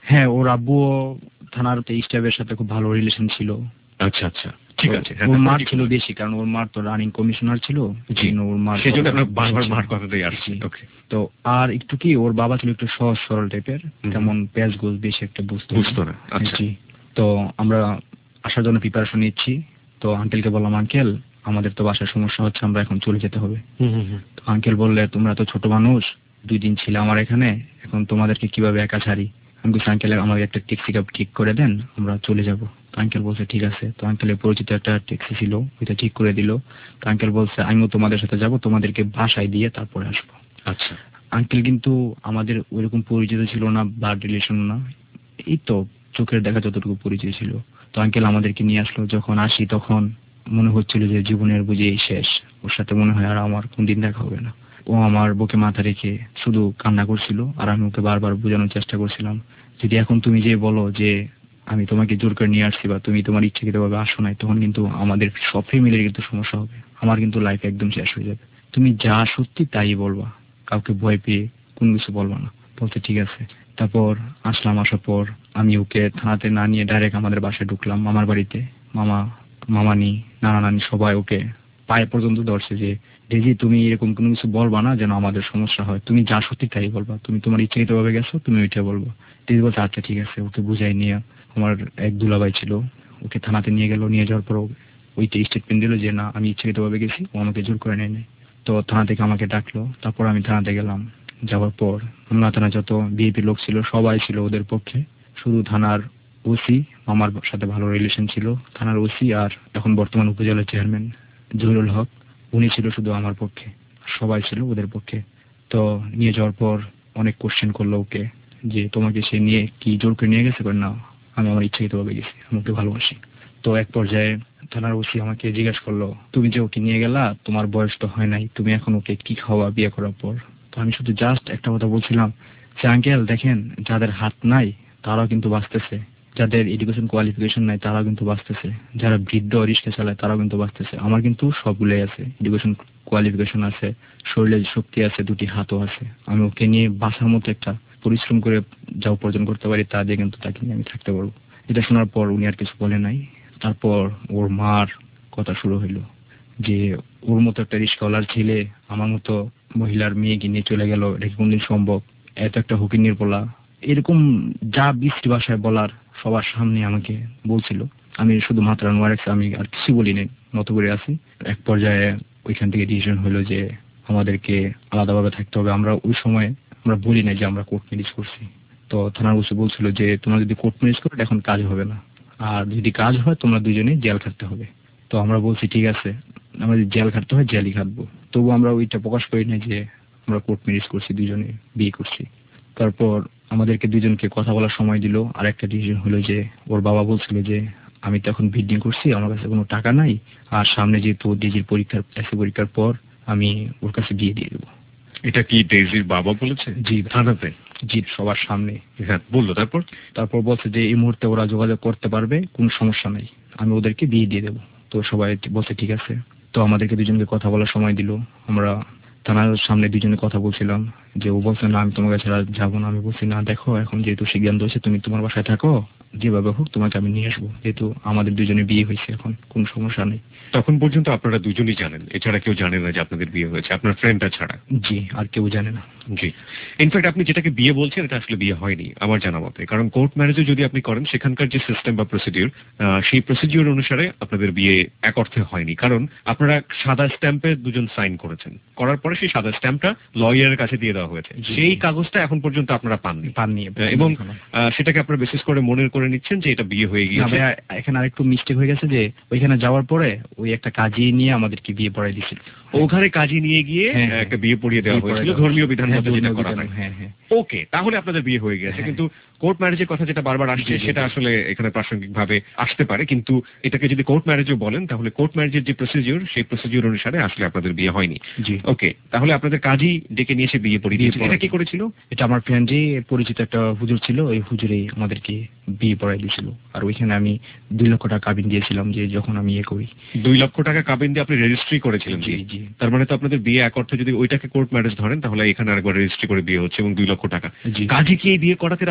হ্যাঁ, ওর আব্বুও থানার স্টাফের সাথে খুব ভালো রিলেশন ছিল। আচ্ছা আচ্ছা, ঠিক আছে। হ্যাঁ, ওর তারপরে মার কি ছিল করলেন? বেশি, কারণ ওর মার তো রানিং কমিশনার ছিল। জি, ওর মার সেজন্য কথা আপনার বেশি বারবার ছিল। মার কথাটাই আসছে। জি। ওকে। তো আর একটু কি, ওর বাবা ছিল একটু সহজ সরল টাইপের, তেমন পেঁয়াজ গোছ বেশি একটা বুঝতো না। আচ্ছা। জি। তো আমরা আসার জন্য প্রিপারেশন নিচ্ছি। তো আঙ্কেলকে বললাম, আঙ্কেল আমাদের তো বাসার সমস্যা হচ্ছে, আমরা এখন চলে যেতে হবে। তো আঙ্কেল বললে, তোমরা তো ছোট মানুষ, 2 দিন ছিল আমার এখানে, এখন তোমাদেরকে কিভাবে একা ছাড়ি। আমি বলছি, আঙ্কেল আমাদের একটা ট্যাক্সি ক্যাব ঠিক করে দেন, আমরা চলে যাব। তো আঙ্কেল বলছে ঠিক আছে। তো আঙ্কেলের পরিচিত একটা ট্যাক্সি ছিল, ওইটা ঠিক করে দিল। তো আঙ্কেল বলছে, আমিও তোমাদের সাথে যাব, তোমাদেরকে বাসায় দিয়ে তারপরে আসবো। আচ্ছা। আঙ্কেল কিন্তু আমাদের ওইরকম পরিচিত ছিল না, ব্লাড রিলেশন না, এই তো চোখের দেখা যতটুকু পরিচয় ছিল। তো আঙ্কেল আমাদেরকে নিয়ে আসলো। যখন আসি তখন মনে হচ্ছিল যে জীবনের বুঝি এই শেষ, ওর সাথে মনে হয় আর আমার কোনদিন দেখা হবে না। ও আমার বুকে মাথা রেখে শুধু কান্না করছিল, আর আমি ওকে বারবার বোঝানোর চেষ্টা করছিলাম, যদি এখন তুমি যে বলো যে আমি তোমাকে জোর করে নিয়ে আসছি বা তুমি তোমার ইচ্ছাকৃতভাবে আসো নাই, তখন কিন্তু আমাদের সব ফ্যামিলির কিন্তু সমস্যা হবে, আমার কিন্তু লাইফ একদম শেষ হয়ে যাবে। তুমি যা সত্যি তাই বলবা, কাউকে ভয় পেয়ে কোনো কিছু বলবা না। বলতে ঠিক আছে। তারপর আসলাম। আসার পর আমি ওকে থানাতে না নিয়ে ডাইরেক্ট আমাদের বাসায় ঢুকলাম, মামার বাড়িতে। মামা, মামানি, নানা নানি সবাই ওকে পায়ে পর্যন্ত ধরছে যে, ডেজি তুমি এরকম কোনো কিছু বলবা না যেন আমাদের সমস্যা হয়, তুমি যা সত্যি তাই বলবা, তুমি তোমার ইচ্ছাকৃত ভাবে গেছো, তুমি ওইটা বলবো। ডেজি বলছে আচ্ছা ঠিক আছে। ওকে বুঝাই নিয়ে আমার এক দুলাভাই ছিল, ওকে থানাতে নিয়ে গেল। নিয়ে যাওয়ার পর ওইটা স্টেটমেন্ট দিল যে না, আমি ইচ্ছাকৃত ভাবে গেছি, ও আমাকে জোর করে নেয় নাই। তো থানা থেকে আমাকে ডাকলো, তারপর আমি থানাতে গেলাম। যাওয়ার পর আমরা থানা যত বিএপি লোক ছিল সবাই ছিল ওদের পক্ষে, শুধু থানার ওসি, আমার সাথে ভালো রিলেশন ছিল, থানার ওসি আর এখন বর্তমান উপজেলা চেয়ারম্যান জহিরুল হক, উনি ছিল শুধু আমার পক্ষে, সবাই ছিল ওদের পক্ষে। তো নিয়ে যাওয়ার পর অনেক কোশ্চেন করলো ওকে, যে তোমাকে সে নিয়ে কি জোর করে নিয়ে গেছে? করে না, আমি আমার ইচ্ছাকৃত ভাবে গেছি, আমি ওকে ভালোবাসি। তো এক পর্যায়ে থানার ওসি আমাকে জিজ্ঞেস করলো, তুমি যে ওকে নিয়ে গেলা, তোমার বয়স তো হয় নাই, তুমি এখন ওকে কি খাওয়া বিয়ে করার পর? তো আমি শুধু জাস্ট একটা কথা বলছিলাম যে আঙ্কেল দেখেন, যাদের হাত নাই তারাও কিন্তু বাঁচতেছে, যাদের এডুকেশন কোয়ালিফিকেশন নাই তারাও কিন্তু বাঁচতেছে, যারা বৃদ্ধ রিক্সা চালায় তারাও কিন্তু বাঁচতেছে। আমার কিন্তু সবগুলোই আছে, এডুকেশন কোয়ালিফিকেশন আছে, শরীরে শক্তি আছে, 2টি হাতও আছে। আমি ওকে নিয়ে বাঁচার মতো একটা পরিশ্রম করে যা উপার্জন করতে পারি তা দিয়ে কিন্তু তাকে নিয়ে আমি থাকতে পারবো। এটা শোনার পর উনি আর কিছু বলে নাই। তারপর ওর মার কথা শুরু হইলো যে ওর মতো একটা রিস্কাওয়ালার ছেলে আমার মতো মহিলার মেয়েকে নিয়ে চলে গেল, এটা কি কোনদিন সম্ভব? এত একটা হুকিনির পোলা, এরকম যা বৃষ্টি ভাষায় বলার সবার সামনে আমাকে বলছিল। আমি শুধু মাত্রা নোয়া রাখছি, আমি আর কিছু বলি নাই, নত করে আছি। এক পর্যায়ে ওইখান থেকে ডিসিশন হলো যে আমাদেরকে আলাদাভাবে থাকতে হবে। আমরা ওই সময় আমরা বলি নাই যে আমরা কোর্ট ম্যারেজ করছি। তো থানার বসে বলছিল যে তোমরা যদি কোর্ট ম্যারেজ করো এখন কাজ হবে না, আর যদি কাজ হয় তোমরা দুজনে জেল খাটতে হবে। তো আমরা বলছি ঠিক আছে, আমরা যদি জেল খাটতে হয় জেলই খাটবো। তবু আমরা ওইটা প্রকাশ করি না যে আমরা কোর্ট ম্যারেজ করছি, দুজনে বিয়ে করছি। তারপর আমাদেরকে দুজনকে কথা বলার সময় দিল। আর একটা ডিসিশন হলো যে ওর বাবা বলছিল যে আমি তো এখন বিল্ডিং করছি, আমার কাছে কোনো টাকা নাই, আর সামনে যেহেতু ডিজির পরীক্ষার এসএ পরীক্ষার পর আমি ওর কাছে বিয়ে দিয়ে দেবো। এটা কি ডেজির বাবা বলেছে? জি থানাতে? জি, সবার সামনে। হ্যাঁ, বললো। তারপর? তারপর বলছে যে এই মুহূর্তে ওরা যোগাযোগ করতে পারবে, কোনো সমস্যা নাই, আমি ওদেরকে বিয়ে দিয়ে দেবো। তো সবাই বলছে ঠিক আছে। তো আমাদেরকে দুজনকে কথা বলার সময় দিল। আমরা থানার সামনে দুজনে কথা বলছিলাম যে ও বলছে না আমি তোমার কাছে আর যাবো না। আমি বলছি না দেখো, এখন যেহেতু সিদ্ধান্ত হয়েছে তুমি তোমার বাসায় থাকো, যেভাবে হোক তোমাকে আমি নিয়ে আসবো, যেহেতু আমাদের দুজনে বিয়ে হয়েছে, এখন কোনো সমস্যা নেই। তখন পর্যন্ত আপনারা দুজনই জানেন, এছাড়া কেউ জানে না যে আপনাদের বিয়ে হয়েছে, আপনার ফ্রেন্ডটা ছাড়া? জি, আর কেউ জানে না। জি। ইনফ্যাক্ট আপনি যেটাকে বিয়ে বলছেন এটা আসলে বিয়ে হয়নি আমার জানা মতে, কারণ কোর্ট ম্যারেজে যদি আপনি করেন সেখানকার যে সিস্টেম বা প্রসিডিউর, সেই প্রসিডিউর অনুসারে আপনাদের বিয়ে এক অর্থে হয়নি, কারণ আপনারা সাদা স্ট্যাম্পে দুজন সাইন করেছেন, করার পরে সেই সাদা স্ট্যাম্পটা লয়ারের কাছে দিয়ে দেওয়া হয়েছে, সেই কাগজটা এখন পর্যন্ত আপনারা পাননি। এবং সেটাকে আপনারা বেসিস করে মনে করে নিচ্ছেন যে এটা বিয়ে হয়ে গিয়েছে। এখানে আরেকটু মিস্টেক হয়ে গেছে যে ওইখানে যাওয়ার পরে ওই একটা কাজী নিয়ে আমাদেরকে বিয়ে পড়াই দিছিল, ওখানে কাজী নিয়ে গিয়ে একটা বিয়ে পড়িয়ে দেওয়া হয়েছিল ধর্মীয় বিধান মতো যেটা করা হয়। ওকে, তাহলে আপনাদের বিয়ে হয়ে গেছে। কিন্তু কোর্ট ম্যারেজের কথা যেটা বারবার আসছে সেটা আসলে এখানে প্রাসঙ্গিক ভাবে আসতে পারে, কিন্তু এটাকে যদি কোর্ট ম্যারেজও বলেন তাহলে কোর্ট ম্যারেজের যে প্রসিডিউর সেই প্রসিডিউর অনুসারে আসলে আপনাদের বিয়ে হয়নি। ওকে, তাহলে আপনাদের কাজী ডেকে নিয়ে এসে বিয়ে পড়িয়ে দিয়েছে। এটা কি করেছিল? এটা আমার ফ্রেন্ডই পরিচিত একটা হুজুর ছিল, ওই হুজুরেই আমাদেরকে বিয়ে পড়াই দিয়েছিল। আর ওইখানে আমি 2 লক্ষ টাকা কাবিন দিয়েছিলাম যে যখন আমি ইয়ে করি। 2 লক্ষ টাকা কাবিন দিয়ে আপনি রেজিস্ট্রি করেছিলেন? জি। তার মানে তো আপনাদের বিয়ে এক অর্থে যদি ওইটাকে কোর্ট ম্যারেজ ধরেন তাহলে এখানে আরেকবার রেজিস্ট্রি করে বিয়ে হচ্ছে এবং 2 লক্ষ টাকা। কাজী কি এই বিয়ে করাতে রাজি হয়েছিল?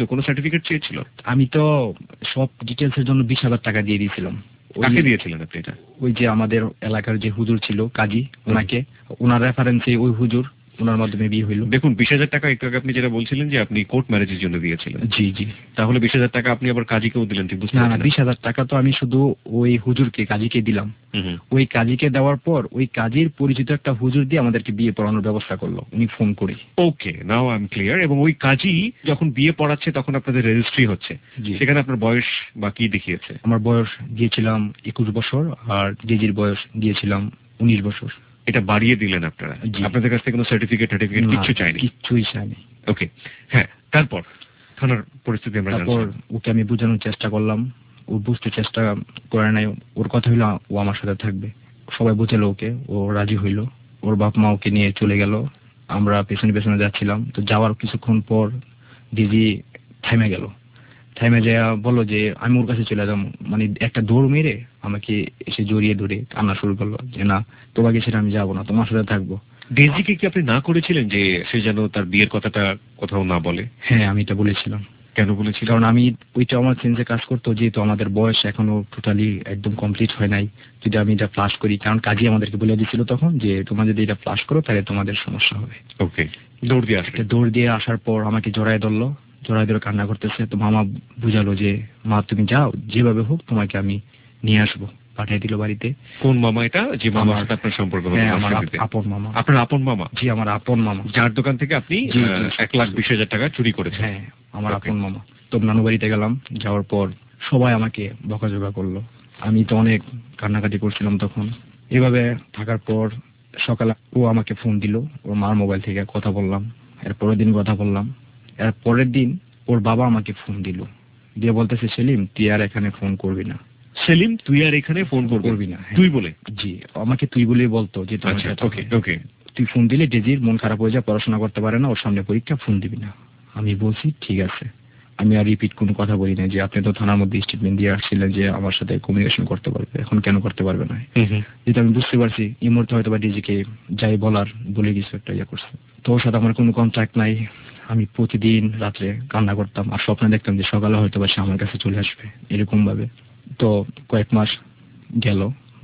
কোনো সার্টিফিকেট চেয়েছিল? আমি তো সব ডিটেলস এর জন্য 20,000 টাকা দিয়ে দিয়েছিলাম। কাকে দিয়েছিলেন আপনি এটা? ওই যে আমাদের এলাকার যে হুজুর ছিল কাজী, ওনাকে, ওনার রেফারেন্সে ওই হুজুর, ওনার মাধ্যমে বিয়ে হইল। দেখুন 20,000 টাকা একটু আগে আপনি যেটা বলছিলেন যে আপনি কোর্ট ম্যারেজের জন্য দিয়েছিলেন। জি জি। তাহলে 20,000 টাকা আপনি আবার কাজীকেও দিলেন, ঠিক বুঝতে না না, পারছেন? 20,000 টাকা তো আমি শুধু ওই হুজুরকে, কাজীকে দিলাম। ওই কাজীকে দেওয়ার পর ওই কাজীর পরিচিত একটা হুজুর দিয়ে আমাদেরকে বিয়ে পড়ানোর ব্যবস্থা করলো, উনি ফোন করে। Okay, now I am clear. এবং ওই কাজী যখন বিয়ে পড়াচ্ছে তখন আপনাদের রেজিস্ট্রি হচ্ছে, সেখানে আপনার বয়স বা কি দেখিয়েছে? আমার বয়স দিয়েছিলাম 21 বছর, আর ডিজির বয়স দিয়েছিলাম 19 বছর। এটা বাড়িয়ে দিলেন আপনারা? আপনাদের কাছ থেকে কোনো সার্টিফিকেট কিছু চাইনি? কিছুই চাইনি। ওকে, হ্যাঁ, তারপর থানার পরিস্থিতি আমরা তারপর ওকে আমি বোঝানোর চেষ্টা করলাম, ও বুঝতে চেষ্টা করে নাই। ওর কথা হইলো ও আমার সাথে থাকবে, সবাই বুঝালো ওকে, ও রাজি হইল। ওর বাপ মা ওকে নিয়ে চলে গেল, আমরা পেছনে পেছনে যাচ্ছিলাম। তো যাওয়ার কিছুক্ষণ পর দিদি থেমে গেল, থেমে যায় বললো যে আমি ওর কাছে চলে যাবো, মানে একটা দৌড় মেরে আমাকে এসে জড়িয়ে ধরে কান্না শুরু করলো যে না, তোমাকে সেটা আমি যাবো না, তোমার সাথে থাকবো। ডেজিকে কি আপনি না করেছিলেন যে সে যেন তার বিয়ের কথাটা কোথাও না বলে? হ্যাঁ, আমি এটা বলেছিলাম। কেন বলেছিলেন? কারণ আমি ওইটা আমার সেন্সে কাজ করতো, যেহেতু আমাদের বয়স এখনো টোটালি একদম কমপ্লিট হয় নাই, যদি আমি এটা ফ্লাশ করি, কারণ কাজী আমাদেরকে বলে দিচ্ছিল তখন যে তোমরা যদি এটা ফ্লাশ করো তাহলে তোমাদের সমস্যা হবে। ওকে, দৌড় দিয়ে আসলে? দৌড় দিয়ে আসার পর আমাকে জড়ায় ধরলো, জড়ায় ধরে কান্না করতেছে। তো মামা বুঝালো যে মা তুমি যাও, যেভাবে হোক তোমাকে আমি নিয়ে আসবো, পাঠিয়ে দিল বাড়িতে। কোন মামা এটা, যে মামার সাথে আপনার সম্পর্ক হলো? আমার আপন মামা। আপনার আপন মামা? জি, আমার আপন মামা, যার দোকান থেকে আপনি 1,20,000 টাকা চুরি করেছেন? হ্যাঁ, আমার আপন মামা। তো নানু বাড়িতে গেলাম, যাওয়ার পর সবাই আমাকে বকাঝকা করলো। আমি তো অনেক কান্নাকাটি করছিলাম তখন। এভাবে থাকার পর সকালে ও আমাকে ফোন দিল, ওর মার মোবাইল থেকে কথা বললাম। এর পরের দিন কথা বললাম। এর পরের দিন ওর বাবা আমাকে ফোন দিল, দিয়ে বলতেছে সেলিম তুই আর এখানে ফোন করবি না। সেলিম তুই আর এখানে ফোন করবি না? তুই বলে? জি, আমাকে তুই বলেই বলতো যে ওকে ওকে, তুই ফোন দিলে ডেজির মন খারাপ হয়ে যায়, পড়াশোনা করতে পারে না, ওর সামনে পরীক্ষা, ফোন দিবি না। আমি বলছি ঠিক আছে। আমি আর রিপিট কোনো কথা বলি না যে আপনি তো থানার মধ্যে স্টেটমেন্ট দিয়ে আসছিলেন যে আমার সাথে কমিউনিকেশন করতে পারবে, এখন কেন করতে পারবে না। যেটা আমি বুঝতে পারছি এই মুহূর্তে হয়তো বা ডিজিকে যাই বলার বলে কিছু একটা ইয়ে করছে। তো ওর সাথে আমার কোনো কন্ট্যাক্ট নাই। আমি প্রতিদিন রাত্রে কান্না করতাম আর স্বপ্নে দেখতাম যে সকালে হয়তো বা সে আমার কাছে চলে আসবে, এরকম ভাবে। তো কয়েক মাস গেল,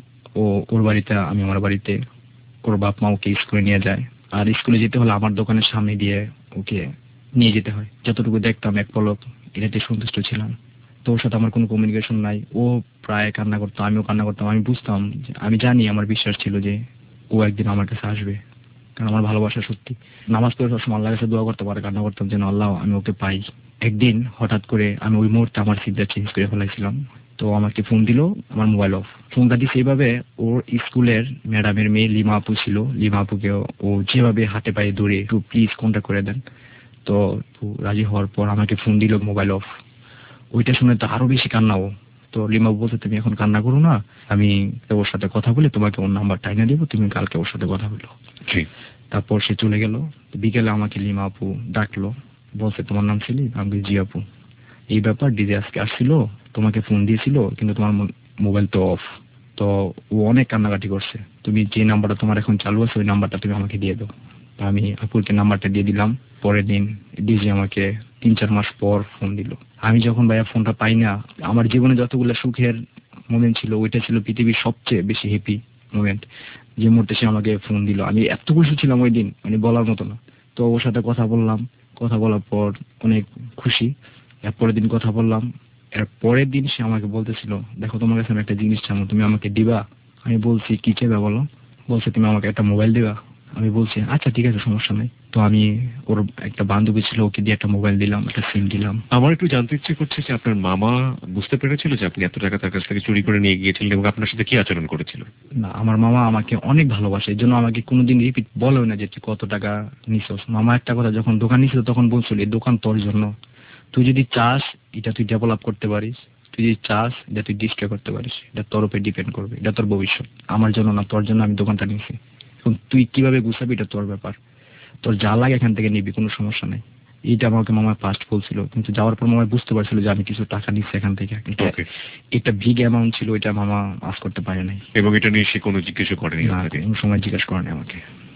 ওর বাড়িতে, আমি আমার বাড়িতে। ওর বাপ মা ওকে স্কুলে নিয়ে যায়, আর স্কুলে যেতে হলে আমার দোকানের সামনে দিয়ে ওকে নিয়ে যেতে হয়। যতটুকু দেখতাম এক পলক এটাতে সন্তুষ্ট ছিলাম। তো ওর সাথে আমার কোনো কমিউনিকেশন নাই। ও প্রায় কান্না করতো, আমিও কান্না করতাম। আমি বুঝতাম, আমি জানি, আমার বিশ্বাস ছিল যে ও একদিন আমার কাছে আসবে, কারণ আমার ভালোবাসা সত্যি। নামাজ পড়ে সবসময় আল্লাহর কাছে দোয়া করতে পারে, কান্না করতাম যেন আল্লাহ আমি ওকে পাই। একদিন হঠাৎ করে আমি ওই মুহূর্তে আমার সিটটা চেঞ্জ করে ফেলাইছিলাম। তো আমাকে ফোন দিল, আমার মোবাইল অফ। ফোনটা দিচ্ছে এইভাবে, ওর স্কুলের ম্যাডামের মেয়ে লিমা আপু ছিল, লিমা আপুকে ও যেভাবে হাতে পায়ে দৌড়ে একটু প্লিজ কন্ট্যাক্ট করে দেন। তো রাজি হওয়ার পর আমাকে ফোন দিল, মোবাইল অফ। ওইটা শুনে তো আরো বেশি কান্নাও। তো লিমা বলতে তুমি এখন কান্না করো না, আমি ওর সাথে কথা বলে তোমাকে ওর নাম্বারটা এনে দেবো, তুমি কালকে ওর সাথে কথা বলো। তারপর সে চলে গেল। বিকেলে আমাকে লিমা আপু ডাকলো, বলছে তোমার নাম ছিল? আমি জি আপু, এই ব্যাপার, ডিজে আজকে আসছিল, তোমাকে ফোন দিয়েছিল কিন্তু তোমার মোবাইল তো অফ। তো ও অনেক কান্নাকাটি করছে, তুমি যে নাম্বারটা তোমার এখন চালু আছে ওই নাম্বারটা তুমি আমাকে দিয়ে দাও। আমি আপুকে নাম্বারটা দিয়ে দিলাম। পরের দিন ডিজে আমাকে 3-4 মাস পর ফোন দিল। আমি যখন ভাইয়া ফোনটা পাই না, আমার জীবনে যতগুলো সুখের মোমেন্ট ছিল ওইটা ছিল পৃথিবীর সবচেয়ে বেশি হ্যাপি মোমেন্ট। যে মুহূর্তে সে আমাকে ফোন দিল আমি এত খুশি ছিলাম ওই দিন, মানে বলার মতো না। তো ওর সাথে কথা বললাম, কথা বলার পর অনেক খুশি। এর পরের দিন কথা বললাম। এর পরের দিন সে আমাকে বলতেছিল দেখো তোমার কাছে আমি একটা জিনিস চাবো, তুমি আমাকে দিবা? আমি বলছি কি চাইবা বলো? বলছে তুমি আমাকে একটা মোবাইল দিবা। আমি বলছি আচ্ছা ঠিক আছে, সমস্যা নেই। তো আমি ওর একটা বান্ধবী ছিল, ওকে দিয়ে একটা মোবাইল দিলাম, একটা সিম দিলাম। আমার একটু জানতে ইচ্ছে করছে যে আপনার মামা বুঝতে পেরেছিল যে আপনি এত টাকা তার কাছ থেকে চুরি করে নিয়ে গিয়েছিলেন এবং আপনার সাথে কি আচরণ করেছিল? না, আমার মামা আমাকে অনেক ভালোবাসে, এই জন্য আমাকে কোনোদিন রিপিট বলেও না যে তুই কত টাকা নিছস। মামা একটা কথা, যখন দোকান নিছিল তখন বলছিল এই দোকান তোর জন্য, তুই যদি চাস এটা তুই ডেভেলপ করতে পারিস, তুই যদি চাস এটা তুই ডিস্ট্রয় করতে পারিস, এটা তোর উপরে ডিপেন্ড করবে, এটা তোর ভবিষ্যৎ, আমার জন্য না, তোর জন্য আমি দোকানটা নিয়েছি। এখন তুই কিভাবে গুছাবি এটা তোর ব্যাপার, তোর যা লাগে এখান থেকে নিবি, কোনো সমস্যা নাই। এইটা আমাকে মামা ফার্স্ট বলছিল, কিন্তু যাওয়ার পর মামা বুঝতে পারছিল যে আমি কিছু টাকা নিচ্ছি এখান থেকে। এটা বিগ অ্যামাউন্ট ছিল, এটা মামা আজ করতে পারে নাই। এবং এটা নিয়ে সে কোনো জিজ্ঞেস করেনি? কোনো সময় জিজ্ঞেস করেনি আমাকে।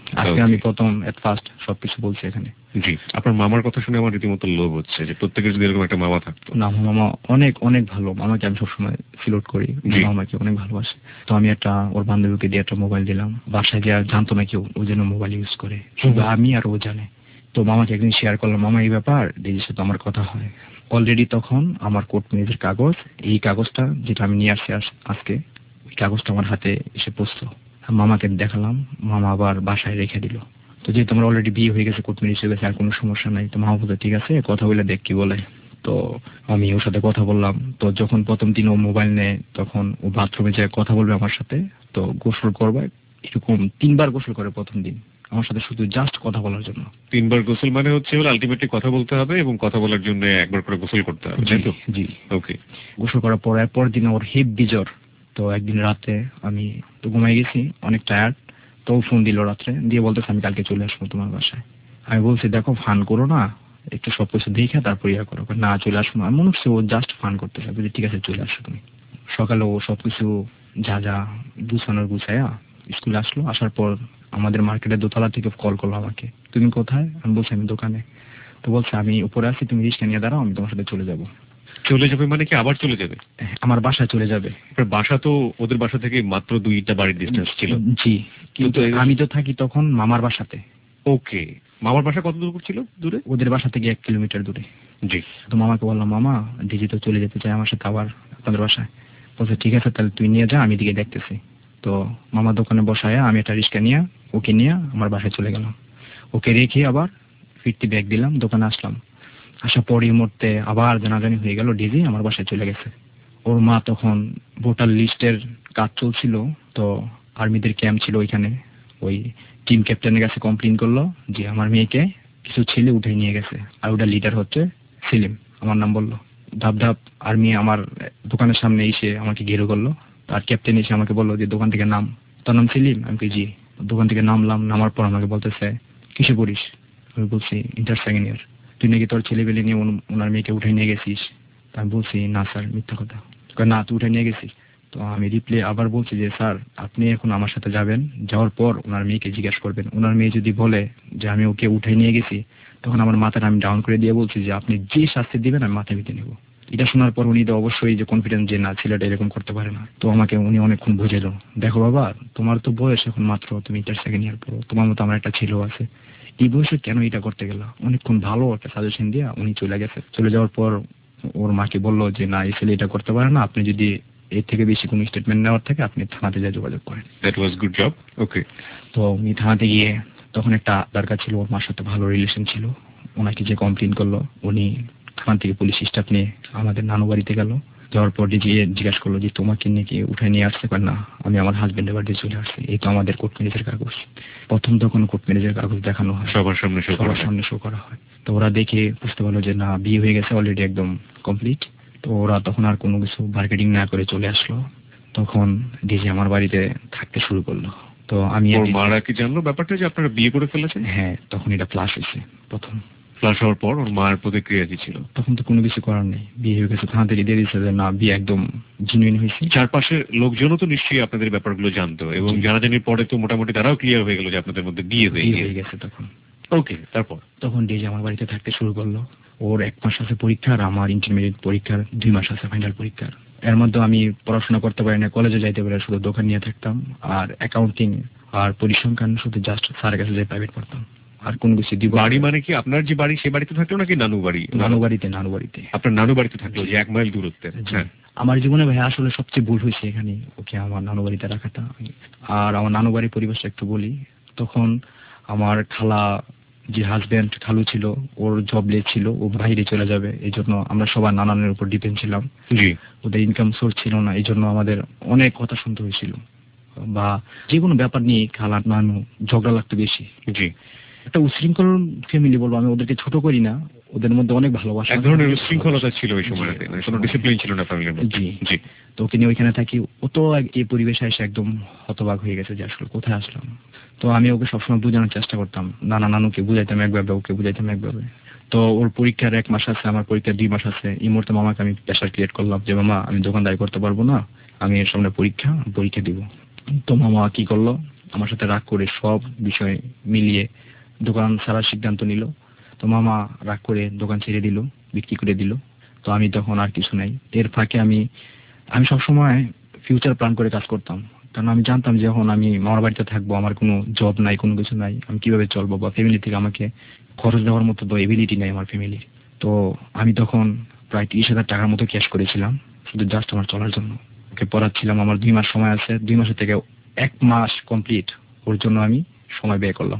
আজকে Okay. আমি প্রথম এট ফার্স্ট সবকিছু বলছি এখানে। জি, আপনার মামার কথা শুনে আমার রীতিমতো লোভ হচ্ছে যে প্রত্যেকের যদি এরকম একটা মামা থাকতো। না, আমার মামা অনেক অনেক ভালো। মামাকে আমি সবসময় সিলুট করি, জি। মামাকে অনেক ভালোবাসে। তো আমি একটা ওর বান্ধবীকে দিয়ে একটা মোবাইল দিলাম, বাসায় যে আর জানতো না কেউ ও যেন মোবাইল ইউজ করে, শুধু আমি আর ও জানে। তো মামাকে একদিন শেয়ার করলাম, মামা এই ব্যাপার দিদির সাথে আমার কথা হয়। অলরেডি তখন আমার কোর্ট ম্যারেজের কাগজ, এই কাগজটা যেটা আমি নিয়ে আসছি আজকে, ওই কাগজটা আমার হাতে এসে পৌঁছতো। মামাকে দেখালাম, মামা আবার বাসায় রেখে দিল। তো যেহেতু আমার অলরেডি বিয়ে হয়ে গেছে, কোর্ট ম্যারেজ হয়ে গেছে, আর কোনো সমস্যা নাই। তো মামা বলতে ঠিক আছে, কথা বলে দেখ কি বলে। তো আমি ওর সাথে কথা বললাম। তো যখন প্রথম দিন ও মোবাইল নেয়, তখন ও বাথরুমে যায় কথা বলবে আমার সাথে। তো গোসল করবে, এরকম 3 বার গোসল করে প্রথম দিন আমার সাথে, শুধু জাস্ট কথা বলার জন্য। 3 বার গোসল মানে হচ্ছে আলটিমেটলি কথা বলতে হবে এবং কথা বলার জন্য একবার করে গোসল করতে হবে, তাই তো? জি। ওকে। গোসল করার পর এরপর দিন ওর হেভি জ্বর। তো একদিন রাতে আমি তো ঘুমাই গেছি, অনেক টায়ার্ড। তো ও ফোন দিল রাত্রে, দিয়ে বলতেছে আমি কালকে চলে আসবো তোমার বাসায়। আমি বলছি দেখো ফান করো না, একটু সবকিছু দেখে তারপর ইয়া করো। না চলে আসবো না, আমি মনে হচ্ছে ও জাস্ট ফান করতেছে। বলি ঠিক আছে চলে আসো তুমি। সকালে ও সবকিছু যা যা গুছানোর গুছাইয়া স্কুলে আসলো। আসার পর আমাদের মার্কেটের দোতলা থেকে কল করলো আমাকে, তুমি কোথায়? আমি বলছি আমি দোকানে। তো বলছে আমি উপরে আছি, তুমি রিক্সা নিয়ে দাঁড়াও, আমি তোমার সাথে চলে যাবো। চলে যাবে মানে কি আবার চলে যাবে? আমার বাসায় চলে যাবে। আপনার বাসা তো ওদের বাসা থেকে মাত্র 2টা বাড়ির ডিস্টেন্স ছিল। জি, কিন্তু তো আমি তো থাকি তখন মামার বাসাতে। ওকে। মামার বাসা কত দূর ছিল দূরে? ওদের বাসা থেকে 1 কিলোমিটার দূরে। জি। তো মামাকে বললাম মামা দিদি তো চলে যেতে চায় আমার সাথে আবার আপনাদের বাসায়। বলছে ঠিক আছে তাহলে তুই নিয়ে যা, আমি দিকে দেখতেছি। তো মামা দোকানে বসায় আমি একটা রিক্সা নিয়ে ওকে নিয়ে আমার বাসায় চলে গেলাম। ওকে রেখে আবার ফিরতি ব্যাগ দিলাম, দোকানে আসলাম। আসার পর এই মুহূর্তে আবার জানাজানি হয়ে গেল, ডিজি আমার বাসায় চলে গেছে। ওর মা তখন ভোটার লিস্টের কাজ চলছিল, তো আর্মিদের ক্যাম্প ছিল ওইখানে। ওই টিম ক্যাপ্টেনের কাছে কমপ্লেইন করলো যে আমার মেয়েকে কিছু ছেলে উঠে নিয়ে গেছে, আর ওটা লিডার হচ্ছে সেলিম, আমার নাম বললো। ধাপ ধাপ আর্মি আমার দোকানের সামনে এসে আমাকে ঘেরো করলো। আর ক্যাপ্টেন এসে আমাকে বললো যে দোকান থেকে নাম। তার নাম সেলিম। আমি কি জি। দোকান থেকে নামলাম, নামার পর আমাকে বলতেছে কিসে পড়িস? আমি বলছি ইন্টার সেকেন্ড ইয়ার। তুই নাকি তোর ছেলেবেলে নিয়ে ওনার মেয়েকে উঠে নিয়ে গেছিস? আমি বলছি না স্যার, মিথ্যা কথা। না তুই উঠে নিয়ে গেছিস? তো আমি রিপ্লে আবার বলছি যে স্যার আপনি এখন আমার সাথে যাবেন, যাওয়ার পর ওনার মেয়েকে জিজ্ঞাসা করবেন। ওনার মেয়ে যদি বলে যে আমি ওকে উঠে নিয়ে গেছি, তখন আমার মাথাটা আমি ডাউন করে দিয়ে বলছি যে আপনি যে শাস্তি দিবেন আমি মাথা পিতে নেবো। এটা শোনার পর উনি তো অবশ্যই যে কনফিডেন্স যে না ছেলেটা এরকম করতে পারে না। তো আমাকে উনি অনেকক্ষণ বুঝালো, দেখো বাবা তোমার তো বয়স এখন মাত্র, তুমি ইন্টার সেকেন্ড ইয়ার পড়ো, তোমার মতো আমার একটা ছেলেও আছে, এই বয়সে কেন এটা করতে গেল? অনেকক্ষণ ভালো একটা সাজেশন দিয়ে উনি চলে গেছে। চলে যাওয়ার পর ওর মাকে বললো যে না এই ছেলে এটা করতে পারে না, আপনি যদি এর থেকে বেশি কোনো স্টেটমেন্ট নেওয়ার থাকে আপনি থানাতে যা যোগাযোগ করেন। That was good job. Okay. তো উনি থানাতে গিয়ে তখন একটা দরকার ছিল, ওর মার সাথে ভালো রিলেশন ছিল। ওনাকে যে কমপ্লেন করলো, উনি থানা থেকে পুলিশ স্টাফ নিয়ে আমাদের নানু বাড়িতে গেল। যাওয়ার পর জিজ্ঞাসা করলো যে তোমাকে নিয়ে কি উঠে নিয়ে আসতে পার? না, আমি আমার হাজবেন্ডের বাড়িতে চলে আসছি, এই তো আমাদের কোর্ট ম্যারেজের কাগজ। প্রথম তখন কোর্ট ম্যারেজের কাগজ দেখানো হয়, সবার সামনে শো করা সবার হয়। সামনে শো করা হয়। তো ওরা দেখে বুঝতে পারলো যে না বিয়ে হয়ে গেছে অলরেডি, একদম কমপ্লিট। তো ওরা তখন আর কোনো কিছু মার্কেটিং না করে চলে আসলো। তখন ডিজে আমার বাড়িতে থাকতে শুরু করলো। তো আমি ওর মারা কি জানলো ব্যাপারটা যে আপনারা বিয়ে করে ফেলেছেন? হ্যাঁ, তখন এটা ফ্লাশ হয়েছে প্রথম। ফ্লাশ হওয়ার পর ওর মার প্রতিক্রিয়া কি ছিল? তখন তো কোনো কিছু করার নেই, বিয়ে হয়ে গেছে, থানা থেকে দিয়ে দিচ্ছে যে না বিয়ে একদম জেনুইন হয়েছে। চারপাশের লোকজনও তো নিশ্চয়ই আপনাদের ব্যাপারগুলো জানতো এবং জানাজানির পরে তো মোটামুটি তারাও ক্লিয়ার হয়ে গেল যে আপনাদের মধ্যে বিয়ে হয়ে গেছে তখন। ওকে। তারপর তখন ডিজে আমার বাড়িতে থাকতে শুরু করলো। ওর 1 মাস আছে পরীক্ষা, আর আমার ইন্টারমিডিয়েট পরীক্ষার 2 মাস আছে ফাইনাল পরীক্ষার। এর মধ্যে আমি পড়াশোনা করতে পারি না, কলেজে যাইতে পারি, শুধু দোকান নিয়ে থাকতাম। আর অ্যাকাউন্টিং আর পরিসংখ্যান শুধু জাস্ট স্যারের কাছে যাই প্রাইভেট পড়তাম, আর কোন কিছু দিব। বাড়ি মানে কি আপনার যে বাড়ি সে বাড়িতে থাকলো নাকি নানু বাড়ি? নানু বাড়িতে। আপনার নানু বাড়িতে থাকলো, যে 1 মাইল দূরত্বে। হ্যাঁ। আমার জীবনে ভাই আসলে সবচেয়ে ভুল হয়েছে এখানে ওকে আমার নানু বাড়িতে রাখাটা। আর আমার নানু বাড়ির পরিবেশটা একটু বলি। তখন আমার খালা যে হাজবেন্ড খালু ছিল, ওর জবলেস ছিল, ও বাইরে চলে যাবে, এই জন্য আমরা সবার নানানের উপর ডিপেন্ড ছিলাম। জি। ওদের ইনকাম সোর্স ছিল না, এই জন্য আমাদের অনেক কথা শুনতে হয়েছিল, বা যে কোনো ব্যাপার নিয়ে খালা নানু ঝগড়া লাগতো বেশি। জি। একটা উশৃঙ্খল ফ্যামিলি বলবো আমি, ওদেরকে ছোট করি না, ওদের মধ্যে অনেক ভালোবাসা, এক ধরনের উশৃঙ্খলতা ছিল ওই সময়তে, কোনো ডিসিপ্লিন ছিল না ফ্যামিলির মধ্যে। জি। জি। তো ওকে নিয়ে ওইখানে থাকি, ও তো এই পরিবেশে এসে একদম হতবাক হয়ে গেছে যে আসলে কোথায় আসলাম। তো আমি ওকে সবসময় বোঝানোর চেষ্টা করতাম, নানুকে বুঝাইতাম একভাবে, ওকে বুঝাইতাম একভাবে। তো ওর পরীক্ষার 1 মাস আছে, আমার পরীক্ষার 2 মাস আছে। এই মুহূর্তে মামাকে আমি প্রেশার ক্রিয়েট করলাম যে মামা আমি দোকানদারি করতে পারবো না, আমি এর সামনে পরীক্ষা দিব। তো মামা কি করলো, আমার সাথে রাগ করে সব বিষয় মিলিয়ে দোকান ছাড়ার সিদ্ধান্ত নিল। তো মামা রাগ করে দোকান ছেড়ে দিল, বিক্রি করে দিল। তো আমি তখন আর কিছু নাই। এর ফাঁকে আমি সবসময় ফিউচার প্ল্যান করে কাজ করতাম, কারণ আমি জানতাম যে যখন আমি মামার বাড়িতে থাকবো, আমার কোনো জব নাই, কোনো কিছু নাই, আমি কিভাবে চলবো, বা ফ্যামিলি থেকে আমাকে খরচ দেওয়ার মতো তো এবিলিটি নাই আমার ফ্যামিলির। তো আমি তখন প্রায় 30,000 টাকার মতো ক্যাশ করেছিলাম, শুধু জাস্ট আমার চলার জন্য। ওকে পড়াচ্ছিলাম, আমার 2 মাস সময় আছে, 2 মাসের থেকে 1 মাস কমপ্লিট ওর জন্য আমি সময় ব্যয় করলাম।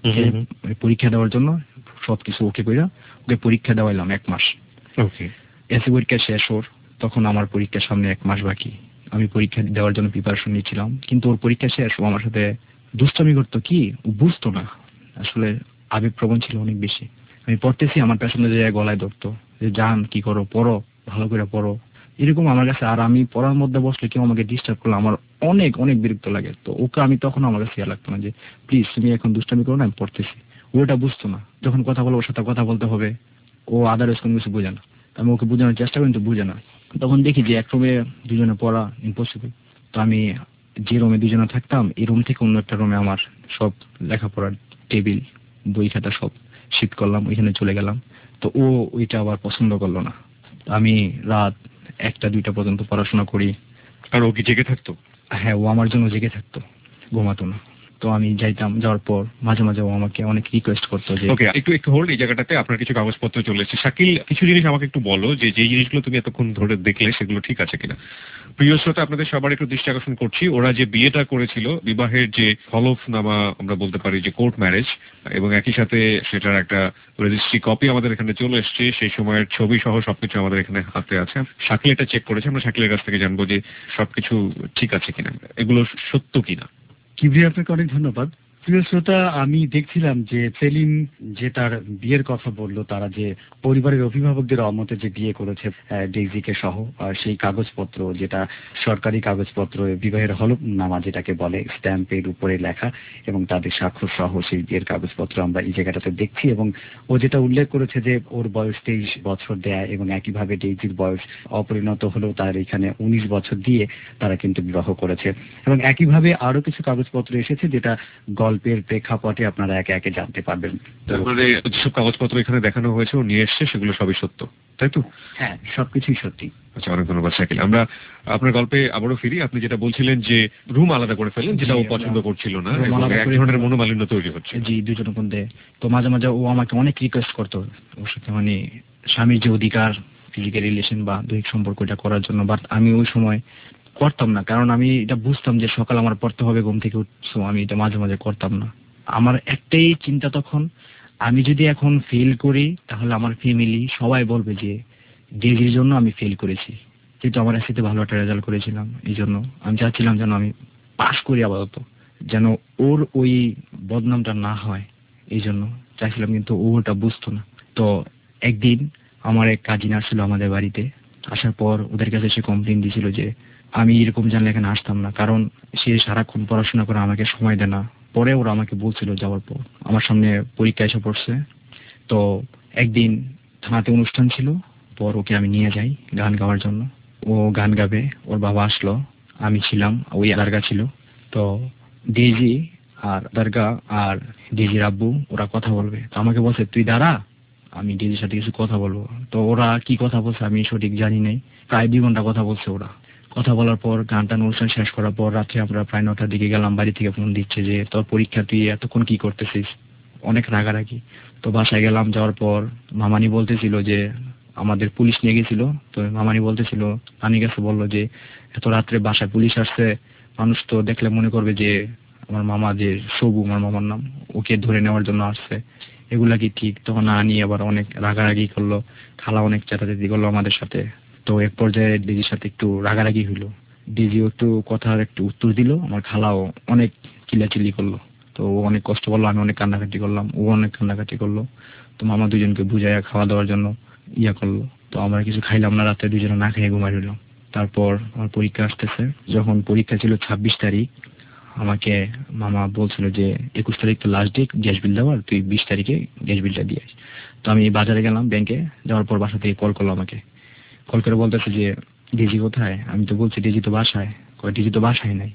পরীক্ষা দেওয়ার জন্য সবকিছু ওকে কইরা ওকে পরীক্ষা দেওয়াইলাম 1 মাস। ওকে। এসে পরীক্ষা শেষ ওর, তখন আমার পরীক্ষার সামনে 1 মাস বাকি। আমি পরীক্ষা দেওয়ার জন্য প্রিপারেশন নিচ্ছিলাম, কিন্তু ওর পরীক্ষা শেষ, ও আমার সাথে দুষ্টামি করতো। কি ও বুঝতো না, আসলে আবেগপ্রবণ ছিল অনেক বেশি। আমি পড়তেছি, আমার পেছনে যে গলায় ধরতো যে জান কি করো, পড়ো, ভালো করে পড়ো, এরকম আমার কাছে। আর আমি পড়ার মধ্যে বসলে কেউ আমাকে ডিস্টার্ব করলে আমার অনেক অনেক বিরক্ত লাগে। তো ওকে আমি তখন আমার কাছে ইয়ে লাগতো না যে প্লিজ তুমি এখন দুষ্টামি করো না, আমি পড়তেছি। ওটা বুঝতো না, যখন কথা বলো ওর সাথে কথা বলতে হবে, ও আদারওয়াইজ কোনো কিছু বোঝে না। আমি ওকে বোঝানোর চেষ্টা করি, কিন্তু বুঝে না। তখন দেখি যে এক রুমে দুজনে পড়া ইম্পসিবল। তো আমি যে রুমে দুজনে থাকতাম, এই রুম থেকে অন্য একটা রুমে আমার সব লেখাপড়ার টেবিল, বই খাতা সব শিফট করলাম, ওইখানে চলে গেলাম। তো ও ওইটা আবার পছন্দ করলো না। আমি রাত 1টা 2টা পর্যন্ত পড়াশোনা করি। আর ও কি জেগে থাকতো? হ্যাঁ, ও আমার জন্য জেগে থাকতো, ঘুমাতো না। তো আমি যাইতাম, যাওয়ার পর মাঝে মাঝে ও আমাকে অনেক রিকোয়েস্ট করতো যে ওকে, একটু হোল্ড। এই জায়গাটাতে আপনার কিছু কাগজপত্র চলে এসেছে। শাকিল, কিছু জিনিস আমাকে একটু বলো যে যেই জিনিসগুলো তুমি এতক্ষণ ধরে দেখলে সেগুলো ঠিক আছে কিনা। প্রিয় শ্রোতা, আপনাদের সবার একটু দৃষ্টি আকর্ষণ করছি, ওরা যে বিয়েটা করেছিল, বিবাহের যে হলফনামা আমরা বলতে পারি যে কোর্ট ম্যারেজ, এবং একই সাথে সেটার একটা রেজিস্ট্রি কপি আমাদের এখানে চলে এসেছে, সেই সময়ের ছবি সহ সবকিছু আমাদের এখানে হাতে আছে। শাকিল এটা চেক করেছে, আমরা শাকিলের কাছ থেকে জানবো যে সবকিছু ঠিক আছে কিনা, এগুলো সত্য কিনা। কিবরিয়া, আপনাকে অনেক ধন্যবাদ। প্রিয় শ্রোতা, আমি দেখছিলাম যে সেলিম যে তার বিয়ের কথা বললো, তারা যে পরিবারের অভিভাবকদের অমতে যে বিয়ে করেছে ডেইজিকে সহ, সেই কাগজপত্র, যেটা সরকারি কাগজপত্র, বিবাহের হলফনামা যেটাকে বলে, স্ট্যাম্পের উপরে লেখা এবং তাদের স্বাক্ষর সহ সেই বিয়ের কাগজপত্র আমরা এই জায়গাটাতে দেখছি। এবং ও যেটা উল্লেখ করেছে যে ওর বয়স 23 বছর দেয়, এবং একইভাবে ডেইজির বয়স অপরিণত হলেও তার এখানে 19 বছর দিয়ে তারা কিন্তু বিবাহ করেছে। এবং একইভাবে আরো কিছু কাগজপত্র এসেছে, যেটা গল্পের প্রেক্ষাপটে আপনারা একে একে জানতে পারবেন। তারপরে যেসব কাগজপত্র এখানে দেখানো হয়েছে ও নিয়ে এসছে, সেগুলো সবই সত্য, তাই তো? হ্যাঁ, সবকিছুই সত্যি। আচ্ছা, অনেক ধন্যবাদ শাকিল। আমরা আপনার গল্পে আবারও ফিরি। আপনি যেটা বলছিলেন যে রুম আলাদা করে ফেলেন, যেটা ও পছন্দ করছিল না, এবং এক ধরনের মনোমালিন্য তৈরি হচ্ছে। জি, দুজনের মধ্যে। তো মাঝে মাঝে ও আমাকে অনেক রিকোয়েস্ট করতো ওর সাথে, মানে স্বামীর যে অধিকার, ফিজিক্যাল রিলেশন বা দৈহিক সম্পর্ক এটা করার জন্য। বাট আমি ওই সময় করতাম না, কারণ আমি এটা বুঝতাম যে সকাল আমার পড়তে হবে ঘুম থেকে উঠছো, আমি এটা মাঝে মাঝে করতাম না। আমার একটাই চিন্তা তখন, আমি যদি এখন ফেল করি তাহলে আমার ফ্যামিলি সবাই বলবে যে ডেজির জন্য আমি ফেল করেছি, যেহেতু আমার এসিতে ভালো একটা রেজাল্ট করেছিলাম। এই জন্য আমি চাচ্ছিলাম যেন আমি পাস করি আপাতত, যেন ওর ওই বদনামটা না হয়, এই জন্য চাইছিলাম। কিন্তু ও ওটা বুঝতো না। তো একদিন আমার এক কাজিন আসছিল আমাদের বাড়িতে। আসার পর ওদের কাছে সে কমপ্লেন দিয়েছিল যে আমি এরকম জানলে এখানে আসতাম না, কারণ সে সারাক্ষণ পড়াশোনা করে আমাকে সময় দেয় না। পরে ওরা আমাকে বলছিল যাওয়ার পর, আমার সামনে পরীক্ষা এসে পড়ছে। তো একদিন থানাতে অনুষ্ঠান ছিল, পর ওকে আমি নিয়ে যাই গান গাওয়ার জন্য। ও গান গাবে, ওর বাবা আসলো, আমি ছিলাম, ওই দারগা ছিল। তো ডেজি আর দারগা আর ডেজির আব্বু ওরা কথা বলবে। তো আমাকে বলছে তুই দাঁড়া, আমি ডেজির সাথে কিছু কথা বলবো। তো ওরা কি কথা বলছে আমি সঠিক জানি নাই, প্রায় 2 ঘন্টা কথা বলছে ওরা। কথা বলার পর গানটা অনুষ্ঠান শেষ করার পর রাত্রে আমরা প্রায় 9টার দিকে গেলাম। বাড়ি থেকে ফোন দিচ্ছে যে তোর পরীক্ষা, তুই এতক্ষণ কি করতেছিস, অনেক রাগারাগি। তো বাসায় গেলাম, যাওয়ার পর মামানি বলতেছিল যে আমাদের পুলিশ নিয়ে গেছিল। তো মামানি বলতেছিল, নানি কাছে বললো যে এত রাত্রে বাসায় পুলিশ আসছে, মানুষ তো দেখলে মনে করবে যে আমার মামা, যে সবু আমার মামার নাম, ওকে ধরে নেওয়ার জন্য আসছে, এগুলা কি ঠিক? তখন নানি আবার অনেক রাগারাগি করলো, খালা অনেক চেঁচাচেঁচি করলো আমাদের সাথে। তো এক পর্যায়ে ডিজির সাথে একটু রাগারাগি হইলো, ডিজিও একটু কথার একটু উত্তর দিল, আমার খালাও অনেক চিল্লাচিল্লি করলো। তো ও অনেক কষ্ট করলো, আমি অনেক কান্নাকাটি করলাম, ও অনেক কান্নাকাটি করলো। তো মামা দুজনকে বুঝাইয়া খাওয়া দাওয়ার জন্য ইয়া করলো। তো আমরা কিছু খাইলাম না, রাতে দুজনে না খেয়ে ঘুমাই রইলাম। তারপর আমার পরীক্ষা আসতেছে, যখন পরীক্ষা ছিল 26 তারিখ, আমাকে মামা বলছিল যে 21 তারিখ তো লাস্ট ডেট গ্যাস বিল দেওয়ার, তুই 20 তারিখে গ্যাস বিলটা দিয়ে আস। তো আমি বাজারে গেলাম, ব্যাংকে যাওয়ার পর বাসা থেকে কল করলো আমাকে। কল করে বলতেছে যে ডিজি কোথায়? আমি তো বলছি ডিজি তো বাসায়। ডিজি তো বাসায় নাই।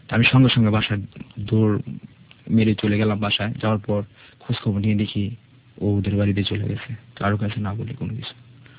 আমি সঙ্গে সঙ্গে বাসায় দৌড় মেরে চলে গেলাম। বাসায় যাওয়ার পর খোঁজ খবর নিয়ে দেখি ও ওদের বাড়িতে চলে গেছে, কারো কাছে না বলে কোনো কিছু।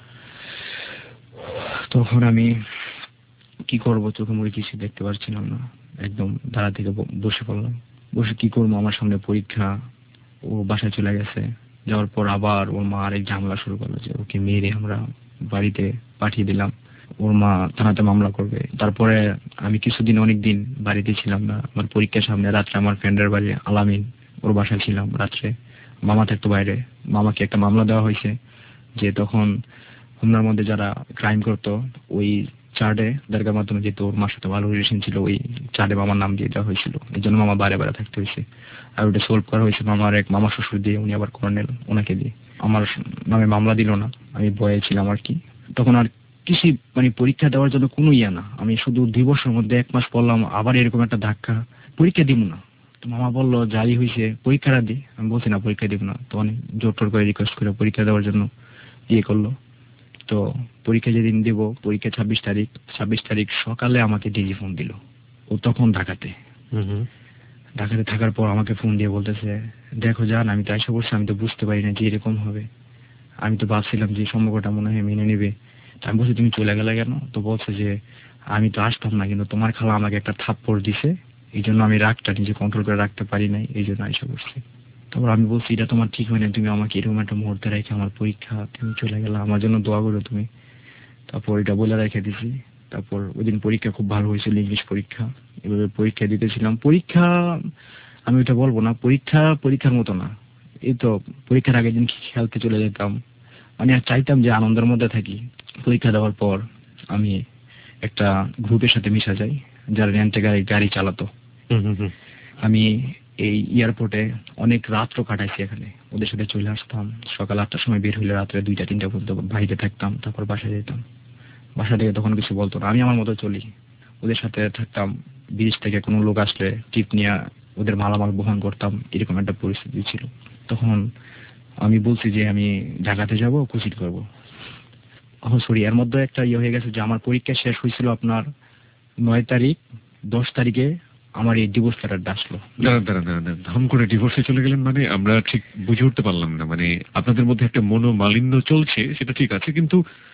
তখন আমি কি করব, চোখে মুখে কিছু দেখতে পারছিলাম না, একদম দাঁড়া থেকে বসে পড়লাম। বসে কি করবো, আমার সামনে পরীক্ষা, ও বাসায় চলে গেছে। যাওয়ার পর আবার ওর মা আরেক ঝামেলা শুরু করলো যে ওকে মেরে আমরা বাড়িতে পাঠিয়ে দিলাম, ওর মা থানাতে মামলা করবে। তারপরে আমি কিছুদিন অনেকদিন বাড়িতে ছিলাম না, আমার পরীক্ষার সামনে রাত্রে আমার ফ্রেন্ডের বাড়ি আলামিন, ওর বাসায় ছিলাম রাত্রে। মামা থাকতো বাইরে, মামাকে একটা মামলা দেওয়া হয়েছে যে তখন হোমনার মধ্যে যারা ক্রাইম করতো ওই চার্ডে দরকার মাধ্যমে, যেহেতু ওর মার সাথে ভালো রিলেশন ছিল, ওই চার্ডে মামার নাম দিয়ে দেওয়া হয়েছিল। এই জন্য মামা বারে বারে থাকতে হয়েছে। আর ওটা সলভ করা হয়েছে মামার এক মামা শ্বশুর দিয়ে, উনি আবার কর্নেল, ওনাকে দিয়ে। আমার নামে মামলা দিল না, আমি ভয়ে ছিলাম আর কি। তখন আর কিছু মানে পরীক্ষা দেওয়ার জন্য কোনো ইয়া না, আমি শুধু 2 বছরের মধ্যে 1 মাস পড়লাম, আবার এরকম একটা ধাক্কা, পরীক্ষা দিব না। তো মামা বললো জারি হয়েছে পরীক্ষাটা দি। আমি বলছি না, পরীক্ষা দিব না। তো অনেক জোর টোর করে রিকোয়েস্ট করে পরীক্ষা দেওয়ার জন্য ইয়ে করলো। তো পরীক্ষা যেদিন দেব, পরীক্ষা 26 তারিখ সকালে আমাকে ডিজি ফোন দিল। ও তখন ঢাকাতে থাকার পর আমাকে ফোন দিয়ে বলতেছে, দেখো জান, আমি তো আশা করছি, আমি তো বুঝতে পারি না যে এরকম হবে। আমি তো ভাবছিলাম যে সম্পর্কটা মনে হয় মেনে নেবে। আমি বলছি তুমি চলে গেলে কেন? তো বলছে যে আমি তো আসতাম না, কিন্তু তোমার খালা আমাকে একটা থাপ্পড় দিছে, এই জন্য আমি রাগটা নিজে কন্ট্রোল করে রাখতে পারি নাই, এই জন্য আশা করছি। তারপর আমি বলছি এটা তোমার ঠিক হয় না, তুমি আমাকে এরকম একটা মুহূর্তে রেখে আমার পরীক্ষা, তুমি চলে গেলে, আমার জন্য দোয়া করো তুমি। তারপর এটা বলে রেখে দিছি। তারপর ওই দিন পরীক্ষা খুব ভালো হয়েছিল, ইংলিশ পরীক্ষা। এভাবে পরীক্ষা দিতেছিলাম। পরীক্ষা আমি ওটা বলবো না, পরীক্ষার মতো না। এই তো পরীক্ষার আগের দিন খেলতে চলে যেতাম, মানে আর চাইতাম যে আনন্দের মধ্যে থাকি। পরীক্ষা দেওয়ার পর আমি একটা গ্রুপের সাথে মিশা যাই, যারা রেন্টে গাড়ি চালাতো। আমি এই এয়ারপোর্টে অনেক রাত্র কাটাইছি এখানে, ওদের সাথে চলে আসতাম। সকাল 8টার সময় বের হইলে রাত্রে 2টা-3টা পর্যন্ত বাইরে থাকতাম, তারপর বাসায় যেতাম। বাসা থেকে তখন কিছু বলতো না, আমি আমার মতো চলি, ওদের সাথে থাকতাম। বিদেশ থেকে কোনো লোক আসলে টিপ নিয়ে ওদের মালামাল বহন করতাম, এরকম একটা পরিস্থিতি ছিল তখন। আমি বলছি যে আমি ঢাকাতে যাব, কোচিং করব। সরি, এর মধ্যে একটা ইয়ে হয়ে গেছে যে আমার পরীক্ষা শেষ হয়েছিল আপনার 9 তারিখ, 10 তারিখে আমার এই ডিভোর্স লেটারটা আসলো। দাঁড়ান, ধাম করে ডিভোর্সে চলে গেলেন মানে? আমরা ঠিক বুঝে উঠতে পারলাম না। মানে আপনাদের মধ্যে একটা মনোমালিন্য চলছে, সেটা ঠিক আছে, কিন্তু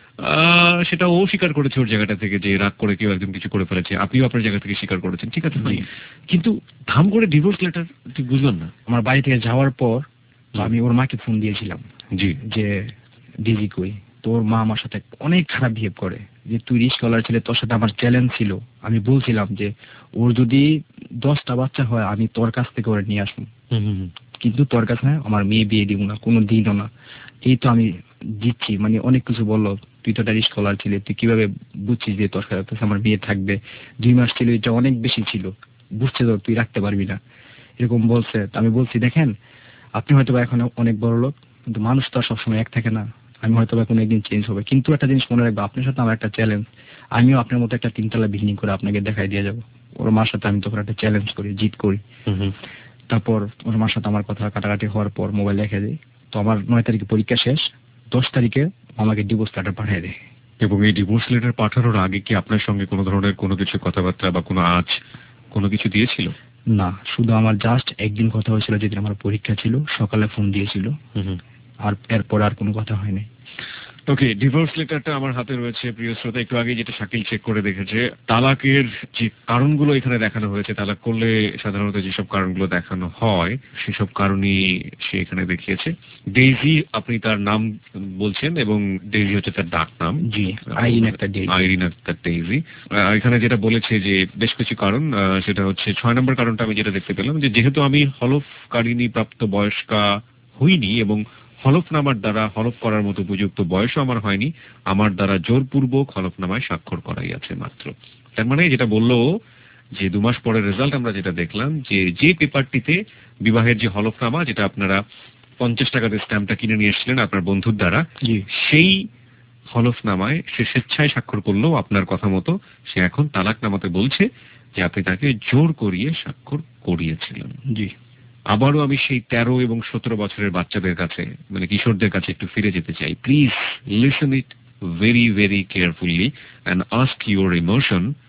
সেটা ও স্বীকার করেছে ওর জায়গাটা থেকে যে রাগ করে কেউ একজন কিছু করে ফেলেছে, আপনিও আপনার জায়গা থেকে স্বীকার করেছেন, ঠিক আছে, কিন্তু ধাম করে ডিভোর্স লেটার ঠিক বুঝলাম না। আমার বাড়ি থেকে যাওয়ার পর আমি ওর মাকে ফোন দিয়েছিলাম জি, যে ডিজি কই। তোর মা আমার সাথে অনেক খারাপ বিহেভ করে, যে তুই রিস্কলার ছেলে, তোর সাথে আমার চ্যালেঞ্জ ছিল। আমি বলছিলাম যে ওর যদি 10টা বাচ্চা হয় আমি তোর কাছ থেকে ওরা নিয়ে আসবো, কিন্তু তোর কাছে আমার মেয়ে বিয়ে দিব না, কোনো দিনও না। এই তো আমি দিচ্ছি, মানে অনেক কিছু বললো, তুই তো একটা রিস্কলার ছিলে, তুই কিভাবে বুঝছিস যে তোর কাছে আমার মেয়ে থাকবে? 2 মাস ছিল, এটা অনেক বেশি ছিল, বুঝছে তো তুই রাখতে পারবি না, এরকম বলছে। আমি বলছি দেখেন, আপনি হয়তো এখন অনেক বড় লোক, কিন্তু মানুষ তো আর সবসময় এক থাকে না। আমি হয়তো কোনো একদিন চেঞ্জ হবে, কিন্তু একটা জিনিস মনে রাখবো, আপনার সাথে আমার একটা চ্যালেঞ্জ, আমিও আপনার মতো একটা 3তলা বিল্ডিং করে আপনাকে দেখাই দিয়ে যাবো। ওর মার সাথে আমি তখন একটা চ্যালেঞ্জ করি, জিত করি। তারপর ওর মার সাথে আমার কথা কাটাকাটি হওয়ার পর মোবাইল রেখে দিই। তো আমার 9 তারিখে পরীক্ষা শেষ, 10 তারিখে আমাকে ডিভোর্স লেটার পাঠিয়ে দেয়। এবং এই ডিভোর্স লেটার পাঠানোর আগে কি আপনার সঙ্গে কোনো ধরনের কোনো কিছু কথাবার্তা বা কোনো কোনো কিছু দিয়েছিল? না, শুধু আমার জাস্ট একদিন কথা হয়েছিল, যেদিন আমার পরীক্ষা ছিল, সকালে ফোন দিয়েছিল, আর এরপর আর কোনো কথা হয়নি। ওকে, ডিভোর্স লেটারটা আমার হাতে রয়েছে প্রিয় শ্রোতা। একটু আগে যেটা শাকিল চেক করে দেখেছে, তালাকের যে কারণগুলো এখানে দেখানো হয়েছে, তালাক করলে সাধারণত যেসব কারণগুলো দেখানো হয় সেসব কারণই সে এখানে দেখিয়েছে। ডেইজি, আপনি তার নাম বলছেন, এবং ডেইজি হচ্ছে তার ডাক নাম। জি, আইরিন আক্তার ডেইজি। এখানে যেটা বলেছে যে বেশ কিছু কারণ, সেটা হচ্ছে 6 নম্বর কারণটা আমি যেটা দেখতে পেলাম, যে যেহেতু আমি হলফকারিনী প্রাপ্ত বয়স্কা হইনি এবং হলফনামার দ্বারা হলফ করার মতো উপযুক্ত বয়সও আমার হয়নি, আমার দ্বারা জোরপূর্বক হলফনামায় স্বাক্ষর করাই আছে মাত্র। তার মানে যেটা বললো যে 2 মাস পরের রেজাল্ট আমরা যেটা দেখলাম, যে পেপারটিতে বিবাহের যে হলফনামা, যেটা আপনারা 50 টাকাতে স্ট্যাম্পটা কিনে নিয়ে এসেছিলেন আপনার বন্ধুর দ্বারা, সেই হলফনামায় সে স্বেচ্ছায় স্বাক্ষর করলো আপনার কথা মতো। সে এখন তালাকনামাতে বলছে যে আপনি তাকে জোর করিয়ে স্বাক্ষর করিয়েছিলেন। জি, আবারও আমি সেই 13 এবং 17 বছরের বাচ্চাদের কাছে, মানে কিশোরদের কাছে একটু ফিরে যেতে চাই। Please listen it very very carefully and ask your emotion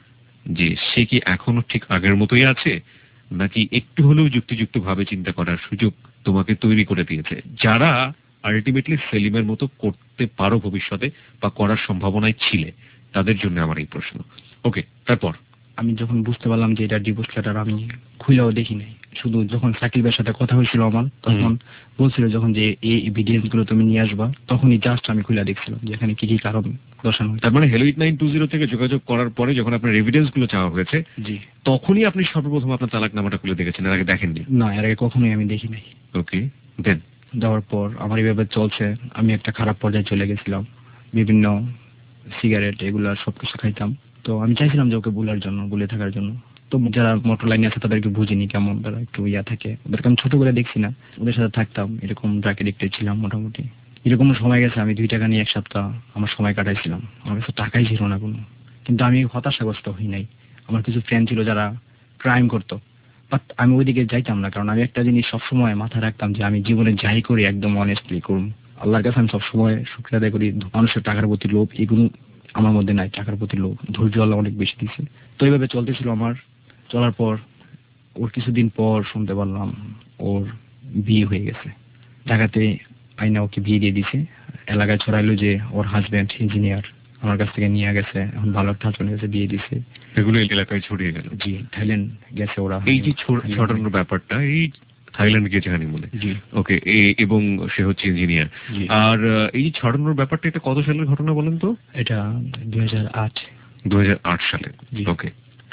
যে সে কি এখনো ঠিক আগের মতোই আছে, নাকি একটু হলেও যুক্তিযুক্ত ভাবে চিন্তা করার সুযোগ তোমাকে তৈরি করে দিয়েছে, যারা আলটিমেটলি সেলিমের মতো করতে পারো ভবিষ্যতে বা করার সম্ভাবনায় ছিলে, তাদের জন্য আমার এই প্রশ্ন। ওকে, তারপর? আমি যখন বুঝতে পারলাম যে এটা ডিভোর্স লেটার, আমি খুলেও দেখি নাই। শুধু যখন সাকিবের সাথে কথা হয়েছিল আমার, তখন বলছিল যখন যে এই এভিডেন্স গুলো তুমি নিয়ে আসবা, তখনই জাস্ট আমি খুলে দেখছিলাম যে এখানে কি কি কারণ দর্শানো হয়েছে। তার মানে হ্যালো 8920 থেকে যোগাযোগ করার পরে যখন আপনার এভিডেন্স গুলো চাওয়া হয়েছে, জি, তখনই আপনি সর্বপ্রথম আপনার তালাকনামাটা খুলে দেখেছেন, এর আগে দেখেননি? না, এর আগে কখনোই আমি দেখি নাই। ওকে, দেন? দেওয়ার পর আমার এইভাবে চলছে, আমি একটা খারাপ পর্যায়ে চলে গেছিলাম। বিভিন্ন সিগারেট এগুলা সবকিছু খাইতাম। তো আমি চাইছিলাম যে ওকে ভুলে থাকার জন্য। তো যারা মোটর লাইনে আছে তাদেরকে বুঝিনি কেমন, তারা একটু ইয়া থাকে, ওদেরকে আমি ছোট করে দেখছি না, ওদের সাথে থাকতাম, এরকম ড্রাগ এডিক্টেড ছিলাম মোটামুটি। এরকম সময় গেছে, আমি 2 টাকা নিয়ে 1 সপ্তাহ আমার সময় কাটাইছিলাম। আমার কাছে টাকাই ছিল না কোনো, কিন্তু আমি হতাশাগ্রস্ত হই নাই। আমার কিছু ফ্রেন্ড ছিল যারা ক্রাইম করতো, বাট আমি ওইদিকে যাইতাম না, কারণ আমি একটা জিনিস সবসময় মাথায় রাখতাম যে আমি জীবনে যাই করি একদম অনেস্টলি করুন। আল্লাহর কাছে আমি সবসময় শুকরিয়া আদায় করি, মানুষের টাকার প্রতি লোভ এগুলো আমার মধ্যে নাই। টাকার প্রতি লোভ, ধৈর্য আল্লাহ অনেক বেশি দিচ্ছে। তো এইভাবে চলতেছিল আমার। চলার পর ওর কিছুদিন পর শুনতে পারলাম ওর বিয়ে হয়ে গেছে। ঢাকাতে আইনা ওকে বিয়ে দিয়ে দিছে। এলাকায় ছড়াইলো যে ওর হাজবেন্ড ইঞ্জিনিয়ার, আমার কাছ থেকে নিয়ে গেছে, এখন ভালো একটা হাজবেন্ড কাছে বিয়ে দিছে। এগুলো এলাকায় ছড়িয়ে গেল? জি, থাইল্যান্ড গেছে ওরা। এই যে ছড়ানোর ব্যাপারটা, এই থাইল্যান্ড গেছে হানিমুনে? জি। ওকে, এবং সে হচ্ছে ইঞ্জিনিয়ার। আর এই যে ছড়ানোর ব্যাপারটা, এটা কত সালের ঘটনা বলেন তো? এটা 2008। 2008 সালে? ওকে,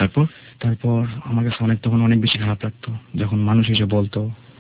তারপর আমার কাছে তখন অনেক বেশি খারাপ লাগতো যখন মানুষ এসে বলতো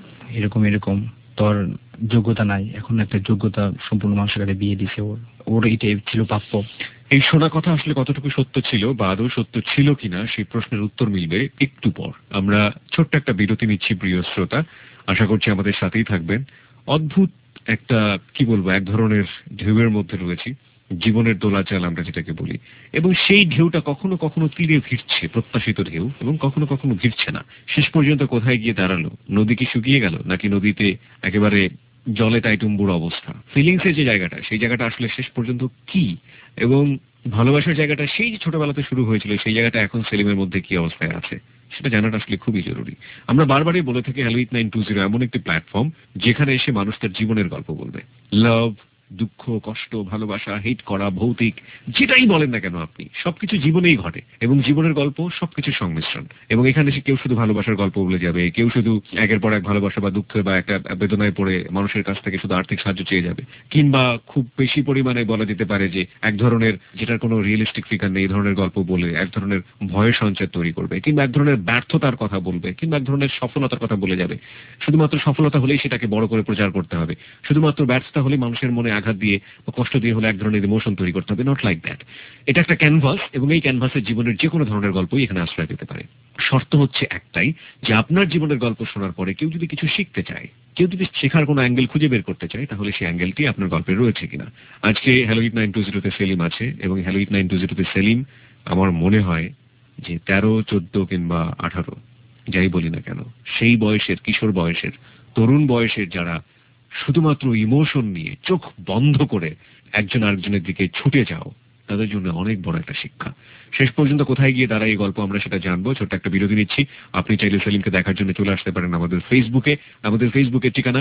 এরকম তোর যোগ্যতা নাই, এখন একটা যোগ্যতা সম্পূর্ণ মানুষের কাছে বিয়ে দিছে, ওর এটাই ছিল প্রাপ্য। এই শোনা কথা আসলে কতটুকু সত্য ছিল বা আদৌ সত্য ছিল কিনা, সেই প্রশ্নের উত্তর মিলবে একটু পর। আমরা ছোট্ট একটা বিরতি নিচ্ছি প্রিয় শ্রোতা, আশা করছি আমাদের সাথেই থাকবেন। অদ্ভুত একটা, কি বলবো, এক ধরনের ঢেউয়ের মধ্যে রয়েছি, জীবনের দোলাচাল আমরা যেটাকে বলি, এবং সেই ঢেউটা কখনো কখনো তীরে ভিড়ছে, প্রত্যাশিত ঢেউ, এবং কখনো কখনো ভিড়ছে না। শেষ পর্যন্ত কোথায় গিয়ে দাঁড়ালো? নদী কি শুকিয়ে গেল, নাকি নদীতে একেবারে জলে টাইটুম্বুর অবস্থা? ফিলিংসের যে জায়গাটা, সেই জায়গাটা আসলে শেষ পর্যন্ত কি? এবং ভালোবাসার জায়গাটা, সেই যে ছোটবেলাতে শুরু হয়েছিল, সেই জায়গাটা এখন সেলিমের মধ্যে কি অবস্থায় আছে, সেটা জানাটা আসলে খুবই জরুরি। আমরা বারবারই বলে থাকি হ্যালো 8920 এমন একটি প্ল্যাটফর্ম যেখানে এসে মানুষ তার জীবনের গল্প বলবে। লাভ, দুঃখ, কষ্ট, ভালোবাসা, হেট করা, ভৌতিক, যেটাই বলেন না কেন আপনি, সবকিছু জীবনেই ঘটে, এবং জীবনের গল্প সবকিছুর সংমিশ্রণ। এবং এখানে এসে কেউ শুধু ভালোবাসার গল্প বলে যাবে, কেউ শুধু একের পর এক ভালোবাসা বা দুঃখে বা একটা বেদনায় পড়ে মানুষের কাছ থেকে শুধু আর্থিক সাহায্য চেয়ে যাবে, কিংবা খুব বেশি পরিমাণে বলা যেতে পারে যে এক ধরনের, যেটার কোনো রিয়েলিস্টিক ফিগার নেই, এই ধরনের গল্প বলে এক ধরনের ভয়ের সঞ্চার তৈরি করবে, কিংবা এক ধরনের ব্যর্থতার কথা বলবে, কিংবা এক ধরনের সফলতার কথা বলে যাবে। শুধুমাত্র সফলতা হলেই সেটাকে বড় করে প্রচার করতে হবে, শুধুমাত্র ব্যর্থতা হলেই মানুষের মনে আঘাত দিয়ে বা কষ্ট দিয়ে হলে এক ধরনের ইমোশন তৈরি করতে হবে। Not like that. এটা একটা ক্যানভাস, এবং এই ক্যানভাসে জীবনের যে কোনো ধরনের গল্পই এখানে আশ্রয় পেতে পারে। শর্ত হচ্ছে একটাই, যে আপনার জীবনের গল্প শোনার পরে কেউ যদি কিছু শিখতে চায়, কেউ যদি শেখার কোনো অ্যাঙ্গেল খুঁজে বের করতে চায়, তাহলে সেই অ্যাঙ্গেলটি আপনার গল্পে রয়েছে কিনা। আজকে হ্যালো 8920 তে সেলিম আছে, এবং হ্যালো 8920 তে সেলিম, আমার মনে হয় যে 13, 14 কিংবা 18, যাই বলি না কেন, সেই বয়সের, কিশোর বয়সের, তরুণ বয়সের যারা শুধুমাত্র ইমোশন নিয়ে চোখ বন্ধ করে একজন আরেকজনের দিকে ছুটে যাও, তাদের জন্য অনেক বড় একটা শিক্ষা। শেষ পর্যন্ত কোথায় গিয়ে দাঁড়ায় এই গল্প, আমরা সেটা জানবো। ছোট্ট একটা বিরতি নিচ্ছি। আপনি চাইলে সেলিমকে দেখার জন্য চলে আসতে পারেন আমাদের ফেসবুকে। আমাদের ফেসবুকের ঠিকানা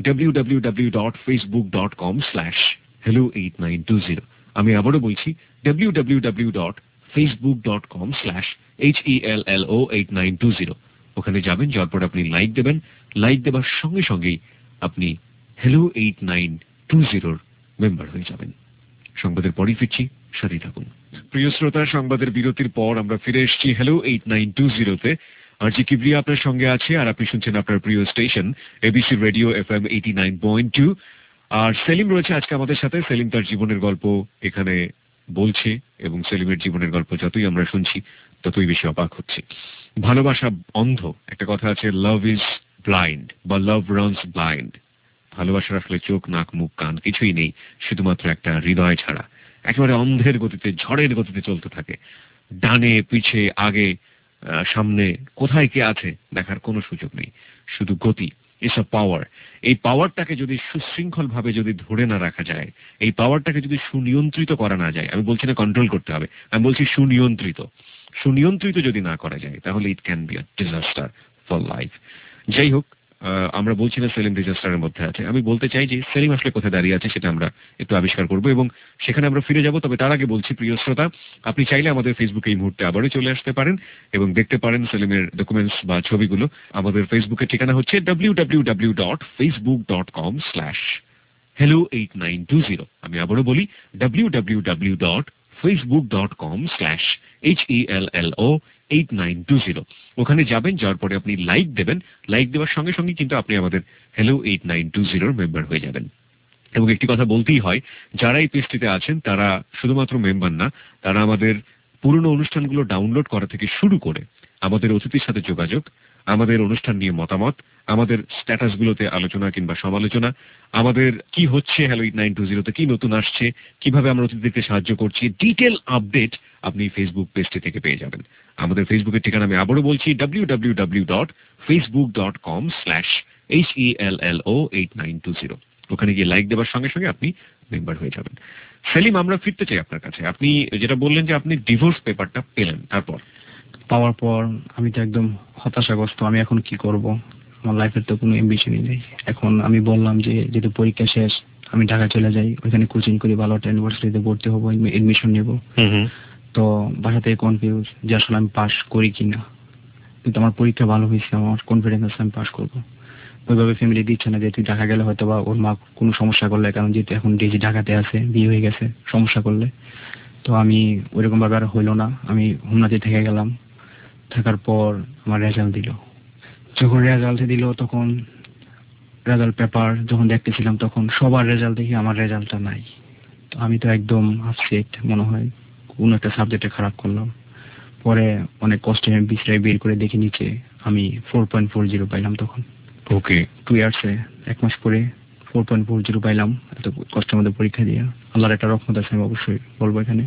www.facebook.com/hello8920। আমি আবারও বলছি, www.facebook.com/hello8920। ওখানে যাবেন, যাওয়ার পর আপনি লাইক দেবেন। লাইক দেবার সঙ্গে সঙ্গেই আপনি হ্যালো 8920 মেম্বার হয়ে যাবেন। সংবাদের পরই ফিরছি, সাথে থাকুন। প্রিয় শ্রোতা, সংবাদের বিরতির পর আমরা ফিরে এসেছি হ্যালো 8920 তে। আর জি কিবরিয়া আপনার সঙ্গে আছে, আর আপনি শুনছেন আপনার প্রিয় স্টেশন এবিসি রেডিও FM 89.2। আর সেলিম রয়েছে আজকে আমাদের সাথে। সেলিম তার জীবনের গল্প এখানে বলছে, এবং সেলিমের জীবনের গল্প যতই আমরা শুনছি ততই বেশি অবাক হচ্ছে। ভালোবাসা অন্ধ, একটা কথা আছে, লাভ ইজ ব্লাইন্ড বা লাভ রানস ব্লাইন্ড। ভালোবাসার আসলে চোখ, নাক, মুখ, কান কিছুই নেই, শুধুমাত্র একটা হৃদয় ছাড়া। একেবারে অন্ধের গতিতে, ঝড়ের গতিতে চলতে থাকে। ডানে পিছে, আগে সামনে, কোথায় কে আছে দেখার কোনো সুযোগ নেই, শুধু গতি। It's a power. এই পাওয়ারটাকে যদি সুশৃঙ্খল ভাবে যদি ধরে না রাখা যায়, এই পাওয়ারটাকে যদি সুনিয়ন্ত্রিত করা না যায়, আমি বলছি না কন্ট্রোল করতে হবে, আমি বলছি সুনিয়ন্ত্রিত। সুনিয়ন্ত্রিত যদি না করা যায় তাহলে it can be a disaster for life. যাই হোক, আমরা বলছি না সেলিম ডিজাস্টারের মধ্যে আছে, আমি বলতে চাই যে সেলিম আসলে কোথায় দাঁড়িয়ে আছে সেটা আমরা একটু আবিষ্কার করব এবং সেখানে আমরা ফিরে যাব। তবে তার আগে বলছি, প্রিয় শ্রোতা, আপনি চাইলে আমাদের ফেসবুকে এই মুহূর্তে আবারও চলে আসতে পারেন এবং দেখতে পারেন সেলিমের ডকুমেন্টস বা ছবিগুলো। আমাদের ফেসবুকের ঠিকানা হচ্ছে www.facebook.com/hello8920। আমি আবারও বলি www.facebook.com/hello8920। ওখানে যাবেন, যাওয়ার পরে আপনি লাইক দেবেন। লাইক দেওয়ার সঙ্গে সঙ্গে কিন্তু আপনি আমাদের Hello 8920 মেম্বার হয়ে যাবেন। এবং একটি কথা বলতেই হয়, যারা এই পেজটিতে আছেন তারা শুধুমাত্র মেম্বার না, তারা আমাদের পুরনো অনুষ্ঠানগুলো ডাউনলোড করা থেকে শুরু করে আমাদের অতিথির সাথে যোগাযোগ, আমাদের অনুষ্ঠান নিয়ে মতামত, আমাদের স্ট্যাটাসগুলোতে আলোচনা কিংবা সমালোচনা, আমাদের কি হচ্ছে Hello 8920-তে, কি নতুন আসছে, কিভাবে আমরা অতিথিদেরকে সাহায্য করছি, ডিটেল আপডেট আপনি ফেসবুক পেজটি থেকে পেয়ে যাবেন। আমাদের ফেসবুকের ঠিকানা আমি আবারও বলছি www.facebook.com/hello8920। ওখানে গিয়ে লাইক দেওয়ার সঙ্গে সঙ্গে আপনি মেম্বার হয়ে যাবেন। সেলিম, আমরা ফিরতে চাই আপনার কাছে। আপনি যেটা বললেন যে আপনি ডিভোর্স পেপারটা পেলেন, তারপর পাওয়ার পর আমি তো একদম হতাশাগ্রস্ত। আমি এখন কি করব? আমার লাইফের তো কোনো অ্যাম্বিশনই নেই। এখন আমি বললাম যে যেহেতু পরীক্ষা শেষ, আমি ঢাকা চলে যাই, ওইখানে কোচিং করি, ভালো একটা ইউনিভার্সিটিতে ভর্তি হবো, এডমিশন নেব। তো বাসা থেকে কনফিউজ যে আসলে আমি পাস করি কিনা, কিন্তু আমার পরীক্ষা ভালো হয়েছে, আমার কনফিডেন্স আছে আমি পাস করবো। ওইভাবে ফ্যামিলি দিচ্ছে না যে তুই ঢাকা গেলে হয়তো বা ওর মা কোনো সমস্যা করলে, কারণ যেহেতু এখন ডিজি ঢাকাতে আছে, বিয়ে হয়ে গেছে, সমস্যা করলে। তো আমি ওইরকম ভাবে আর হইলো না, আমি হোমনাতে থেকে গেলাম। থাকার পর আমার রেজাল্ট দিল। যখন রেজাল্ট দিল তখন রেজাল্ট পেপার যখন দেখতেছিলাম তখন সবার রেজাল্ট দেখি আমার রেজাল্টটা নাই। তো আমি তো একদম আপসেট, মনে হয় কোন একটা সাবজেক্টে খারাপ করলাম। পরে অনেক কষ্টে আমি বিশ্রায় বের করে দেখে নিচে আমি 4.40 পাইলাম। তখন ওকে, 2 ইয়ার্সে 1 মাস পরে 4.40 পাইলাম, এত কষ্টের মধ্যে পরীক্ষা দিয়ে। আল্লাহর একটা রহমত আছে, আমি অবশ্যই বলবো এখানে।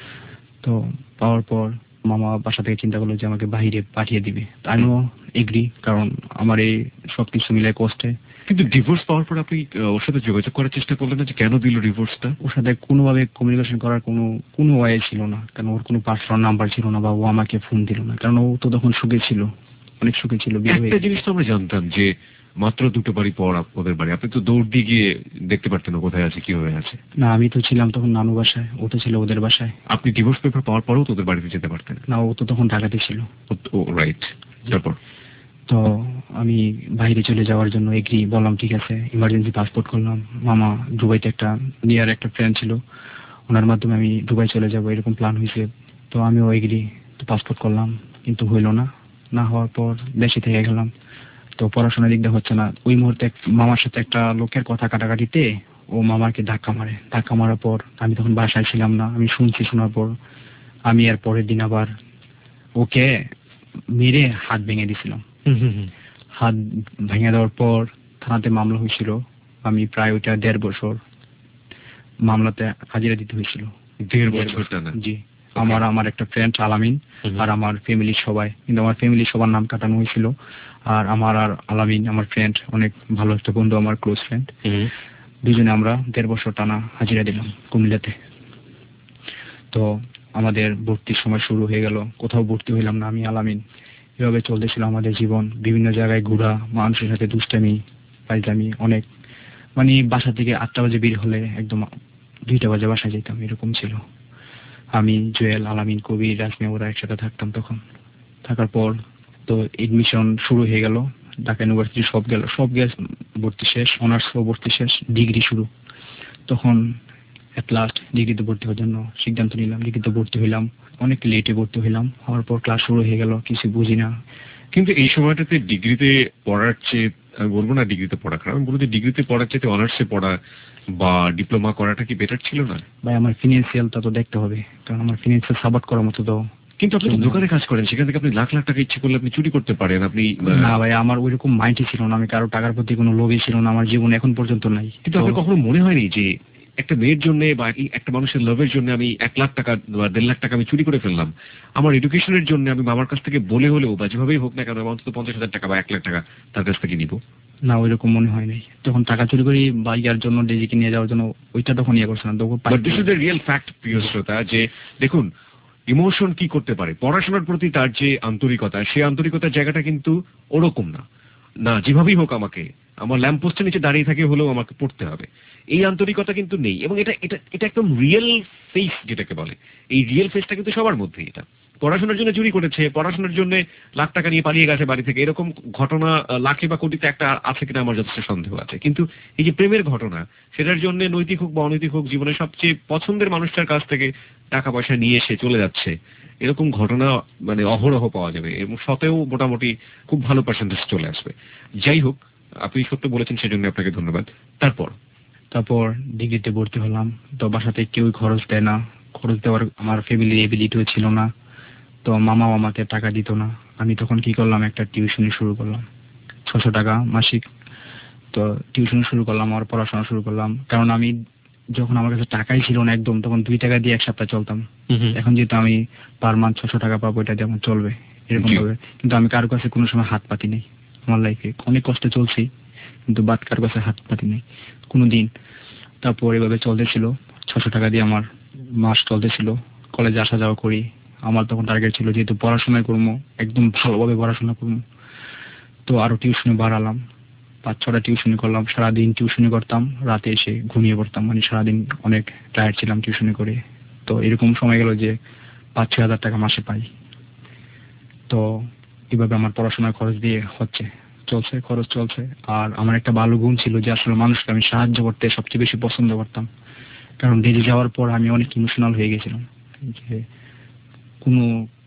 তো পাওয়ার পর মামা বাসা থেকে চিন্তা করলো যে আমাকে বাইরে পাঠিয়ে দিবে। আমিও এগ্রি, কারণ আমার এই সবকিছু মিলে কষ্টে। কিন্তু ডিভোর্স পাওয়ার পর আপনি ওর সাথে যোগাযোগ করার চেষ্টা করলেন না যে কেন দিল ডিভোর্সটা? ওর সাথে কোনোভাবে কমিউনিকেশন করার কোনো ওয়ে ছিল না, কারণ ওর কোনো পার্সোনাল নাম্বার ছিল না, বা ও আমাকে ফোন দিল না, কারণ ও তো তখন সুখে ছিল, অনেক সুখে ছিল। একটা জিনিস তো আমরা জানতাম যে মাত্র 2টো বাড়ি পর ওদের বাড়ি, আপনি তো দৌড় দিয়ে গিয়ে দেখতে পারতেন ও কোথায় আছে, কিভাবে আছে। না, আমি তো ছিলাম তখন নানু বাসায়, ও তো ছিল ওদের বাসায়। আপনি ডিভোর্স পেপার পাওয়ার পরেও তো ওদের বাড়িতে যেতে পারতেন না, ও তো তখন ঢাকাতে ছিল। Oh right. তারপর তো আমি বাইরে চলে যাওয়ার জন্য এগ্রি বললাম, ঠিক আছে, ইমার্জেন্সি পাসপোর্ট করলাম। মামা দুবাইতে একটা নিয়ার একটা ফ্রেন্ড ছিল, ওনার মাধ্যমে আমি দুবাই চলে যাব এরকম প্ল্যান হয়েছে। তো আমিও এগ্রি, তো পাসপোর্ট করলাম, কিন্তু হইল না। না হওয়ার পর দেশে থেকে গেলাম। তো পড়াশোনার দিক দিয়ে হচ্ছে না। ওই মুহূর্তে মামার সাথে একটা লোকের কথা কাটাকাটিতে ও মামাকে ধাক্কা মারে। ধাক্কা মারার পর আমি তখন বাসায় ছিলাম না, আমি শুনছি। শোনার পর আমি এর পরের দিন আবার ওকে মেরে হাত ভেঙে দিছিলাম। হাত ভেঙে দেওয়ার পর থানাতে মামলা হয়েছিল। আমি প্রায় ওইটা 1.5 বছর মামলাতে হাজিরা দিতে হয়েছিল। 1.5 বছর টানা? জি। আমার একটা ফ্রেন্ড আলামিন আর আমার ফ্যামিলির সবাই, কিন্তু আমার ফ্যামিলির সবার নাম কাটানো হয়েছিল। আর আমার আর আলামিন, আমার ফ্রেন্ড, অনেক ভালো একটা বন্ধু, আমার ক্লোজ ফ্রেন্ড, দুজনে আমরা 1.5 বছর টানা হাজিরা দিলাম কুমিল্লাতে। তো আমাদের ভর্তির সময় শুরু হয়ে গেল, কোথাও ভর্তি হইলাম না আমি আলামিন। এভাবে চলতেছিল আমাদের জীবন। বিভিন্ন জায়গায় ঘোরা, মানুষের সাথে দুষ্টামি পাইতামি অনেক। মানে বাসা থেকে 8টা বাজে বের হলে একদম 2টা বাজে বাসায় যেতাম, এরকম ছিল। আমি, জুয়েল, আলামিন, কবির, রাজমি, ওরা একসাথে থাকতাম তখন। থাকার পর তো এডমিশন শুরু হয়ে গেল, ঢাকা ইউনিভার্সিটি সব গ্যাস ভর্তি শেষ, অনার্সও ভর্তি শেষ, ডিগ্রি শুরু। তখন এট লাস্ট ডিগ্রিতে ভর্তি হওয়ার জন্য সিদ্ধান্ত নিলাম। ডিগ্রিতে ভর্তি হইলাম, অনেক লেটে ভর্তি হইলাম। হওয়ার পর ক্লাস শুরু হয়ে গেল, কিছু বুঝি না। কিন্তু এই সময়টাতে ডিগ্রিতে পড়ার চেয়ে, আমি বলবো না ডিগ্রিতে পড়া খারাপ, আমি বলবো যে ডিগ্রিতে পড়ার চেয়ে অনার্সে পড়া বা ডিপ্লোমা করাটা কি বেটার ছিল না? ভাই, আমার ফিনান্সিয়ালটা তো দেখতে হবে, কারণ আমার ফিনান্সিয়াল সাপোর্ট করার মতো তো। কিন্তু আপনি তো দোকানে কাজ করেন, সেখান থেকে আপনি লাখ লাখ টাকা ইচ্ছে করলে আপনি চুরি করতে পারেন। আপনি না ভাই, আমার ওইরকম মাইন্ডই ছিল না, আমি কারো টাকার প্রতি কোনো লোভই ছিল না, আমার জীবনে এখন পর্যন্ত নাই। কিন্তু আপনার কখনো মনে হয়নি যে একটা মেয়ের জন্য বা একটা মানুষের লাভের জন্য আমি 1 লাখ টাকা বা 1.5 লাখ টাকা আমি চুরি করে ফেললাম, আমার এডুকেশনের জন্য আমি মামার কাছ থেকে বলে হলেও বা যেভাবেই হোক না কেন অন্তত 50,000 টাকা বা 1 লাখ টাকা তার কাছ থেকে নিব? না, ওইরকম মনে হয় নাই। তখন টাকা চুরি করি বা ইয়ার জন্য, ডেজিকে নিয়ে যাওয়ার জন্য, ওইটা তখন ইয়ে করছে না। But this is the real fact, প্রিয় শ্রোতা, যে দেখুন ইমোশন কি করতে পারে, পড়াশোনার প্রতি তার যে আন্তরিকতা, সেই আন্তরিকতার জায়গাটা কিন্তু ওরকম না। না, যেভাবেই হোক আমাকে, আমার ল্যাম্প পোস্টের নিচে দাঁড়িয়ে থাকে হলেও আমাকে পড়তে হবে, এই আন্তরিকতা কিন্তু নেই। এবং এটা এটা এটা একদম রিয়েল ফেস যেটাকে বলে, এই রিয়েল ফেসটা কিন্তু সবার মধ্যেই। এটা পড়াশোনার জন্য চুরি করেছে, পড়াশোনার জন্য লাখ টাকা নিয়ে পালিয়ে গেছে বাড়ি থেকে, এরকম ঘটনা লাখে বা কোটিতে একটা আছে কিনা আমার যথেষ্ট সন্দেহ আছে। কিন্তু এই যে প্রেমের ঘটনা, সেটার জন্য নৈতিক হোক বা অনৈতিক হোক, জীবনের সবচেয়ে পছন্দের মানুষটার কাছ থেকে টাকা পয়সা নিয়ে এসে চলে যাচ্ছে, এরকম ঘটনা মানে অহরহ পাওয়া যাবে, এবং সতেও মোটামুটি খুব ভালো পার্সেন্টেজ চলে আসবে। যাই হোক, আপনি সত্য বলেছেন, সেজন্য আপনাকে ধন্যবাদ। তারপর ডিগ্রিতে ভর্তি হলাম। তো বাসাতে কেউই খরচ দেয় না, খরচ দেওয়ার আমার ফ্যামিলির এবিলিটিও ছিল না। তো মামাও আমাকে টাকা দিত না। আমি তখন কি করলাম, একটা টিউশনি শুরু করলাম, 600 টাকা মাসিক। তো টিউশন শুরু করলাম আর পড়াশোনা শুরু করলাম। কারণ আমি যখন আমার কাছে টাকাই ছিল না একদম, তখন 2 টাকা দিয়ে এক সপ্তাহ চলতাম। এখন যেহেতু আমি পার মান্থ 600 টাকা পাবো, এটা যেমন চলবে এরকম ভাবে। কিন্তু আমি কারো কাছে কোনো সময় হাত পাতি নেই আমার লাইফে। অনেক কষ্টে চলছি, কিন্তু বাদ কারো কাছে হাত পাতি নেই কোনো দিন। তারপর এভাবে চলতেছিল, 600 টাকা দিয়ে আমার মাস চলতেছিল। কলেজে আসা যাওয়া করি। আমার তখন টার্গেট ছিল যেহেতু পড়াশোনা করবো, একদম ভালোভাবে পড়াশোনা করবো। তো আরো টিউশনে বাড়ালাম, 5-6টা টিউশনি করলাম। সারাদিন টিউশনি করতাম, রাতে এসে ঘুমিয়ে পড়তাম। মানে সারাদিন অনেক টায়ার্ড ছিলাম টিউশনি করে। তো এরকম সময় গেল যে 5-6 হাজার টাকা মাসে পাই। তো এভাবে আমার পড়াশোনার খরচ দিয়ে চলছে, খরচ চলছে। আর আমার একটা ভালো গুণ ছিল যে আসলে মানুষকে আমি সাহায্য করতে সবচেয়ে বেশি পছন্দ করতাম। কারণ দিল্লি যাওয়ার পর আমি অনেক ইমোশনাল হয়ে গেছিলাম, যে কোনো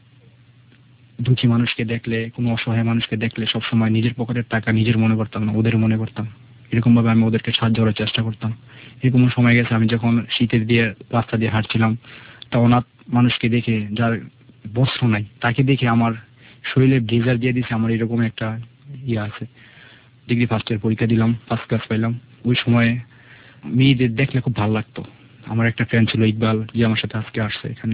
দুঃখী মানুষকে দেখলে, কোনো অসহায় মানুষকে দেখলে সবসময় নিজের পকেটের টাকা নিজের মনে করতাম না, ওদের মনে করতাম। এরকম ভাবে আমি ওদেরকে সাহায্য করার চেষ্টা করতাম। এরকম সময় গেছে, আমি যখন শীতের দিয়ে রাস্তা দিয়ে হাঁটছিলাম, তা অনাথ মানুষকে দেখে, যার বস্ত্র নাই, তাকে দেখে আমার শরীরে ব্লেজার দিয়ে দিছে। আমার এরকম একটা আছে। ডিগ্রি ফার্স্ট ইয়ার পরীক্ষা দিলাম, ফার্স্ট ক্লাস পাইলাম। ওই সময় মেয়েদের দেখলে খুব ভালো লাগতো। আমার একটা ফ্রেন্ড ছিল ইকবাল, যে আমার সাথে আজকে আসছে এখানে,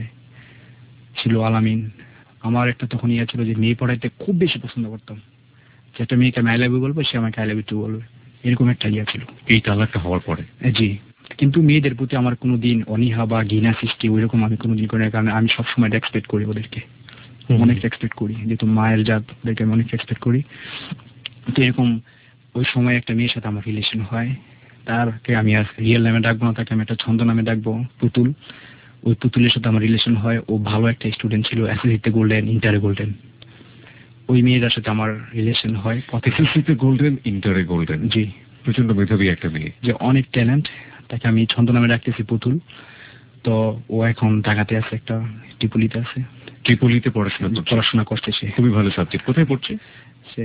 ছিল আলামিন। আমার একটা তখন ছিল যে মেয়ে পড়াইতে খুব বেশি পছন্দ করতাম, যে একটা মেয়েকে আমি আই লাভ ইউ বলবো, সে আমাকে আই লাভ ইউ টু বলবে, এরকম একটা ছিল এই তালাকটা হওয়ার পরে। জি। কিন্তু মেয়েদের প্রতি আমার কোনোদিন অনীহা বা ঘৃণা সৃষ্টি ওইরকম আমি কোনোদিন করি না। কারণ আমি সবসময় রেসপেক্ট করি ওদেরকে, অনেক রেসপেক্ট করি, যেহেতু মায়ের জাত, ওদেরকে আমি অনেক রেসপেক্ট করি। তো এরকম ওই সময় একটা মেয়ের সাথে আমার রিলেশন হয়। তারকে আমি আর রিয়েল নামে ডাকবো না, তাকে আমি একটা ছন্দ নামে ডাকবো, পুতুল। ওই পুতুলের সাথে আমার রিলেশন হয়। ও ভালো একটা স্টুডেন্ট ছিল, এসএসসিতে গোল্ডেন, ইন্টারে গোল্ডেন। ওই মেয়েটার সাথে আমার রিলেশন হয়। এসএসসিতে গোল্ডেন, ইন্টারে গোল্ডেন। জি। প্রচন্ড মেধাবী একটা মেয়ে, যে অনেক ট্যালেন্ট। তাকে আমি ছন্দ নামে ডাকতেছি পুতুল। তো ও এখন ঢাকাতে আছে, একটা ট্রিপলিতে আছে। ট্রিপলিতে পড়াশোনা করছে সে। খুবই ভালো সাবজেক্ট। কোথায় পড়ছে সে?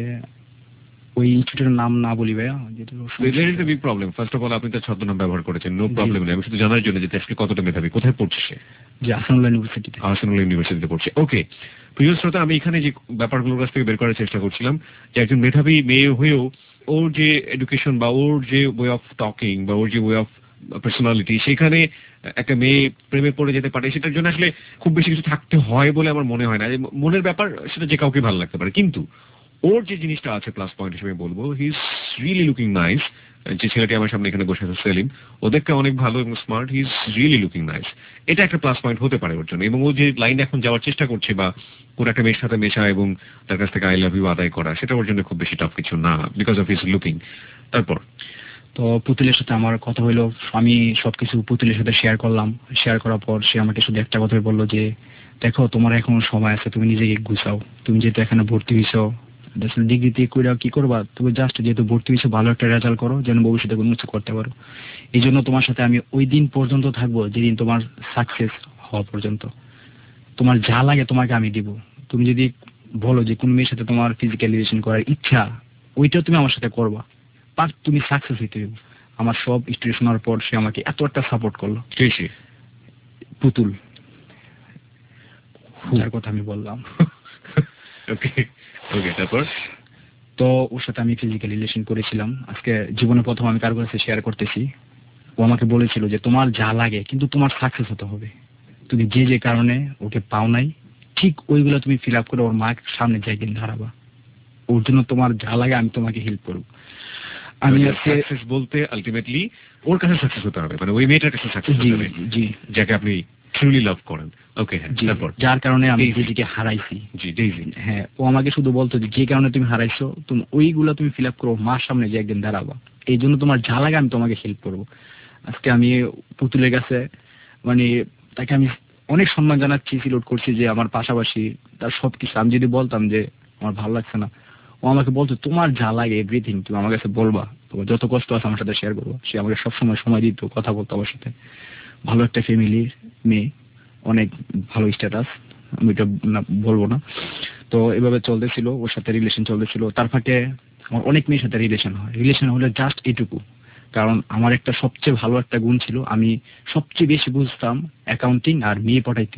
ওই ইনস্টিটিউটের নাম না বলি ভাইয়া, যেটা big problem. First of all, আপনি তার ছদ্মনাম ব্যবহার করেছেন, নো প্রবলেম নেই। আমি শুধু জানার জন্য যে আজকে কতটা মেধাবী, কোথায় পড়ছে সে? যে আহসানুল্লাহ ইউনিভার্সিটিতে। আহসানুল্লাহ ইউনিভার্সিটিতে পড়ছে। ওকে, প্রিয় শ্রোতা, আমি এখানে যে ব্যাপারগুলোর কাছ থেকে বের করার চেষ্টা করছিলাম, যে একজন মেধাবী মেয়ে হয়েও ওর যে এডুকেশন বা ওর যে ওয়ে অফ টকিং বা ওর যে ওয়ে অফ পার্সোনালিটি, সেখানে একটা মেয়ে প্রেমে পড়ে যেতে পারে, সেটার জন্য আসলে খুব বেশি কিছু থাকতে হয় বলে আমার মনে হয় না। মনের ব্যাপার, সেটা যে কাউকে ভালো লাগতে পারে। কিন্তু ওর যে জিনিসটা আছে প্লাস পয়েন্ট হিসেবে বলবো, he is really looking nice. যে ছেলেটি আমার সামনে এখানে বসে আছে সেলিম, ও দেখতে অনেক ভালো এবং smart, he is really looking nice. এটা একটা প্লাস পয়েন্ট হতে পারে ওর জন্য। এবং ও যে লাইনে এখন যাওয়ার চেষ্টা করছে, বা কোন একটা মেয়ের সাথে মেশা এবং তার কাছ থেকে আই লাভ ইউ আদায় করা, সেটা ওর জন্য খুব বেশি টাফ কিছু না, বিকজ অফ হিজ লুকিং। তারপর তো পুতুলের সাথে আমার কথা হইলো, আমি সবকিছু পুতুলের সাথে শেয়ার করলাম। শেয়ার করার পর সে আমাকে শুধু একটা কথাই বললো যে, দেখো তোমার এখনো সময় আছে, তুমি নিজেকে গুছাও। তুমি যেহেতু এখানে ভর্তি হইছো, ডিগ্রিতে কইরা কি করবা, তুমি জাস্ট যেহেতু ভর্তি হইছো, ভালো একটা রেজাল্ট করো, যেন ভবিষ্যতে কোনো কিছু করতে পারো। এই জন্য তোমার সাথে আমি ওই দিন পর্যন্ত থাকবো যেদিন তোমার সাকসেস হওয়া পর্যন্ত। তোমার যা লাগে তোমাকে আমি দিব। তুমি যদি বলো যে কোন মেয়ের সাথে তোমার ফিজিক্যাল রিলেশন করার ইচ্ছা, ওইটাও তুমি আমার সাথে করবা, বাট তুমি সাকসেস হইতে হবে। আমার সব স্টোরি শোনার পর সে আমাকে এত একটা সাপোর্ট করলো। পুতুল, যার কথা আমি বললাম। ওকে ওকে, তারপর? তো ওর সাথে আমি ফিজিক্যাল রিলেশন করেছিলাম। আজকে জীবনে প্রথম আমি কারোর কাছে শেয়ার করতেছি। ও আমাকে বলেছিল যে তোমার যা লাগে, কিন্তু তোমার সাকসেস হতে হবে। তুমি যে যে কারণে ওকে পাও নাই, ঠিক ওইগুলো তুমি ফিল আপ করে ওর মার সামনে যাই দিন দাঁড়াবা। ওর জন্য তোমার যা লাগে আমি তোমাকে হেল্প করবো। আমি সাকসেস বলতে আলটিমেটলি ওর কাছে সাকসেস হতে হবে, মানে ওই মেয়েটার কাছে সাকসেস হতে হবে, জি, যাকে আপনি ট্রুলি লাভ করেন। ওকে, হ্যাঁ, জি, তারপর? যার কারণে আমি ডেইজি। ডেইজিকে হারাইছি। জি, ডেইজি। হ্যাঁ, ও আমাকে শুধু বলতো যে কারণে তুমি হারাইছো তুমি ওইগুলা তুমি ফিল আপ করো, মার সামনে যে একদিন দাঁড়াবা, এই জন্য তোমার যা লাগে আমি তোমাকে হেল্প করবো। আজকে আমি পুতুলের কাছে মানে তাকে আমি অনেক সম্মান জানাচ্ছি, সিলুট করছি যে আমার পাশাপাশি তার সবকিছু। আমি যদি বলতাম যে আমার ভালো লাগছে না, ও আমাকে বলতো তোমার যা লাগে এভরিথিং তুমি আমার কাছে বলবা, তোমার যত কষ্ট আছে আমার সাথে শেয়ার করবো। সে আমাকে সবসময় সময় দিত, কথা বলতো আমার সাথে। ভালো একটা ফ্যামিলির মেয়ে, অনেক ভালো স্ট্যাটাস, আমি এটা বলবো না। তো এভাবে চলতেছিল, ওর সাথে রিলেশন চলতেছিল। তার ফাঁকে আমার অনেক মেয়ের সাথে রিলেশন হয়। রিলেশন হলে জাস্ট এইটুকু, কারণ আমার একটা সবচেয়ে ভালো একটা গুণ ছিল, আমি সবচেয়ে বেশি বুঝতাম অ্যাকাউন্টিং আর মেয়ে পটাইতে।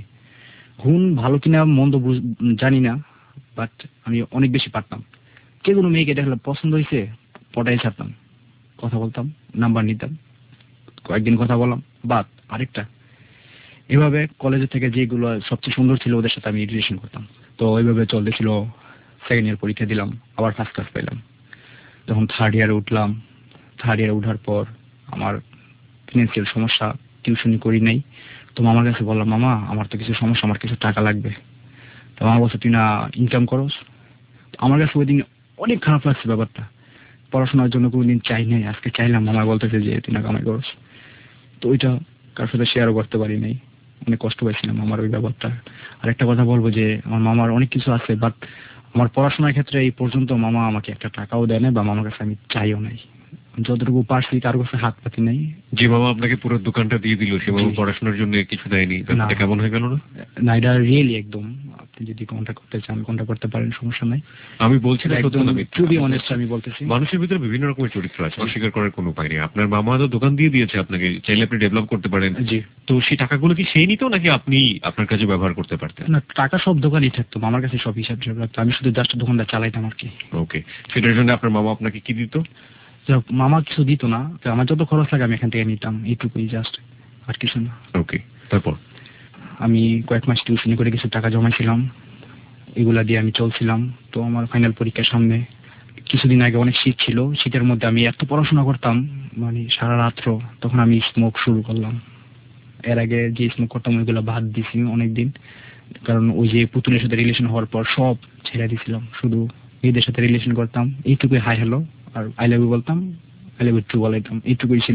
গুণ ভালো কিনা মন্দ জানি না, বাট আমি অনেক বেশি পারতাম। যে কোনো মেয়েকে দেখলে পছন্দ হয়েছে পটাই ছাড়তাম, কথা বলতাম, নাম্বার নিতাম, কয়েকদিন কথা বললাম, বাদ আরেকটা। এভাবে কলেজে থেকে যেগুলো সবচেয়ে সুন্দর ছিল ওদের সাথে আমি রিলেশন করতাম। তো এইভাবে চলতেছিল। সেকেন্ড ইয়ার পরীক্ষা দিলাম, আবার ফার্স্ট ক্লাস পেলাম। যখন থার্ড ইয়ারে উঠলাম, থার্ড ইয়ারে উঠার পর আমার ফিনান্সিয়াল সমস্যা, টিউশনি করি নাই। তো মামার কাছে বললাম, মামা আমার তো কিছু সমস্যা, আমার কিছু টাকা লাগবে। তো মামা বলছে তুই না ইনকাম করস। আমার কাছে ওই দিন অনেক খারাপ লাগছে ব্যাপারটা। পড়াশোনার জন্য কোনোদিন চাই নাই, আজকে চাইলাম। মামা বলতেছে যে তুই না কামাই করস। তো ওইটা কার সাথে শেয়ারও করতে পারি নাই, অনেক কষ্ট পাইছিলাম আমার ওই ব্যাপারটা। আর একটা কথা বলবো যে আমার মামার অনেক কিছু আছে, বাট আমার পড়াশোনার ক্ষেত্রে এই পর্যন্ত মামা আমাকে একটা টাকাও দেয় না, বা মামার কাছে আমি চাইও নাই। যতটুকু পারছি তার কাছে হাত পাতি নাই। যে মামা আপনাকে পুরো দোকানটা দিয়ে দিল, সে মামা জি। পড়াশোনার জন্য কিছু দেয়নি, ব্যাপারটা না। কেমন হয়ে গেল না? না, এটা রিয়েলি একদম, আপনি যদি কন্ট্যাক্ট করতে চান কন্ট্যাক্ট করতে পারেন, সমস্যা নাই। আমি বলছি না সত্য না মিথ্যা। টু বি অনেস্ট আমি বলতেছি। মানুষের ভিতরে বিভিন্ন রকমের চরিত্র আছে, অস্বীকার করার কোনো উপায় নেই। আপনার মামা তো দোকান দিয়ে দিয়েছে আপনাকে, চাইলে আপনি ডেভেলপ করতে পারেন। জি। তো সেই টাকাগুলো কি সেই নিত নাকি আপনি আপনার কাছে ব্যবহার করতে পারতেন? না, টাকা সব দোকানই থাকতো, আমার কাছে সব হিসাব রাখতো, আমি শুধু জাস্ট দোকানটা চালাইতাম আর কি। ওকে, সেটার জন্য আপনার মামা আপনাকে কি দিত? মামা কিছু দিত না, তো আমার যত খরচ লাগে আমি এখান থেকে নিতাম, এইটুকুই জাস্ট, আর কিছু না। ওকে, তারপর? আমি কয়েক মাস টিউশনি করে কিছু টাকা জমাইছিলাম, এগুলা দিয়ে আমি চলছিলাম। তো আমার ফাইনাল পরীক্ষার সামনে কিছুদিন আগে অনেক শীত ছিল, শীতের মধ্যে আমি এত পড়াশোনা করতাম মানে সারা রাত্র। তখন আমি স্মোক শুরু করলাম। এর আগে যে স্মোক করতাম ওইগুলো বাদ দিছি অনেকদিন, কারণ ওই যে পুতুলের সাথে রিলেশন হওয়ার পর সব ছেড়ে দিয়েছিলাম, শুধু মেয়েদের সাথে রিলেশন করতাম, এইটুকুই হাই হ্যালো আর আই লাভ ইউ বলতাম, আই লাভ ইউ টু বলাইতাম, এইটুকুই ছিল,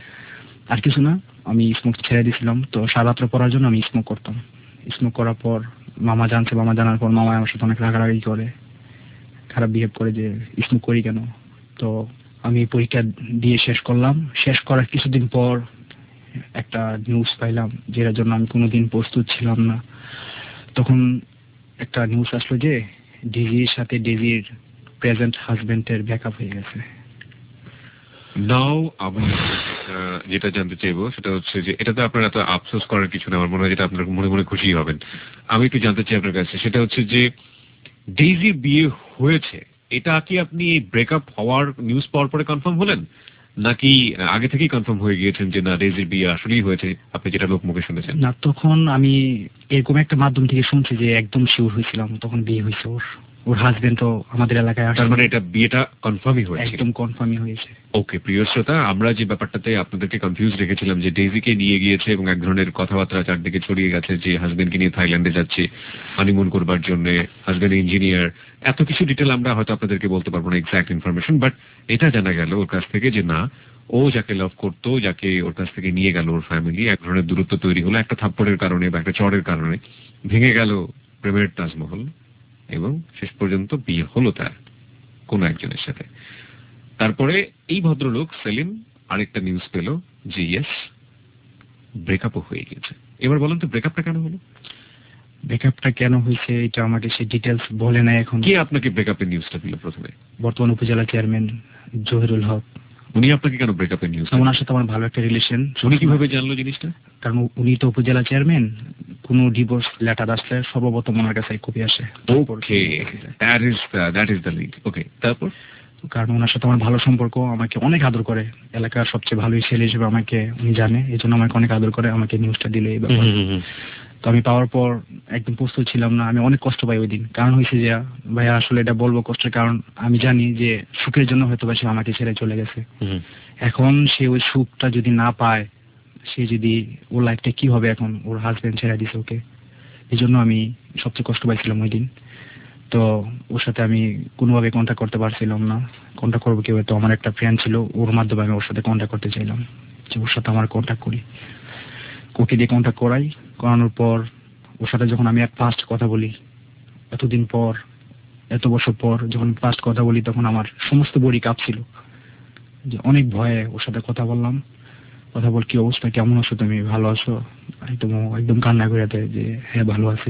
আর কিছু না। আমি স্মোক ছেড়ে দিয়েছিলাম। তো সারা রাত্র পড়ার জন্য আমি স্মোক করতাম। স্মোক করার পর মামা জানছে, মামা জানার পর মামা আমার সাথে অনেক রাগারাগি করে, খারাপ বিহেভ করে যে স্মোক করি কেন। তো আমি পরীক্ষা দিয়ে শেষ করলাম। শেষ করার কিছুদিন পর একটা নিউজ পাইলাম, যেটার জন্য আমি কোনোদিন প্রস্তুত ছিলাম না। তখন একটা নিউজ আসলো যে ডিজির সাথে ডিজির প্রেজেন্ট হাজবেন্ডের ব্রেকআপ হয়ে গেছে। নাও আমি যেটা জানতে চাইবো সেটা হচ্ছে যে এটাতে আপনার এত আফসোস করার কিছু না, আমার মনে হয় যেটা আপনার মনে মনে খুশি হবেন। আমি একটু জানতে চাই আপনার কাছে, সেটা হচ্ছে যে ডেইজির বিয়ে হয়েছে, এটা কি আপনি ব্রেকআপ হওয়ার নিউজ পাওয়ার পরে কনফার্ম হলেন, নাকি আগে থেকেই কনফার্ম হয়ে গিয়েছেন যে না ডেইজির বিয়ে আসলেই হয়েছে, আপনি যেটা লোক মুখে শুনেছেন? না, তখন আমি এরকম একটা মাধ্যম থেকে শুনছি যে একদম শিওর হয়েছিলাম তখন বিয়ে হয়েছে ওর। ওর হাজবেন্ড তো আমাদের এলাকায় আসে। তার মানে এটা বিয়েটা কনফার্মই হয়েছে? একদম কনফার্মই হয়েছে। ওকে প্রিয় শ্রোতা, আমরা যে ব্যাপারটাতে আপনাদেরকে কনফিউজ রেখেছিলাম যে ডেইজিকে নিয়ে গিয়েছে এবং এক ধরনের কথাবার্তা চারদিকে ছড়িয়ে গেছে যে হাজবেন্ডকে নিয়ে থাইল্যান্ডে যাচ্ছে হানিমুন করবার জন্য, হাজবেন্ড ইঞ্জিনিয়ার, এত কিছু ডিটেল আমরা হয়তো আপনাদেরকে বলতে পারবো না এক্সাক্ট ইনফরমেশন, বাট এটা জানা গেল ওর কাছ থেকে যে না, ও যাকে লাভ করতো, যাকে ওর কাছ থেকে নিয়ে গেল ওর ফ্যামিলি, এক ধরনের দূরত্ব তৈরি হলো একটা থাপ্পড়ের কারণে বা একটা চড়ের কারণে, ভেঙে গেল প্রেমের তাজমহল এবং শেষ পর্যন্ত বিয়ে হলো তার কোন একজনের সাথে। তারপরে এই ভদ্রলোক সেলিম আরেকটা নিউজ পেল যে ইয়েস ব্রেকআপও হয়ে গেছে। এবার বলেন তো ব্রেকআপটা কেন হলো? ব্রেকআপটা কেন হয়েছে এটা আমাকে সে ডিটেলস বলে না এখন। কে আপনাকে ব্রেকআপের নিউজটা দিল প্রথমে? বর্তমান উপজেলা চেয়ারম্যান জহিরুল হক। উনি আপনাকে কেন ব্রেকআপের নিউজ? ওনার সাথে আমার ভালো একটা রিলেশন। উনি কিভাবে জানলো জিনিসটা? কারণ উনি তো উপজেলা চেয়ারম্যান, কোনো ডিভোর্স লেটার আসলে সর্বপ্রথম ওনার কাছে কপি আসে। Okay, that is the lead. Okay, তারপর? কারণ ওনার সাথে আমার ভালো সম্পর্ক, আমাকে অনেক আদর করে, এলাকার সবচেয়ে ভালো ছেলে হিসেবে আমাকে উনি জানে, এই জন্য আমাকে অনেক আদর করে, আমাকে নিউজটা দিলে এই ব্যাপার। তো আমি পাওয়ার পর একদম প্রস্তুত ছিলাম না, আমি অনেক কষ্ট পাই ওই দিন। কারণ হয়েছে যে ভাইয়া আসলে এটা বলবো কষ্টের কারণ, আমি জানি যে সুখের জন্য হয়তো বা সে আমাকে ছেড়ে চলে গেছে। এখন সে ওই সুখটা যদি না পায়, সে যদি ওর লাইফটা কি হবে এখন, ওর হাজবেন্ড ছেড়ে দিছে ওকে, এই জন্য আমি সবচেয়ে কষ্ট পাইছিলাম ওই দিন। তো ওর সাথে আমি কোনোভাবে কন্ট্যাক্ট করতে পারছিলাম না, কন্ট্যাক্ট করবো কিভাবে? তো আমার একটা ফ্রেন্ড ছিল, ওর মাধ্যমে আমি ওর সাথে কন্ট্যাক্ট করতে চাইলাম, যে ওর সাথে আমার কন্ট্যাক্ট করি, ওকে দিয়ে কন্ট্যাক্ট করানোর পর ওর সাথে যখন আমি ফার্স্ট কথা বলি, এতদিন পর, এত বছর পর যখন ফার্স্ট কথা বলি, তখন আমার সমস্ত বডি কাঁপছিল, যে অনেক ভয়ে ওর সাথে কথা বললাম। কথা বল, কি অবস্থা, কেমন আছো তুমি, ভালো আছো? একদম একদম কান্না করে দেয় যে হ্যাঁ ভালো আছি।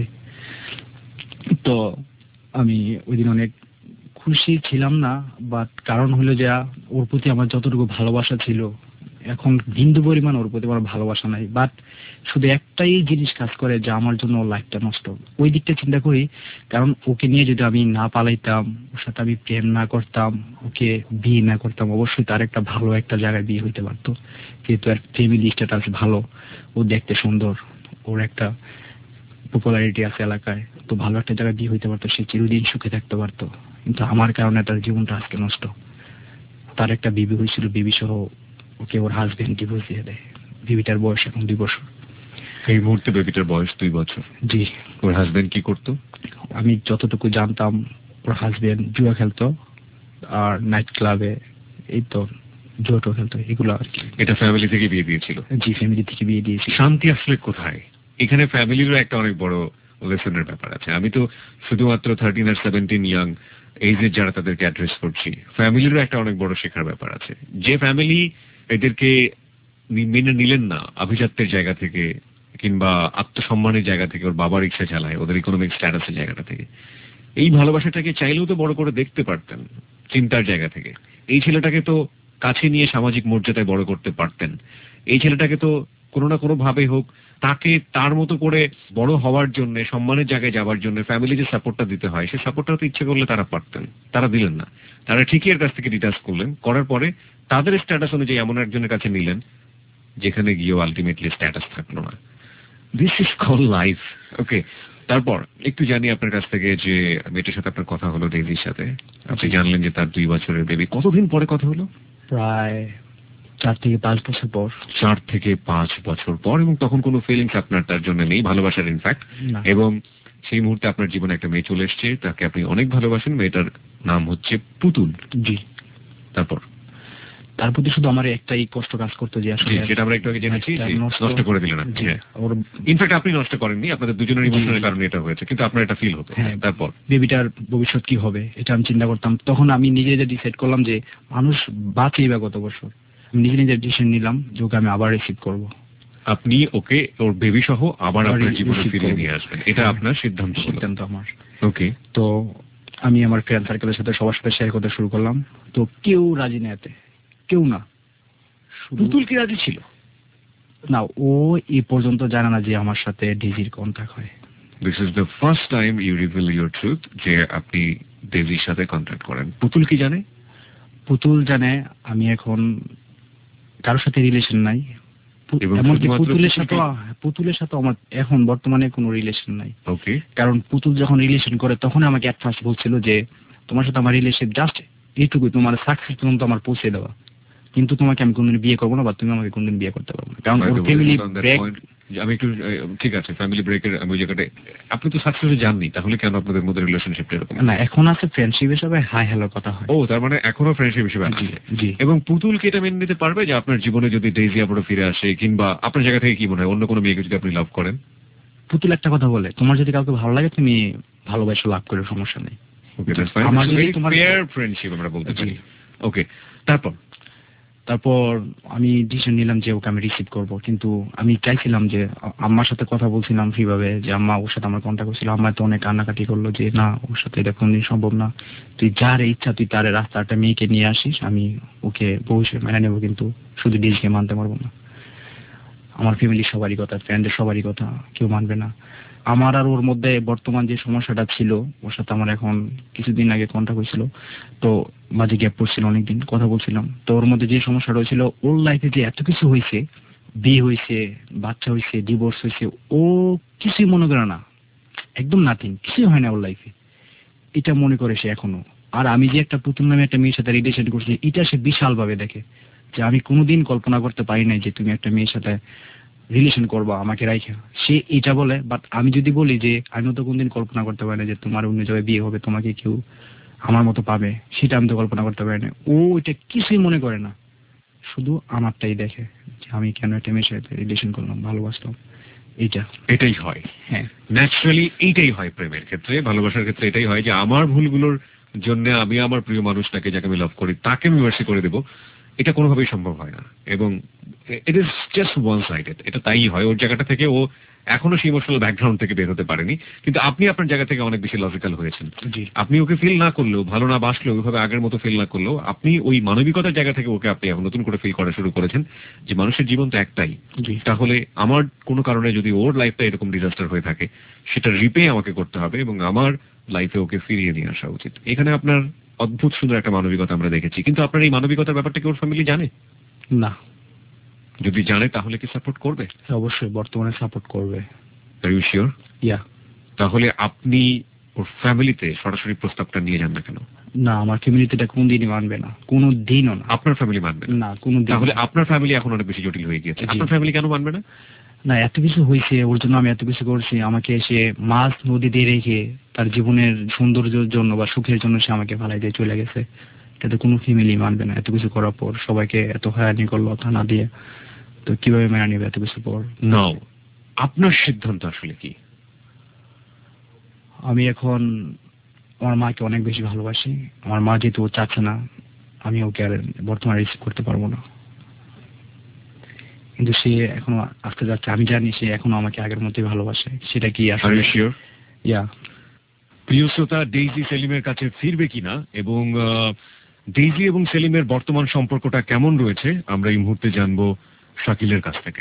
তো আমি ওই দিন অনেক খুশি ছিলাম না, বাট কারণ হলো যে ওর প্রতি আমার যতটুকু ভালোবাসা ছিল, এখন বিন্দু পরিমাণ ওর প্রতি আমার ভালোবাসা নাই। বাট শুধু একটাই জিনিস কাজ করে, যে আমার জন্য ওর লাইফটা নষ্ট। ওই দিকটা চিন্তা করি, কারণ ওকে নিয়ে যদি আমি না পালাইতাম, ওর সাথে আমি প্রেম না করতাম, ওকে বিয়ে না করতাম, অবশ্যই তার একটা ভালো একটা জায়গায় বিয়ে হইতে পারতো, যেহেতু আর ফ্যামিলি স্ট্যাটাস ভালো, ও দেখতে সুন্দর, ওর একটা পপুলারিটি আছে এলাকায়, তো ভালো একটা জায়গায় বিয়ে হইতে পারতো, সে চিরদিন সুখে থাকতে পারতো। কিন্তু আমার কারণে তার জীবনটা আজকে নষ্ট। তার একটা বিবি হয়েছিল, বিবি সহ ওকে ওর হাজবেন্ড ডিভোর্স দিয়ে দেয়। বিবিটার বয়স এখন 2 বছর। এই মুহূর্তে বেবিটার বয়স 2 বছর। জি। ওর হাজবেন্ড কি করতো? আমি যতটুকু জানতাম, ওর হাজবেন্ড জুয়া খেলতো আর নাইট ক্লাবে এই তো জুয়াটো খেলতো, এগুলো আর কি। এটা ফ্যামিলি থেকে বিয়ে দিয়েছিল? জি, ফ্যামিলি থেকে বিয়ে দিয়েছি। শান্তি আসলে কোথায়? এখানে ফ্যামিলিরও একটা অনেক বড় লেসনের ব্যাপার আছে। আমি তো শুধুমাত্র 13 আর 17 ইয়াং এইজের যারা তাদেরকে অ্যাড্রেস করছি, ফ্যামিলিরও একটা অনেক বড় শেখার ব্যাপার আছে। যে ফ্যামিলি এদেরকে মেনে নিলেন না আভিজাত্যের জায়গা থেকে কিংবা আত্মসম্মানের জায়গা থেকে, ওর বাবা রিক্সা চালায়, ওদের ইকোনমিক স্ট্যাটাসের জায়গাটা থেকে, এই ভালোবাসাটাকে চাইলেও তো বড় করে দেখতে পারতেন চিন্তার জায়গা থেকে। এই ছেলেটাকে তো কাছে নিয়ে সামাজিক মর্যাদায় বড় করতে পারতেন। এই ছেলেটাকে তো কোনো না কোনো ভাবে হোক তাকে তার মতো করে বড় হওয়ার জন্য, সম্মানের জায়গায় যাওয়ার জন্য ফ্যামিলি যে সাপোর্টটা দিতে হয়, সেই সাপোর্টটা তো ইচ্ছে করলে তারা পারতেন, তারা দিলেন না। তারা ঠিকই এর কাছ থেকে ডিটাচ করলেন, করার পরে তাদের স্ট্যাটাস অনুযায়ী এমন একজনের কাছে নিলেন যেখানে গিয়েও আলটিমেটলি স্ট্যাটাস থাকলো না। This is call life. Okay, তারপর একটু জানি আপনার কাছ থেকে যে মেয়েটার সাথে আপনার কথা হলো, ডেইজির সাথে আপনি জানলেন যে তার 2 বছরের বেবি। কতদিন পরে কথা হলো? প্রায় 4 থেকে 5 বছর পর। 4 থেকে 5 বছর পর। এবং তখন কোনো ফিলিংস আপনার তার জন্য নেই, ভালোবাসার ইনফ্যাক্ট। এবং সেই মুহূর্তে আপনার জীবনে একটা মেয়ে চলে এসছে, তাকে আপনি অনেক ভালোবাসেন। মেয়েটার নাম হচ্ছে পুতুল। জি। তারপর তার প্রতি শুধু আমার একটাই কষ্ট কাজ করতো, যে আসলে যেটা আমরা একটু আগে জেনেছি, নষ্ট করে দিলেন আপনি। ওর ইনফ্যাক্ট আপনি নষ্ট করেননি, আপনাদের দুজনের ইমোশনের কারণে এটা হয়েছে, কিন্তু আপনার এটা ফিল হতো। তারপর বেবিটার ভবিষ্যৎ কি হবে এটা আমি চিন্তা করতাম। তখন আমি নিজে ডিসাইড করলাম যে মানুষ বাঁচেই বা কত বছর। আমি নিজে ডিসিশন নিলাম যে ওকে আমি আবার রিসিভ করব। আপনি ওকে ওর বেবি সহ আবার আপনার জীবনে ফিরিয়ে নিয়ে আসবেন, এটা আপনার সিদ্ধান্ত আমার। ওকে। তো আমি আমার ফ্রেন্ড সার্কেলের সাথে সবার সাথে শেয়ার করতে শুরু করলাম। তো কেউ রাজি না, এতে কেউ না। পুতুল কি রাজি ছিল না? ও এই পর্যন্ত জানে না যে আমার সাথে ডিজির কন্ট্যাক্ট হয়। This is the first time you reveal your truth যে আপনি ডেজির সাথে কন্ট্যাক্ট করেন। পুতুল কি জানে? পুতুল জানে আমি এখন কারোর সাথে রিলেশন নাই, এমনকি পুতুলের সাথে আমার এখন বর্তমানে কোনো রিলেশন নাই। ওকে। কারণ পুতুল যখন রিলেশন করে তখন আমাকে এট ফার্স্ট বলছিল যে তোমার সাথে আমার রিলেশন জাস্ট এইটুকু, তোমার সাকসেস পর্যন্ত আমার পৌঁছে দেওয়া, কিন্তু তোমাকে আমি কোনদিন বিয়ে করবো না, বা তুমি আমাকে কোনদিন বিয়ে করতে পারবে না। কারণ ওর ফ্যামিলি ব্রেক। আমি একটু ঠিক আছে, ফ্যামিলি ব্রেকের ওই জায়গাটায় আপনি তো সাকসেসে যাননি, তাহলে কেন আপনাদের মধ্যে রিলেশনশিপটা এরকম? না, এখন আছে ফ্রেন্ডশিপ হিসেবে, হাই হ্যালো কথা হয়। ও, তার মানে এখনো ফ্রেন্ডশিপ হিসেবে আছে। জি। এবং পুতুল কি এটা মেনে নিতে পারবে যে আপনার জীবনে যদি ডেইজি আবারও ফিরে আসে, কিংবা আপনার জায়গা থেকে কি মনে হয় অন্য কোনো মেয়েকে যদি আপনি লাভ করেন? পুতুল একটা কথা বলে, তোমার যদি কাউকে ভালো লাগে তুমি ভালোবাসা লাভ করে, সমস্যা নেই। Okay, that's fine. আমার যদি তোমার ফেয়ার ফ্রেন্ডশিপ আমরা বলতে পারি। ওকে, তারপর আমি ডিসিশন নিলাম যে ওকে আমি রিসিভ করব। কিন্তু আমি চাইছিলাম যে আম্মার সাথে কথা বলছিলাম ফ্রিভাবে, যে আম্মা ওর সাথে আমার কন্ট্যাক্ট করছিল। আম্মা তো অনেক কান্নাকাটি করলো যে না, ওর সাথে এটা কোনদিন সম্ভব না, তুই যার ইচ্ছা তুই তার রাস্তা একটা মেয়েকে নিয়ে আসিস, আমি ওকে ভবিষ্যৎ মেনে নেবো, কিন্তু শুধু ডিজিকে মানতে পারবো না। আমার ফ্যামিলির সবারই কথা, ফ্রেন্ডের সবারই কথা, কেউ মানবে না। আমার আর ওর মধ্যে বর্তমান যে সমস্যাটা ছিল, ওর সাথে আমার এখন কিছুদিন আগে কন্ট্যাক্ট হয়েছিল, তো মাঝে গ্যাপ পড়ছিল, অনেকদিন কথা বলছিলাম। তো ওর মধ্যে যে সমস্যাটা হয়েছিল, ওর লাইফে যে এত কিছু হয়েছে, বিয়ে হয়েছে, বাচ্চা হয়েছে, ডিভোর্স হয়েছে, ও কিছুই মনে করে না, একদম নাথিং, কিছুই হয় না ওর লাইফে, এটা মনে করে সে এখনো। আর আমি যে একটা পুতুল নামে একটা মেয়ের সাথে রিলেশন করছি, এটা সে বিশাল ভাবে দেখে। যে আমি কোনোদিন কল্পনা করতে পারি নাই যে তুমি একটা মেয়ের সাথে রিলেশন করবো আমাকে রাইখে। সে এটা বলে, বাট আমি যদি বলি যে আমি তো কোনদিন কল্পনা করতে পারি না যে তোমার অন্য জায়গায় বিয়ে হবে, তোমাকে কেউ আমার মতো পাবে, সেটা আমি তো কল্পনা করতে পারি না। ও এটা কিছুই মনে করে না, শুধু আমারটাই দেখে যে আমি কেন একটা মেয়ের সাথে রিলেশন করলাম, ভালোবাসলাম। এটাই হয়, হ্যাঁ, ন্যাচারালি এইটাই হয় প্রেমের ক্ষেত্রে, ভালোবাসার ক্ষেত্রে এটাই হয় যে আমার ভুলগুলোর জন্য আমি আমার প্রিয় মানুষটাকে, যাকে আমি লাভ করি, তাকে আমি মার্সি করে দেবো। এটা কোনোভাবেই সম্ভব হয় না, এবং it is just one sided. এটা তাই হয়, ওর জায়গাটা থেকে ও এখনো সেই ইমোশনাল ব্যাকগ্রাউন্ড থেকে বের হতে পারেনি, কিন্তু আপনি আপনার জায়গা থেকে অনেক বেশি লজিক্যাল হয়েছেন। আপনি ওকে ফিল না করলেও, ভালো না বাসলেও, ওইভাবে আগের মতো ফিল না করলেও, আপনি ওই মানবিকতার জায়গা থেকে ওকে আপনি এখন নতুন করে ফিল করা শুরু করেছেন যে মানুষের জীবন তো একটাই। তাহলে আমার কোনো কারণে যদি ওর লাইফটা এরকম ডিজাস্টার হয়ে থাকে, সেটা রিপে আমাকে করতে হবে এবং আমার লাইফে ওকে ফিরিয়ে নিয়ে আসা উচিত। এখানে আপনার অদ্ভুত সুন্দর একটা মানবিকতা আমরা দেখেছি, কিন্তু আপনার এই মানবিকতার ব্যাপারটা কি ওর ফ্যামিলি জানে? না। যদি জানে তাহলে কি সাপোর্ট করবে? অবশ্যই বর্তমানে সাপোর্ট করবে। Are you sure? ইয়া। তাহলে আপনি ওর ফ্যামিলিতে সরাসরি প্রস্তাবটা নিয়ে যান না কেন? না, আমার ফ্যামিলিতে এটা কোনদিনই মানবে না, কোনদিনও না। আপনার ফ্যামিলি মানবে না, কোনদিন। তাহলে আপনার ফ্যামিলি এখন অনেক বেশি জটিল হয়ে গিয়েছে। আপনার ফ্যামিলি কেন মানবে না? না, এত কিছু হয়েছে, ওর জন্য আমি এত কিছু করছি। আমাকে সে মাছ নদীতে রেখে তার জীবনের সৌন্দর্যের জন্য বা সুখের জন্য সে আমাকে ফালাই দিয়ে চলে গেছে। এটাতে কোনো ফ্যামিলি মানবে না। এত কিছু করার পর সবাইকে এত হয়রানি করলো থানা দিয়ে, তো কিভাবে মেনে নেবে এত কিছু পর? নাও, আপনার সিদ্ধান্ত আসলে কি? আমি এখন আমার মাকে অনেক বেশি ভালোবাসি। আমার মা যেহেতু ও চাচ্ছে না, আমি ওকে আর বর্তমানে রিসিভ করতে পারবো না, কিন্তু সে এখনো আসতে যাচ্ছে। আমি জানি সে এখনো আমাকে আগের মতোই ভালোবাসে। সেটা কি আসলে? ইয়া। প্রিয় শ্রোতা, ডেইজি সেলিমের কাছে ফিরবে কিনা এবং ডেইজি এবং সেলিমের বর্তমান সম্পর্কটা কেমন রয়েছে, আমরা এই মুহূর্তে জানবো শাকিলের কাছ থেকে।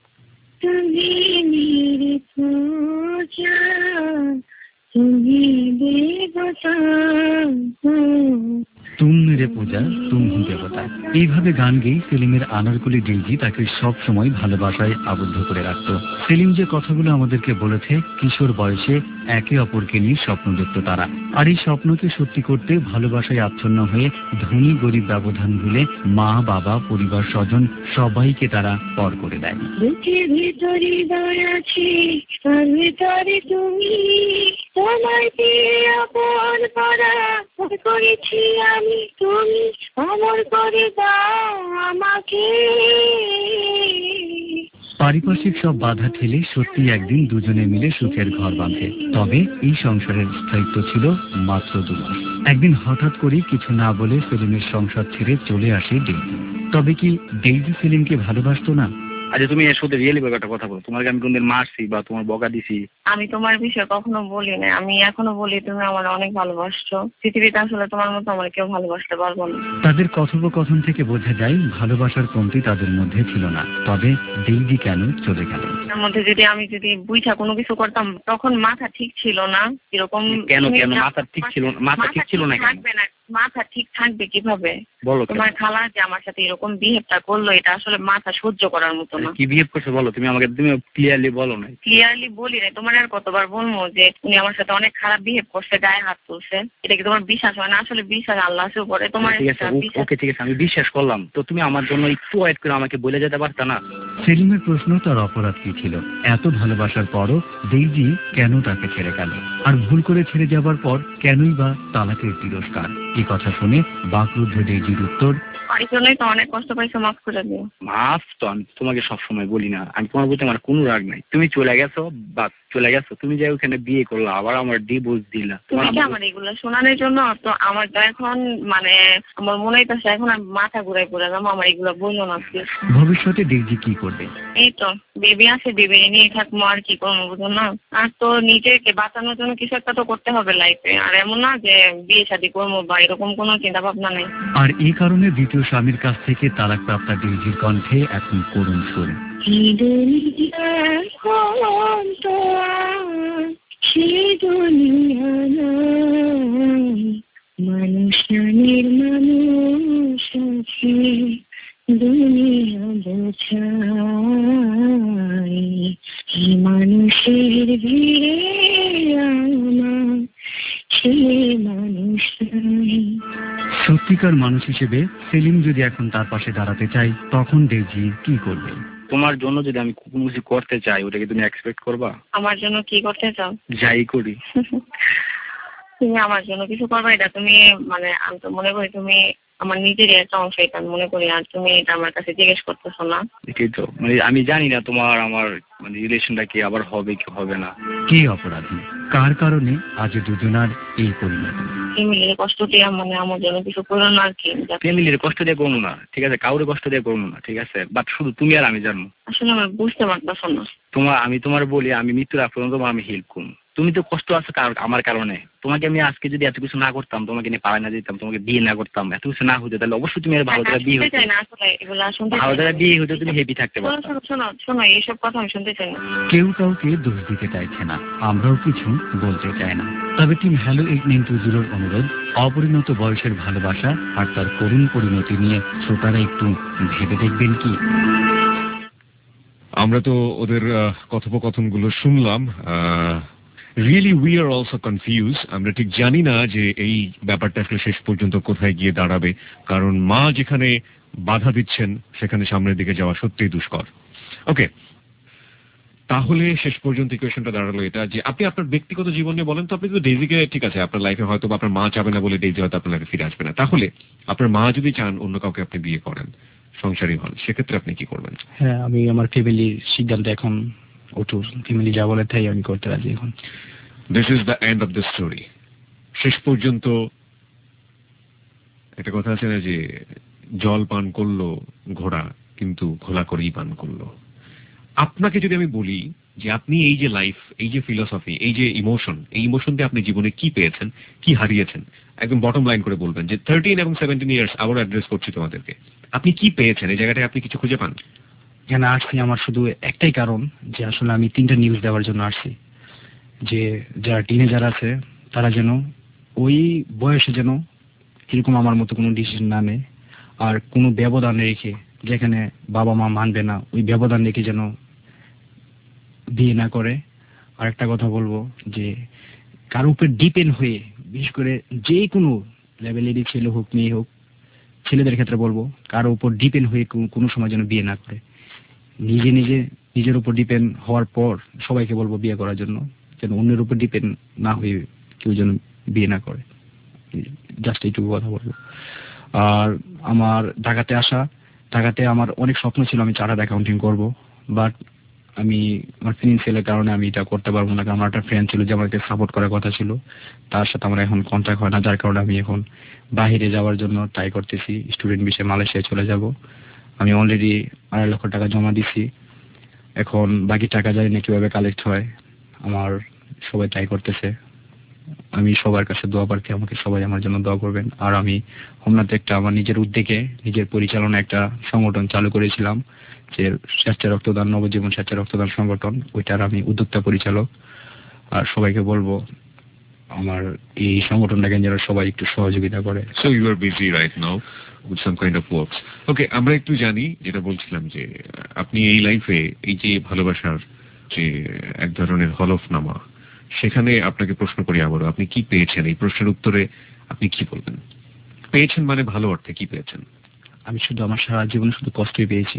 তুম মেরে পূজা তুম হি দেবতা, এইভাবে গান গেয়ে সেলিমের আনারকলি ডেইজি তাকে সব সময় ভালোবাসায় আবদ্ধ করে রাখত। সেলিম যে কথাগুলো আমাদেরকে বলেছে, কিশোর বয়সে একে অপরকে নিয়ে স্বপ্ন দেখত তারা, আর এই স্বপ্নকে সত্যি করতে ভালোবাসায় আচ্ছন্ন হয়ে ধনী গরিব ব্যবধান ভুলে মা বাবা পরিবার স্বজন সবাইকে তারা পর করে দেয়। তোমায় দিয়ে আপন করা করেছি আমি, তুমি অমর করে দাও আমাকে। পারিপার্শ্বিক সব বাধা ঠেলে সত্যি একদিন দুজনে মিলে সুখের ঘর বাঁধে। তবে এই সংসারের স্থায়িত্ব ছিল মাত্র 2 মাস। একদিন হঠাৎ করে কিছু না বলে সেলিমের সংসার ছেড়ে চলে আসে ডেইজি। তবে কি ডেইজি সেলিমকে ভালোবাসতো না? আচ্ছা, তুমি এর সাথে রিয়েলি একটা কথা বলো, তোমাকে আমি কোনদিন মারছি বা তোমার বকা দিছি? আমি তোমার বিষয়ে কখনো বলি না। আমি এখনো বলি তুমি আমার অনেক ভালোবাসছো। পৃথিবীতে আসলে তোমার মতো আমার কেউ ভালোবাসতে পারবো না। তাদের কথোপকথন থেকে বোঝা যায় ভালোবাসার কমতি তাদের মধ্যে ছিল না। তবে ডেইজি কেন চলে গেল? তার মধ্যে আমি যদি বুঝা কোনো কিছু করতাম, তখন মাথা ঠিক ছিল না। এরকম কেন মাথা ঠিক ছিল? মাথা ঠিক ছিল না থাকবে না, মাথা ঠিক থাকবে কিভাবে? বলো। তোমার খালা যে আমার সাথে এরকম বিহেভটা করলো, এটা আসলে মাথা সহ্য করার মতো না। কি বিহেভ করছে বলো, তুমি আমাকে তুমি ক্লিয়ারলি বলো না। ক্লিয়ারলি বলি না, তোমার আর কতবার বলবো যে উনি আমার সাথে অনেক খারাপ বিহেভ করছে, গায়ে হাত তুলছে। এটা কি তোমার বিশ্বাস হয় না? আসলে বিশ্বাস আল্লাহর উপরে। তোমার ওকে ঠিক আছে, আমি বিশ্বাস করলাম, তো তুমি আমার জন্য একটু ওয়েট করে আমাকে বলে যেতে পারতা না? সেলিমের প্রশ্ন, তার অপরাধ কি ছিল? এত ভালোবাসার পরও ডেইজি কেন তাকে ছেড়ে গেল? আর ভুল করে ছেড়ে যাবার পর কেনই বা তালাকের তিরস্কার? এই কথা শুনে বাকরুদ্ধ ডেইজির উত্তর, এই জন্যই তো অনেক কষ্ট পাইছো, মাফ করে দিও। মাফ তো আমি তোমাকে সবসময় বলি না, আমি তোমার প্রতি আমার কোনো রাগ নাই। তুমি চলে গেছো বা চলে গেছো, তুমি যে ওখানে বিয়ে করলো, আবার আমার ডিভোর্স দিলা। তুমি কি আমার এগুলো শোনানোর জন্য? তো আমার তো এখন আমার মনে হইতেছে এখন আমি মাথা ঘুরাই পড়ে যাবো। আমার এগুলো বললো না। ভবিষ্যতে ডেইজি কি করবে? এই তো বেবি আছে, বেবি নিয়ে থাকবো, আর কি করবো বুঝো না? আর তো নিজেকে বাঁচানোর জন্য কিছু একটা তো করতে হবে লাইফে। আর এমন না যে বিয়ে শাদী করবো বা এরকম কোনো চিন্তা ভাবনা নেই। আর এই কারণে দ্বিতীয় স্বামীর কাছ থেকে তালাকপ্রাপ্তা ডেইজির কণ্ঠে এখন করুণ সুর। মানুষের মানুষ আছে, দুনিয়া বোঝাই, মানুষের ভিড়ে আমার সে মানুষ। সত্যিকার মানুষ হিসেবে সেলিম যদি এখন তার পাশে দাঁড়াতে চাই, তখন ডেইজি কি করবে? তোমার জন্য যদি আমি কোনো কিছু করতে চাই, ওটাকে তুমি এক্সপেক্ট করবা? আমার জন্য কি করতে চাও? যাই করি। তুমি আমার জন্য কিছু করবে, এটা তুমি মানে আমি তো মনে করি তুমি আমার নিজেরই একটা অংশ, এটা আমি মনে করি। আর তুমি এটা আমার কাছে জিজ্ঞেস করতেছো না। এটাই তো, মানে আমি জানি না তোমার আমার মানে রিলেশনটা কি আবার হবে কি হবে না। কে অপরাধী? কার কারণে আজ দুজনার এই পরিণতি? ফ্যামিলির কষ্ট দিয়ে মানে আমার জন্য কিছু করো না আর কি। ফ্যামিলির কষ্ট দিয়ে করবো না, ঠিক আছে, কাউরে কষ্ট দিয়ে করবো না, ঠিক আছে, বাট শুধু তুমি আর আমি জানবো। আসলে আমি বুঝতে পারতেছো না। আমি তোমার বলি, আমি মৃত্যুর আগ পর্যন্ত আমি হেল্প করবো। তুমি তো কষ্ট আছো আমার কারণে। তোমাকে আমি আজকে যদি এত কিছু না করতাম, তোমাকে নিয়ে পাড়ায় না যেতাম, তোমাকে বিয়ে না করতাম, এত কিছু না হতো, তাহলে অবশ্যই তুমি ভালো জায়গায় বিয়ে হতো। ভালো জায়গায় বিয়ে হতো, তুমি হেপি থাকতে পারতো। শোনো এইসব কথা আমি শুনতে চাই না। কেউ কাউকে দোষ দিতে চাইছে না, আমরাও কিছু বলতে চাই না। তবে টিম হ্যালো 8920 অনুরোধ, অপরিণত বয়সের ভালোবাসা আর তার করুণ পরিণতি নিয়ে শ্রোতারা একটু ভেবে দেখবেন কি? আমরা তো ওদের কথোপকথনগুলো শুনলাম। Really we are also confuse. আমরা ঠিক জানি না যে এই ব্যাপারটা আসলে শেষ পর্যন্ত কোথায় গিয়ে দাঁড়াবে, কারণ মা যেখানে বাধা দিচ্ছেন সেখানে সামনের দিকে যাওয়া সত্যিই দুষ্কর। ওকে, তাহলে শেষ পর্যন্ত ইকুয়েশনটা দাঁড়ালো এটা যে আপনি আপনার ব্যক্তিগত জীবন নিয়ে বলেন তো। আপনি তো ডেইজিকে, ঠিক আছে, আপনার লাইফে হয়তো আপনার মা চাবে না বলে ডেইজি হয়তো আপনার লাইফে ফিরে আসবে না, তাহলে আপনার মা যদি চান অন্য কাউকে আপনি বিয়ে করেন, সংসারী হন, সেক্ষেত্রে আপনি কি করবেন? হ্যাঁ, আমি আমার ফ্যামিলির সিদ্ধান্ত এখন অটুট। ফ্যামিলি যা বলে তাই আমি করতে রাজি এখন। This is the end of the story. শেষ পর্যন্ত একটা কথা আছে না যে জল পান করলো ঘোড়া, কিন্তু ঘোলা করেই পান করলো। আপনাকে যদি আমি বলি যে আপনি এই যে লাইফ, এই যে ফিলোসফি, এই যে ইমোশন, এই ইমোশন দিয়ে আপনি জীবনে কি পেয়েছেন, কি হারিয়েছেন, একদম বটম লাইন করে বলবেন যে 13 এবং 17 ইয়ার্স, আবার অ্যাড্রেস করছি তোমাদেরকে, আপনি কি পেয়েছেন এই জায়গাটায়? আপনি কিছু খুঁজে পান? এখানে আসছি আমার শুধু একটাই কারণ, যে আসলে আমি 3টা নিউজ দেওয়ার জন্য আসছি, যে যারা টিনেজার আছে তারা যেন ওই বয়সে যেন এরকম আমার মতো কোনো ডিসিশন না নেয়, আর কোনো ব্যবধান রেখে, যেখানে বাবা মা মানবে না ওই ব্যবধান রেখে যেন বিয়ে না করে। আর একটা কথা বলবো যে কারোর উপর ডিপেন্ড হয়ে, বিশেষ করে যে কোনো লেভেলেরই ছেলে হোক মেয়ে হোক, ছেলেদের ক্ষেত্রে বলবো কারোর উপর ডিপেন্ড হয়ে কোনো সময় যেন বিয়ে না করে। নিজের উপর ডিপেন্ড হওয়ার পর সবাইকে বলবো বিয়ে করার জন্য, যেন অন্যের উপর ডিপেন্ড না হয়ে কেউ যেন বিয়ে না করে। জাস্ট এইটুকু কথা বলবো। আর আমার ঢাকাতে আমার অনেক স্বপ্ন ছিল আমি চার্টার্ড অ্যাকাউন্টিং করব, বাট আমি আমার ফিনান্সিয়ালের কারণে আমি এটা করতে পারবো না। কারণ আমার একটা ফ্রেন্ড ছিল যে আমাকে সাপোর্ট করার কথা ছিল, তার সাথে আমার এখন কন্ট্যাক্ট হয় না, যার কারণে আমি এখন বাইরে যাওয়ার জন্য ট্রাই করতেছি। স্টুডেন্ট বিষয়ে মালয়েশিয়ায় চলে যাব। আমি অলরেডি 2.5 লক্ষ টাকা জমা দিছি, এখন বাকি টাকা জানি না কিভাবে কালেক্ট হয়। আমার সবাই ট্রাই করতেছে, আমি সবার কাছে দোয়া প্রার্থী, আমাকে সবাই আমার জন্য দোয়া করবেন। আর আমি হোমনাতে একটা আমার নিজের উদ্যোগে, নিজের পরিচালনায় একটা সংগঠন চালু করেছিলাম, যে স্বেচ্ছা রক্তদান, নবজীবন স্বেচ্ছা রক্তদান সংগঠন, ওইটার আমি উদ্যোক্তা পরিচালক। আর সবাইকে বলবো আমার এই সংগঠনটাকে যারা সবাই একটু সহযোগিতা করে। So you are busy right now with some kind of works. Okay, আমরা একটু জানি, যেটা বলছিলাম যে আপনি এই লাইফে এই যে ভালোবাসার যে এক ধরনের হলফনামা, সেখানে আপনাকে প্রশ্ন করি আবারও, আপনি কি পেয়েছেন? এই প্রশ্নের উত্তরে আপনি কি বলবেন? পেয়েছেন মানে ভালো অর্থে কি পেয়েছেন? আমি শুধু আমার সারা জীবনে শুধু কষ্টই পেয়েছি।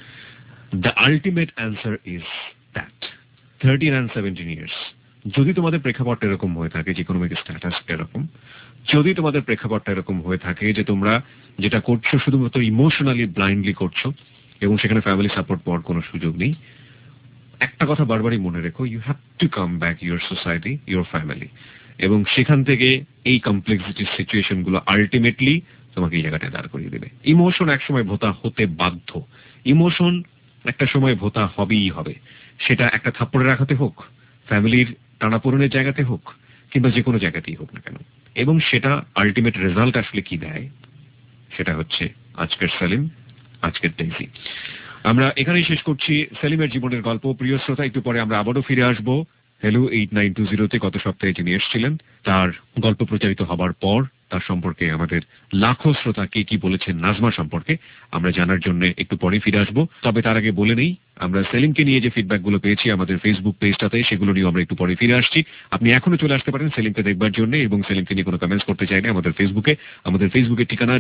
The ultimate answer is that 13 and 17 years, যদি তোমাদের প্রেক্ষাপটটা এরকম হয়ে থাকে, যে ইকোনমিক স্ট্যাটাস এরকম, যদি তোমাদের প্রেক্ষাপটটা এরকম হয়ে থাকে যে তোমরা যেটা করছো শুধুমাত্র ইমোশনালি ব্লাইন্ডলি করছো এবং সেখানে ফ্যামিলি সাপোর্ট পাওয়ার কোনো সুযোগ নেই, একটা কথা বারবারই মনে রেখো, you have to come back your society, your family, এবং সেখান থেকে এই কমপ্লেক্সিটি সিচুয়েশন গুলো আলটিমেটলি তোমাকে এই জায়গাটায় দাঁড় করিয়ে দেবে। ইমোশন একসময় ভোতা হতে বাধ্য, ইমোশন একটা সময় ভোতা হবেই হবে, সেটা একটা থাপ্পড়ে রাখাতে হোক, ফ্যামিলির টানাপোড়েনের জায়গাতে হোক, কিংবা যে কোনো জায়গাতেই হোক না কেন। এবং সেটা আলটিমেট রেজাল্ট আসলে কি দেয়, সেটা হচ্ছে আজকের সেলিম, আজকের ডেইজি। আমরা এখানেই শেষ করছি সেলিমের জীবনের গল্প। প্রিয় শ্রোতা, একটু পরে আমরা আবারও ফিরে আসবো হ্যালো 8920-তে। গত সপ্তাহে যিনি এসেছিলেন তার গল্প প্রচারিত হবার পর তার সম্পর্কে আমাদের লাখো শ্রোতা কে কি বলেছেন নাজমা সম্পর্কে আমরা জানার জন্য একটু পরে ফিরে আসবো। তবে তার আগে বলে নেই আমরা সেলিমকে নিয়ে যে ফিডব্যাক গুলো পেয়েছি আমাদের ফেসবুক পেজটাতে, সেগুলো নিয়ে আমরা একটু পরে ফিরে আসছি। আপনি এখনো চলে আসতে পারেন সেলিমকে দেখবার জন্য, এবং সেলিমকে নিয়ে কোনো কমেন্টস করতে চাইলে আমাদের ফেসবুকের ঠিকানা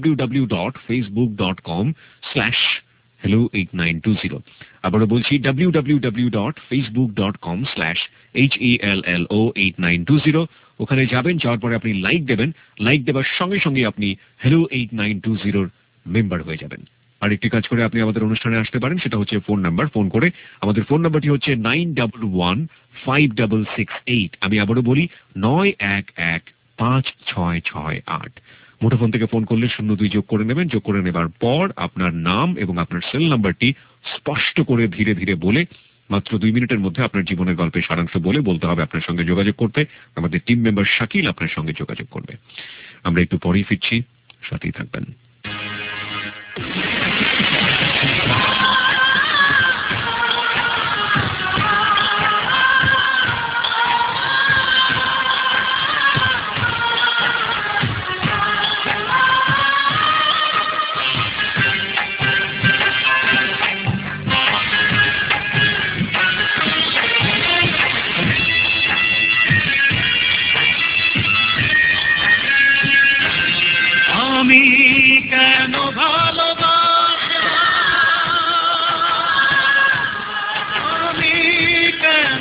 www.facebook.com/hello8920। আবারও বলছি www.facebook.com/hello8920। ওখানে যাবেন, যাওয়ার পরে আপনি লাইক দেবেন, লাইক দেবার সঙ্গে সঙ্গে আপনি hello 8920 মেম্বার হয়ে যাবেন। আরেকটি কাজ করে আপনি আমাদের অনুষ্ঠানে আসতে পারেন, সেটা হচ্ছে ফোন করে। আমাদের ফোন নাম্বারটি হচ্ছে 91156668। আমি আবারও বলি 91156668। মুঠোফোন থেকে ফোন করলে 02 যোগ করে নেবেন। যোগ করে নেবার পর আপনার নাম এবং আপনার সেল নাম্বারটি স্পষ্ট করে ধীরে ধীরে বলে মাত্র 2 মিনিটের মধ্যে আপনার জীবনের গল্পের সারাংশ বলতে হবে আপনার সঙ্গে যোগাযোগ করতে। আমাদের টিম মেম্বার শাকিল আপনার সঙ্গে যোগাযোগ করবে। আমরা একটু পরেই ফিরছি, সাথেই থাকবেন। আমি কেন ভালোবাসলাম, আমি কেন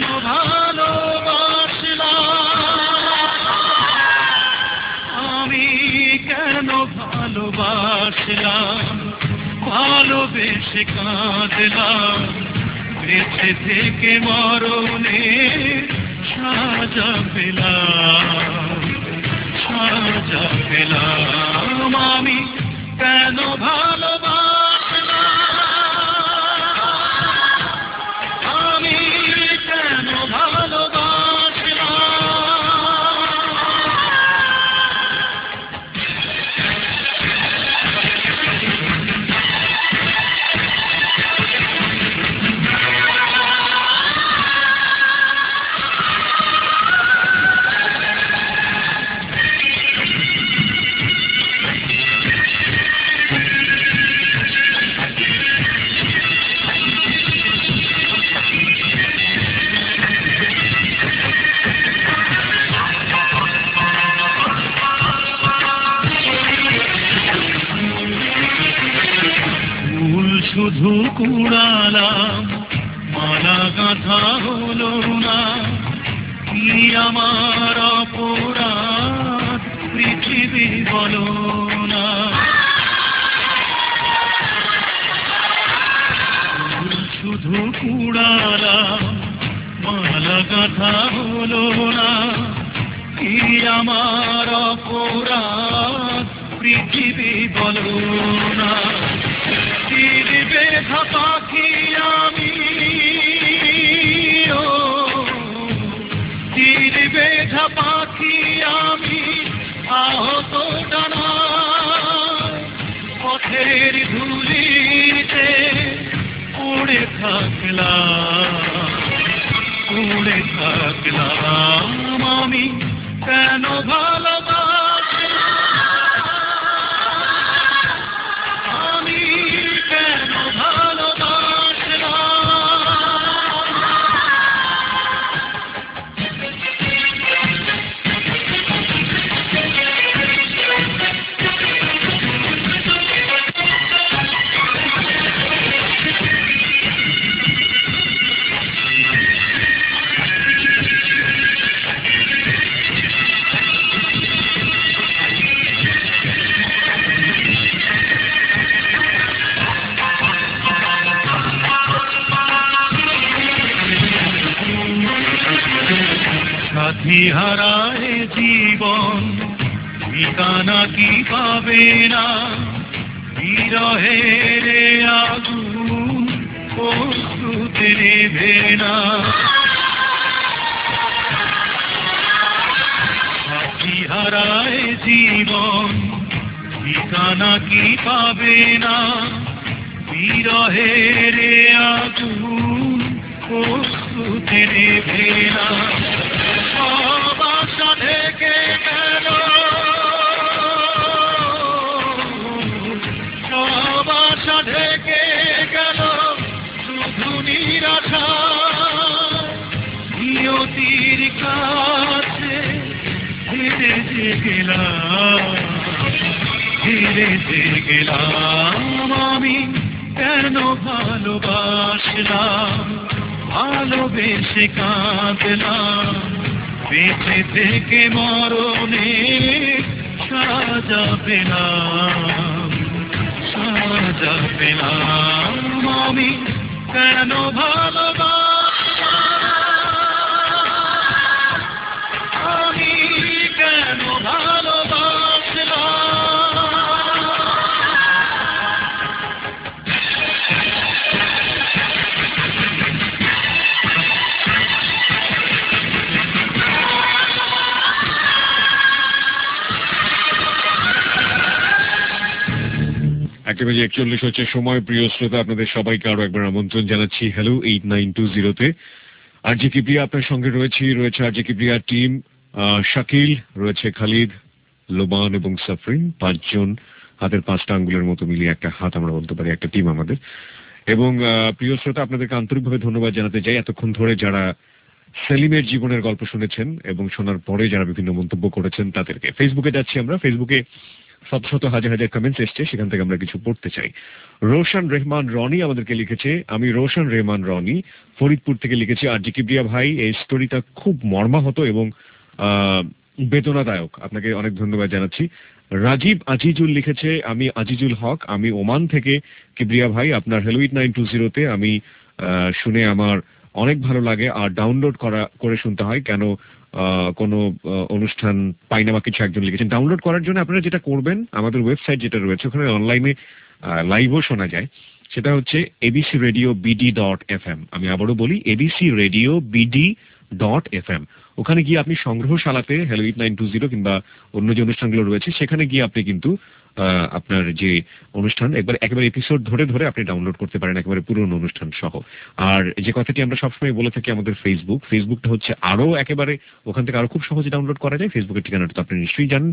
ভালোবাসলাম, আমি কেন ভালোবাসলাম, ভালোবেসে কাঁদলাম, বেঁচে থেকে মরণে সাজা পেলাম, সাজা পেলাম। আমি কেন ভালোবাসলাম, আমি কেন ভালোবাসলাম। শুধু কুড়ালাম, মালা গাঁথা হলো না, কি আমার অপরাধ পৃথিবী বলো না। শুধু কুড়ালাম, মালা গাঁথা হলো না, কি আমার অপরাধ পৃথিবী বলো না। তীর বেধা পাখি আমি, ও তীর বেধা পাখি আমি, আহত ডানায় পথের ধুলিতে উড়ে থাকলাম, উড়ে থাকলাম। আমি কেন ভালোবাসলাম, আমি কেন ভালোবাসলাম। সাথী হারায় জীবন, ঠিকানা কি পাবে না, বিরহের আগুন প্রস্তুতে নেভে না। সাথী হারায় জীবন, ঠিকানা কি পাবে না, বিরহের আগুন প্রস্তুতে নেভে না। সব আশা ঢেকে গেল, সব আশা ঢেকে গেল, শুধু নদীর কাছে ধীরে যে গেলাম, ধীরে যে গেলাম আমি কেন ভালোবাসলাম, ভালোবেসে কাঁদলাম, বেঁচে থেকে মরণে সাজা পেলাম, সাজা পেলাম আমি কেন ভালোবাসলাম, আমি কেন ভালোবাসলাম। একটা বেজে 41 হচ্ছে সময়। প্রিয় শ্রোতা, আপনাদের সবাইকে আরো একবার আমন্ত্রণ জানাচ্ছি হ্যালো 8920-তে। আরজে কিবরিয়া আপনার সঙ্গে রয়েছে আরজে কিবরিয়া টিম, শাকিল রয়েছে, খালিদ, লোবান এবং সাফরিন, 5 জন হাতের 5টা আঙ্গুলের মতো মিলিয়ে একটা হাত আমরা বলতে পারি, একটা টিম আমাদের। এবং প্রিয় শ্রোতা, আপনাদেরকে আন্তরিকভাবে ধন্যবাদ জানাতে চাই এতক্ষণ ধরে যারা সেলিমের জীবনের গল্প শুনেছেন এবং শোনার পরে যারা বিভিন্ন মন্তব্য করেছেন তাদেরকে। ফেসবুকে যাচ্ছি আমরা, ফেসবুকে শত শত হাজার হাজার কমেন্টস এসছে, সেখান থেকে আমরা কিছু পড়তে চাই। রোশন রহমান রনি আমাদেরকে লিখেছে, আমি রোশন রহমান রনি ফরিদপুর থেকে লিখেছি, আরজে কিবরিয়া ভাই এই স্টোরিটা খুব মর্মাহত এবং বেদনাদায়ক, আপনাকে অনেক ধন্যবাদ জানাচ্ছি। রাজীব আজিজুল লিখেছে, আমি আজিজুল হক, আমি ওমান থেকে। কিবরিয়া ভাই আপনার হ্যালো 8920-তে আমি শুনে আমার অনেক ভালো লাগে, আর ডাউনলোড করে শুনতে হয়, কেন কোনো অনুষ্ঠান পাই না বা কিছু একজন লিখেছেন। ডাউনলোড করার জন্য আপনারা যেটা করবেন, আমাদের ওয়েবসাইট যেটা রয়েছে ওখানে অনলাইনে লাইভও শোনা যায়, সেটা হচ্ছে abcradiobd.fm। আমি আবারও বলি abcradiobd.fm। ওখানে গিয়ে আপনি সংগ্রহশালাতে হ্যালো 8920 কিংবা অন্য যে অনুষ্ঠানগুলো রয়েছে সেখানে গিয়ে আপনি কিন্তু আপনার যে অনুষ্ঠান একেবারে এপিসোড ধরে ধরে আপনি ডাউনলোড করতে পারেন, একেবারে পুরনো অনুষ্ঠান সহ। আর যে কথাটি আমরা সবসময় বলে থাকি, আমাদের ফেসবুকটা হচ্ছে আরো একেবারে, ওখান থেকে আরো খুব সহজে ডাউনলোড করা যায়। ফেসবুকের ঠিকানাটা তো আপনি নিশ্চয়ই জানেন,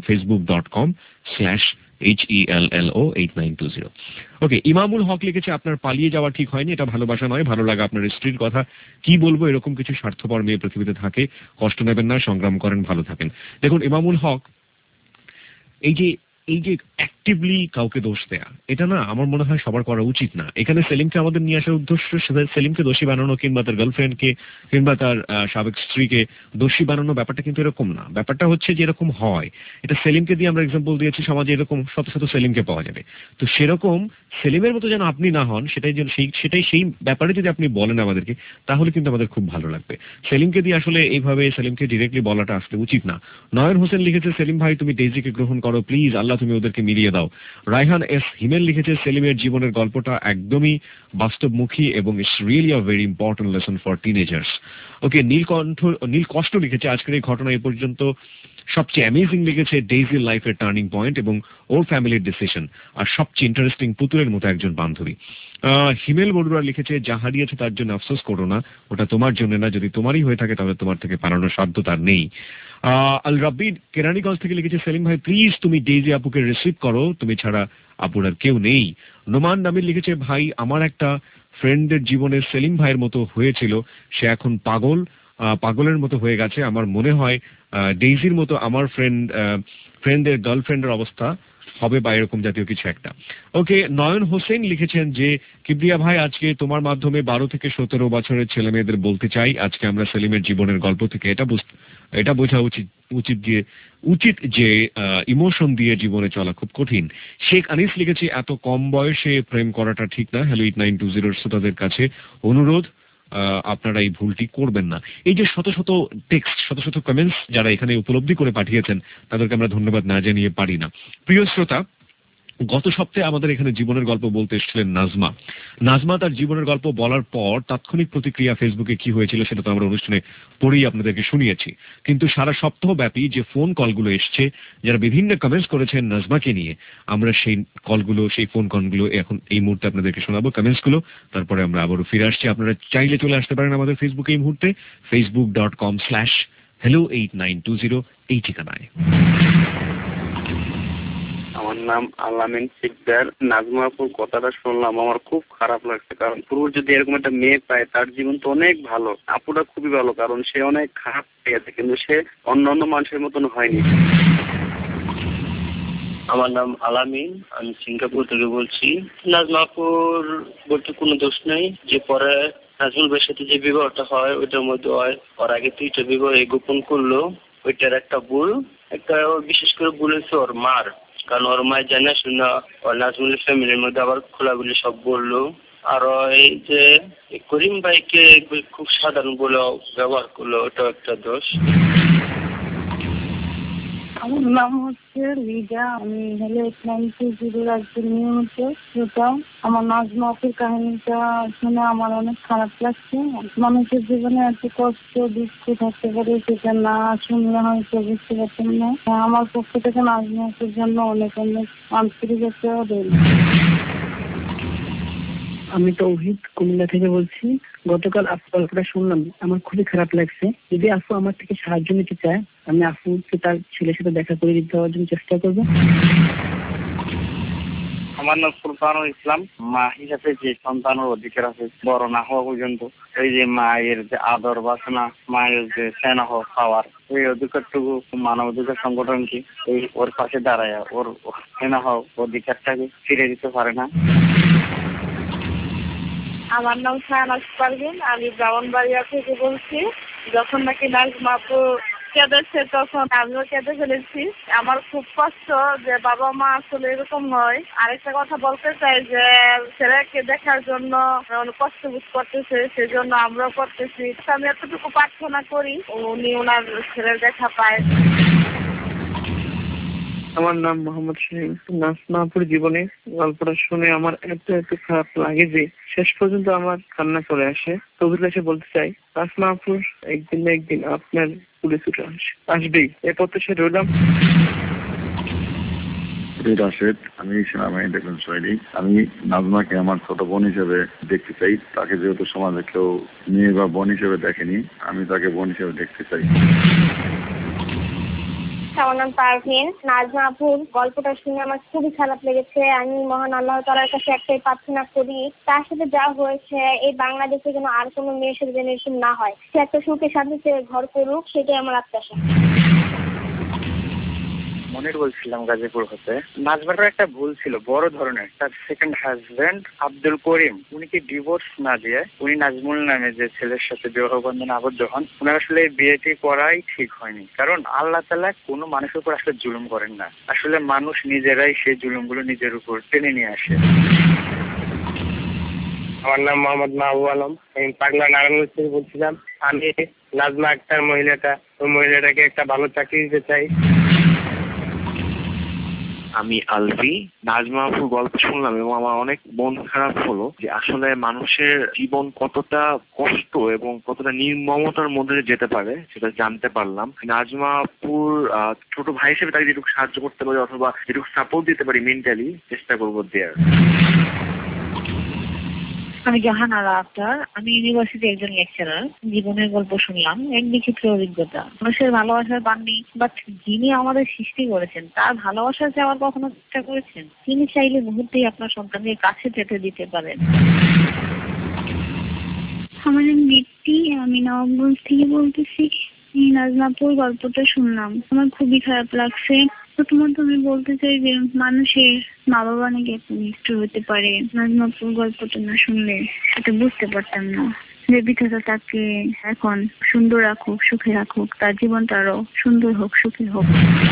facebook.com/HELLO8920। ওকে, ইমামুল হক লিখেছে, আপনার পালিয়ে যাওয়া ঠিক হয়নি, এটা ভালোবাসা নয়, ভালো লাগা আপনার স্ত্রীর কথা কি বলবো, এরকম কিছু স্বার্থপর মেয়ে পৃথিবীতে থাকে, কষ্ট নেবেন না, সংগ্রাম করেন, ভালো থাকেন। দেখুন ইমামুল হক, এই যে অ্যাক্টিভলি কাউকে দোষ দেয়া, এটা না আমার মনে হয় সবার করা উচিত না। এখানে সেলিমকে আমাদের নিয়ে আসার উদ্দেশ্য সেলিমকে দোষী বানানো কিংবা তার গার্লফ্রেন্ডকে কিংবা তার সাবেক স্ত্রীকে দোষী বানানো, ব্যাপারটা কিন্তু এরকম না। ব্যাপারটা হচ্ছে যে এরকম হয়, এটা সেলিমকে দিয়ে আমরা এক্সাম্পল দিয়েছি, সমাজে এরকম শত শত সেলিমকে পাওয়া যাবে। তো সেরকম সেলিমের মতো যেন আপনি না হন, সেটাই সেই ব্যাপারে যদি আপনি বলেন আমাদেরকে, তাহলে কিন্তু আমাদের খুব ভালো লাগবে। সেলিমকে দিয়ে আসলে এইভাবে সেলিমকে ডিরেক্টলি বলাটা আসলে উচিত না। নয়ন হোসেন লিখেছে, সেলিম ভাই তুমি ডেইজিকে গ্রহণ করো প্লিজ, আল্লাহ তুমি ওদেরকে মিলিয়ে দাও। রায়হান এস হিমেল লিখেছে, সেলিমের জীবনের গল্পটা একদমই বাস্তবমুখী এবং it's really a very important lesson for teenagers. Okay, নীল কষ্ট লিখেছে, আজকের এই ঘটনা এ পর্যন্ত সবচেয়ে অ্যামেজিং লিখেছে, ডেইজির লাইফের টার্নিং পয়েন্ট এবং ওর ফ্যামিলির ডিসিশন, আর সবচেয়ে ইন্টারেস্টিং পুতুলের মতো একজন বান্ধবী। হিমেল বড়ুয়া লিখেছে, যা হারিয়েছে তার জন্য আফসোস করো না, ওটা তোমার জন্য না, যদি তোমারই হয়ে থাকে তাহলে তোমার থেকে পালানোর সাধ্য তার নেই। আল রাব্বি কেরানীগঞ্জ থেকে লিখেছে, সেলিম ভাই প্লিজ তুমি ডেইজি আপুকে রিসিভ করো, তুমি ছাড়া আপুর আর কেউ নেই। নোমান নামির লিখেছে, ভাই আমার একটা ফ্রেন্ডের জীবনে সেলিম ভাইয়ের মতো হয়েছিল, সে এখন পাগলের মতো হয়ে গেছে। আমার মনে হয় ডেইজির মতো আমার ফ্রেন্ডের গার্লফ্রেন্ডের অবস্থা হবে বা এরকম জাতীয় কিছু একটা। ওকে, নয়ন হোসেন লিখেছেন যে, কিবরিয়া ভাই আজকে তোমার মাধ্যমে 12 থেকে 17 বছরের ছেলে মেয়েদের বলতে চাই, আজকে আমরা সেলিমের জীবনের গল্প থেকে এটা বোঝা উচিত যে ইমোশন দিয়ে জীবনে চলা খুব কঠিন। শেখ আনিস লিখেছে, এত কম বয়সে প্রেম করাটা ঠিক না। হ্যালো 8920 শ্রোতাদের কাছে অনুরোধ, আপনারা এই ভুলটি করবেন না। এই যে শত শত টেক্সট, শত শত কমেন্টস যারা এখানে উপলব্ধি করে পাঠিয়েছেন, তাদেরকে আমরা ধন্যবাদ না জানিয়ে পারি না। প্রিয় শ্রোতা, গত সপ্তাহে আমাদের এখানে জীবনের গল্প বলতে এসেছিলেন নাজমা তার জীবনের গল্প বলার পর তাৎক্ষণিক প্রতিক্রিয়া ফেসবুকে কি হয়েছিল সেটা তো আমরা অনুষ্ঠানে পড়েই আপনাদেরকে শুনিয়েছি। কিন্তু সারা সপ্তাহ ব্যাপী যে ফোন কলগুলো এসছে, যারা বিভিন্ন কমেন্টস করেছেন নাজমাকে নিয়ে, আমরা সেই ফোন কলগুলো এখন এই মুহূর্তে আপনাদেরকে শোনাবো, কমেন্টসগুলো। তারপরে আমরা আবারও ফিরে আসছি। আপনারা চাইলে চলে আসতে পারেন আমাদের ফেসবুকে এই মুহূর্তে, facebook.com/hello8920 এই ঠিকানায়। আমার আমার নাম আলামিন শিকদার। নাজমা আপুর কথাটা শুনলাম, আমার খুব খারাপ লাগছে। কারণ পুরুষ যদি এরকম একটা মেয়ে পায় তার জীবন তো অনেক ভালো। আপুটা খুবই ভালো, কারণ সে অনেক খারাপ পেয়েছে, কিন্তু সে অন্যান্য মানুষের মতন হয়নি। আমার নাম আলামিন, আমি সিঙ্গাপুর থেকে বলছি। নাজমা আপুর বলতে কোনো দোষ নেই। যে পরে নাজমুল ভাইয়ের সাথে যে বিবাহটা হয় ওইটার মধ্যে হয় ওর আগে 3টা বিবাহ গোপন করলো, ওইটার একটা ভুল। একটা বিশেষ করে ভুল হয়েছে ওর মার, কারণ ওর মায়ের জানা শোনা ওর নাজমুলের ফ্যামিলির মধ্যে আবার খোলাগুলি সব বললো। আর এই যে করিম ভাইকে খুব সাধারণ বলে ব্যবহার করলো, ওটাও একটা দোষ। আমার নাম হচ্ছে লিজা, আমি হলো 8920 একজন নিয়মিত শ্রোতা। আমার নাজমা আপুর কাহিনীটা শুনে আমার অনেক খারাপ লাগছে। মানুষের জীবনে এত কষ্ট দুঃখ থাকতে পারে, সেটা না শুনলে হয়তো বুঝতে পারতাম না। আমার পক্ষ থেকে নাজমা আপুর জন্য অনেক অনেক আন্তরিকতা রইল। আমি তৌহিদ কুমিল্লা থেকে বলছি। গতকাল আপু গল্পটা শুনলাম, আমার খুবই খারাপ লাগছে। যদি আপু আমার থেকে সাহায্য নিতে চায়, আমি আপুকে তার ছেলের সাথে দেখা করে দিতে হওয়ার জন্য চেষ্টা করবো। আমার নাম সুলতানুল ইসলাম। মা হিসাবে যে সন্তানের অধিকার আছে বড় না হওয়া পর্যন্ত, এই যে মায়ের যে আদর বাসনা, মায়ের যে স্নেহ পাওয়ার, এই অধিকারটুকু মানব অধিকার সংগঠন কি এই ওর পাশে দাঁড়ায় ওর স্নেহ অধিকারটাকে ফিরে দিতে পারে না? আমার নাম শাহনাজ পারভিন, আমি ব্রাহ্মণবাড়িয়া থেকে বলছি। যখন নাকি নাজমা আপু কেঁদেছে তখন আমিও কেঁদে ফেলেছি। আমার খুব কষ্ট যে বাবা মা আসলে এরকম হয়। আরেকটা কথা বলতে চাই যে ছেলেকে দেখার জন্য কষ্ট বোধ করতেছে, সেজন্য আমরাও করতেছি। আমি এতটুকু প্রার্থনা করি উনি ওনার ছেলের দেখা পায়। আমার নাম মোহাম্মদ শাহিন। নাজমা আপুর জীবনে গল্পটা শুনে আমার এত খারাপ লাগে যে শেষ পর্যন্ত আমার কান্না চলে আসে। তবুর কাছে বলতে চাই, নাজমা আপুর একদিন না একদিন আপনার পুলিশ উঠে আসবেই, এ প্রত্যাশা রইলাম। রাশেদ, আমি সেনাবাহিনী দেখলাম সৈনিক। আমি নাজমাকে আমার ছোট বোন হিসেবে দেখতে চাই। তাকে যেহেতু সমাজে কেউ মেয়ে বা বোন হিসেবে দেখেনি, আমি তাকে বোন হিসেবে দেখতে চাই। আমার নাম পারভিন। নাজমা আপুর গল্পটা শুনে আমার খুবই খারাপ লেগেছে। আমি মহান আল্লাহ তাআলার কাছে একটাই প্রার্থনা করি, তার সাথে যা হয়েছে এই বাংলাদেশে যেন আর কোনো মেয়ের সাথে যেন এরকম না হয়। সে একটা সুখে শান্তিতে ঘর করুক, সেটাই আমার আত্মাশা। মনির বলছিলাম গাজীপুর হতে। নাজমাটার একটা ভুল ছিল বড় ধরনের। তার সেকেন্ড হাজবেন্ড আব্দুল করিম, উনিকে ডিভোর্স না দিয়ে উনি নাজমুল নামে যে ছেলের সাথে বিবাহ বন্ধনে আবদ্ধ হন, উনার আসলে বিয়েটি করাই ঠিক হয়নি। কারণ আল্লাহ তাআলা কোনো মানুষের উপর আসলে জুলুম করেন না, আসলে মানুষ নিজেরাই সেই জুলুমগুলো নিজের উপর টেনে নিয়ে আসে। আমার নাম মোহাম্মদ মাহবুব আলম, আমি পাগলা নারায়ণগঞ্জ থেকে বলছিলাম। আমি নাজমা আক্তার ওই মহিলাটাকে একটা ভালো চাকরি দিতে চাই। আমি আলভি। নাজমা আপুর গল্প শুনলাম এবং আমার অনেক মন খারাপ হলো যে আসলে মানুষের জীবন কতটা কষ্ট এবং কতটা নির্মমতার মধ্যে যেতে পারে সেটা জানতে পারলাম। নাজমা আপুর ছোট ভাই হিসেবে তাকে যেটুকু সাহায্য করতে পারি অথবা যেটুকু সাপোর্ট দিতে পারি মেন্টালি, চেষ্টা করবো দেয়ার। আমি জাহানারা আক্তার, আমি ইউনিভার্সিটি একজন লেকচারার। জীবনের গল্প শুনলাম, এক বিচিত্র অভিজ্ঞতা। মানুষের ভালোবাসার পাননি, বাট যিনি আমাদের সৃষ্টি করেছেন তার ভালোবাসা চাওয়ার কখনো চেষ্টা করেছেন? তিনি চাইলে মুহূর্তেই আপনার সন্তানকে কাছে পেতে দিতে পারেন। আমার নাম দীপ্তি, আমি নবগঞ্জ থেকে বলতেছি। নাজমা আপুর গল্পটা শুনলাম, আমার খুবই খারাপ লাগছে। প্রথমত আমি বলতে চাই যে মানুষের মা বাবা নাকি একটু হতে পারে। নাজমা আপুর গল্পটা না শুনলে সেটা বুঝতে পারতাম না যে বিধাতা তাকে এখন সুন্দর রাখুক, সুখে রাখুক, তার জীবনটা আরো সুন্দর হোক, সুখী হোক।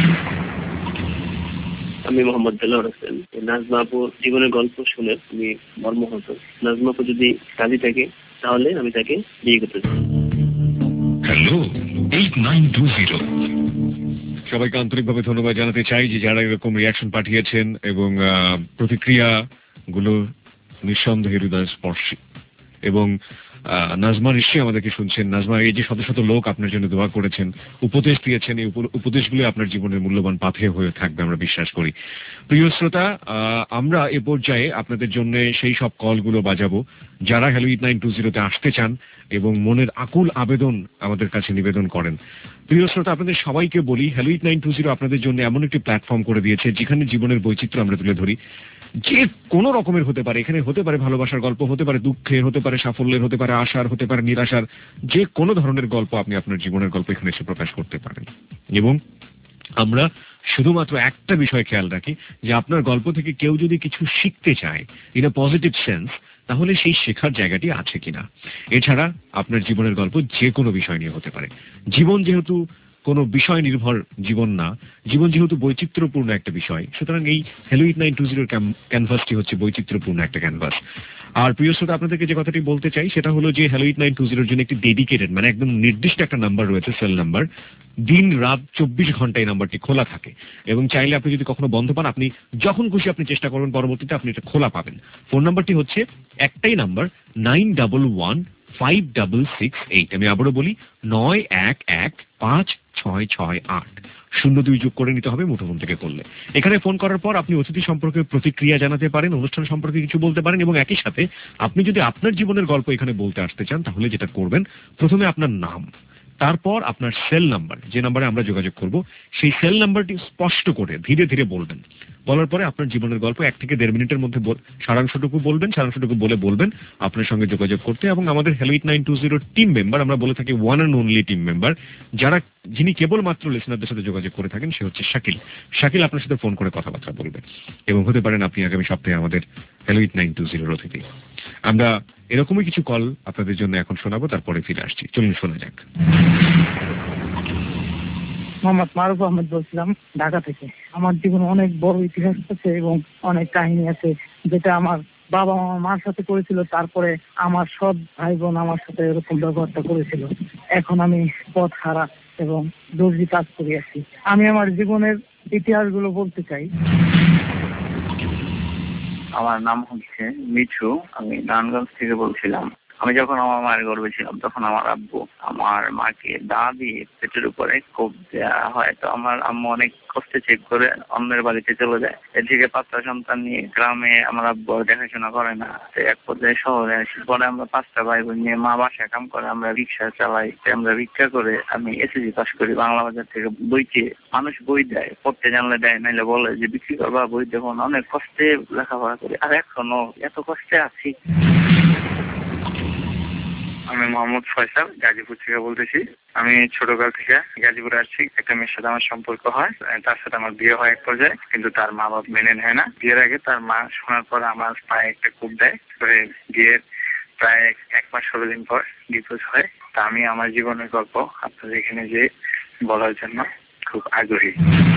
আমি মোহাম্মদ দেলোয়ার হোসেন। নাজমা আপুর জীবনের গল্প শুনে আমি মর্মাহত। নাজমা আপু যদি রাজি থাকে তাহলে আমি তাকে বিয়ে করতে চাই। হ্যালো 8920, সবাইকে আন্তরিকভাবে ধন্যবাদ জানাতে চাই যে যারা এরকম রিয়াকশন পাঠিয়েছেন এবং প্রতিক্রিয়া গুলো নিঃসন্দেহে হৃদয় স্পর্শী। এবং নাজমা নিশ্চয়ই আমাদেরকে শুনছেন। নাজমা, এই যে শত শত লোক আপনার জন্য দোয়া করেছেন, উপদেশ দিয়েছেন, এই উপদেশগুলো আপনার জীবনের মূল্যবান পাথে হয়ে থাকবে আমরা বিশ্বাস করি। প্রিয় শ্রোতা, আমরা এ পর্যায়ে আপনাদের জন্য সেই সব কলগুলো বাজাবো যারা হ্যালো 8920-তে আসতে চান এবং মনের আকুল আবেদন আমাদের কাছে নিবেদন করেন। প্রিয় শ্রোতা, আপনাদের সবাইকে বলি, হ্যালো 8920 আপনাদের জন্য এমন একটি প্ল্যাটফর্ম করে দিয়েছে যেখানে জীবনের বৈচিত্র্য আমরা তুলে ধরি। যে কোনো রকমের হতে পারে, এখানে হতে পারে ভালোবাসার গল্প, হতে পারে দুঃখের, হতে পারে সাফল্যের, হতে পারে আশার, হতে পারে নিরাশার, যে কোনো ধরনের গল্প আপনি আপনার জীবনের গল্প এখানে এসে প্রকাশ করতে পারেন। এবং আমরা শুধুমাত্র একটা বিষয় খেয়াল রাখি যে আপনার গল্প থেকে কেউ যদি কিছু শিখতে চায় ইন আ পজিটিভ সেন্স, তাহলে সেই শেখার জায়গাটি আছে কিনা। এছাড়া আপনার জীবনের গল্প যে কোনো বিষয় নিয়ে হতে পারে। জীবন যেহেতু কোনো বিষয় নির্ভর জীবন না, জীবন যেহেতু বৈচিত্র্যপূর্ণ একটা বিষয়, সুতরাং এই হ্যালো 8920 ক্যানভাসটি হচ্ছে বৈচিত্র্যপূর্ণ একটা ক্যানভাস। আর প্রিয় শ্রোতা, আপনাদেরকে যে কথাটি বলতে চাই সেটা হলো যে হ্যালো 8920 জন্য একটি ডেডিকেটেড, মানে একদম নির্দিষ্ট একটা নাম্বার রয়েছে, সেল নাম্বার। দিন রাত 24 ঘন্টা এই নাম্বারটি খোলা থাকে এবং চাইলে আপনি যদি কখনো বন্ধ পান, আপনি যখন খুশি আপনি চেষ্টা করবেন, পরবর্তীতে আপনি এটা খোলা পাবেন। ফোন নাম্বারটি হচ্ছে একটাই নাম্বার, 91156668। আমি আবারও বলি, 91156668। 02 যোগ করে নিতে হবে মুঠোফোন থেকে করলে। এখানে ফোন করার পর আপনি অতিথি সম্পর্কে প্রতিক্রিয়া জানাতে পারেন, অনুষ্ঠান সম্পর্কে কিছু বলতে পারেন, এবং একই সাথে আপনি যদি আপনার জীবনের গল্প এখানে বলতে আসতে চান, তাহলে যেটা করবেন, প্রথমে আপনার নাম, তারপর আপনার সেল নাম্বার, যে নাম্বারে আমরা যোগাযোগ করব, সেই সেল নাম্বারটি স্পষ্ট করে ধীরে ধীরে বলবেন। বলার পরে আপনার জীবনের গল্প 1 থেকে 1.5 মিনিটের মধ্যে সারাংশটুকু বলে বলবেন আপনার সঙ্গে যোগাযোগ করতে। এবং আমাদের হ্যালো 8920 টিম মেম্বার, আমরা বলে থাকি one and only team member, যিনি কেবলমাত্র লিসনারদের সাথে যোগাযোগ করে থাকেন, সে হচ্ছে শাকিল। শাকিল আপনার সাথে ফোন করে কথাবার্তা বলবে এবং হতে পারেন আপনি আগামী সপ্তাহে আমাদের হ্যালো 8920 অতিথি। আমরা এরকমই কিছু কল আপনাদের জন্য এখন শোনাবো, তারপরে ফিরে আসছি। চলুন শোনা যাক। মোহাম্মদ মারুফ আহমেদ বলছিলাম, ঢাকা থেকে। আমার জীবনে অনেক বড় ইতিহাস আছে এবং অনেক কাহিনী আছে, যেটা আমার বাবা মার সাথে করেছিল। তারপরে আমার সব ভাই বোন আমার সাথে এরকম ব্যবহারটা করেছিল। এখন আমি পথ হারা এবং দর্জি কাজ করে আছি। আমি আমার জীবনের ইতিহাসগুলো বলতে চাই। আমার নাম হচ্ছে মিঠু, আমি নারায়ণগঞ্জ থেকে বলছিলাম। আমি যখন আমার মায়ের গর্ভে ছিলাম, তখন আমার আব্বু আমার মাকে দা দিয়ে পেটের উপরে কোপ দেওয়া হয়। তো আমার আম্মু অনেক কষ্টে চেক করে অন্যের বাড়িতে চলে যায়। এদিকে 5টা সন্তান নিয়ে গ্রামে আমার আব্বু দেখাশোনা করে না। এক পর্যায়ে শহরে আসি। পরে আমরা 5টা ভাই বোন নিয়ে, মা বাসায় কাম করে, আমরা রিক্সা চালাই। আমরা ভিক্ষা করে আমি এসএসসি পাস করি। বাংলা বাজার থেকে বই চেয়ে, মানুষ বই দেয়, পড়তে জানলে দেয়, নাইলে বলে যে বিক্রি করবা বই দেখুন। অনেক কষ্টে লেখাপড়া করি, আর এখনো এত কষ্টে আছি। আমি মোহাম্মদ ফয়সাল, গাজীপুর থেকে বলতেছি। আমি ছোটকাল থেকে গাজীপুরে আসছি। একটা মেয়ের সাথে আমার সম্পর্ক হয়, তার সাথে আমার বিয়ে হয় এক পর্যায়ে, কিন্তু তার মা বাবা মেনে নেয় না। বিয়ের আগে তার মা শোনার পর আমার পায়ে একটা কূপ দেয়। বিয়ের প্রায় 1 মাস 16 দিন পর ডিভোর্স হয়। তা আমি আমার জীবনের গল্প আপনাদের এখানে যে বলার জন্য খুব আগ্রহী।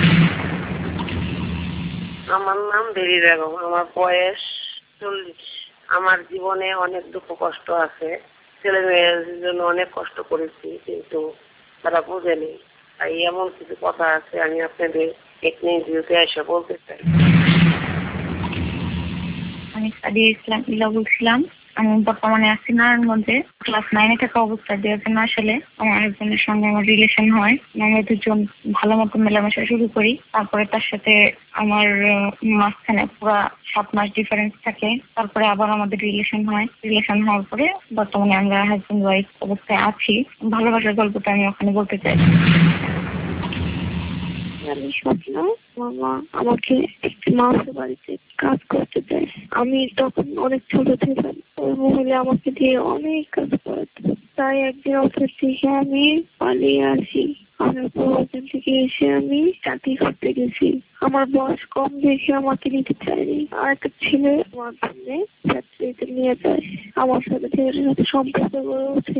আমার নাম বেরি বেগম, আমার বয়স 40। আমার জীবনে অনেক দুঃখ কষ্ট আছে। ছেলে মেয়ের জন্য অনেক কষ্ট করেছি, কিন্তু তারা বোঝেনি। তাই এমন কিছু কথা আছে আমি আপনাদের ভিডিওতে এসে বলতে চাই। আমি সাদিয়া ইসলাম ইলা বলছিলাম। আমি বর্তমানে আছি নারায়ণগঞ্জে। ক্লাস 9-এ থাকা অবস্থায় 2009 সালে আমার একজনের সঙ্গে আমার রিলেশন হয়। আমরা দুজন ভালো মতো মেলামেশা শুরু করি। তারপরে তার সাথে আমার মাঝখানে পুরো 7 মাস ডিফারেন্স থাকে। তারপরে আবার আমাদের রিলেশন হয়। রিলেশন হওয়ার পরে বর্তমানে আমরা হাজবেন্ড ওয়াইফ অবস্থায় আছি। ভালোবাসার গল্পটা আমি ওখানে বলতে চাই। আমি স্বপ্ন, মামা আমাকে একটি মাছের বাড়িতে কাজ করতে দেয়। আমি তখন অনেক ছোট ছিলাম। ওই মহিলা আমাকে দিয়ে অনেক কাজ করাতো। তাই একদিন অফিস থেকে আমি পালিয়ে আসি। আমার পরদিন থেকে এসে আমি চাকরি করতে গেছি। আমার বয়স কম দেখে আমাকে নিতে চায়নি। আর একটা ছেলে আমার সামনে চাকরিতে নিয়ে যায়। আমার সাথে ছেলের সাথে সম্পর্ক গড়ে ওঠে।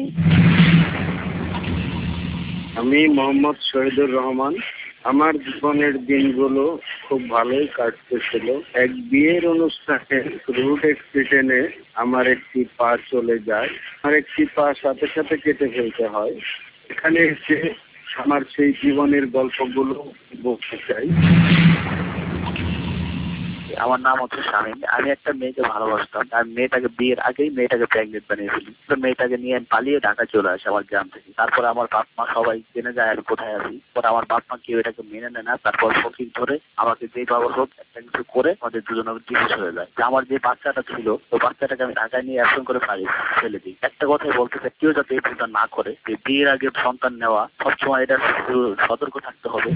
আমি মোহাম্মদ শহীদুর রহমান। আমার জীবনের দিনগুলো খুব ভালোই কাটতেছিল। এক বিয়ের অনুষ্ঠানে রুট অ্যাক্সিডেন্টে আমার একটি পা চলে যায়। আমার একটি পা সাথে সাথে কেটে ফেলতে হয়। এখানে এসে আমার সেই জীবনের গল্পগুলো বলতে চাই। আমার নাম হচ্ছে শামীম। আমি একটা মেয়েকে ভালোবাসতাম, আর মেয়েটাকে বিয়ের আগেই মেয়েটাকে প্রেগনেন্ট বানিয়ে ফেলি। তো মেয়েটাকে নিয়ে আমি পালিয়ে ঢাকা চলে আসি আমার গ্রাম থেকে। তারপরে আমার বাপ মা সবাই জেনে যায় আমি কোথায় আছি। পরে আমার বাপ মা কেউ এটাকে মেনে নেয় না। তারপর ফকির ধরে আমাকে যেই বাবা হোক একটা কিছু করে আমাদের দুজনের ডিভোর্স হয়ে যায়। আমার যে বাচ্চাটা ছিল ওই বাচ্চাটাকে আমি ঢাকায় নিয়ে অ্যাকশন করে ফেলে দিই। একটা কথাই বলতে চাই, কেউ যাতে এই ভুলটা না করে, যে বিয়ের আগে সন্তান নেওয়া সবসময় এটা সতর্ক থাকতে হবে।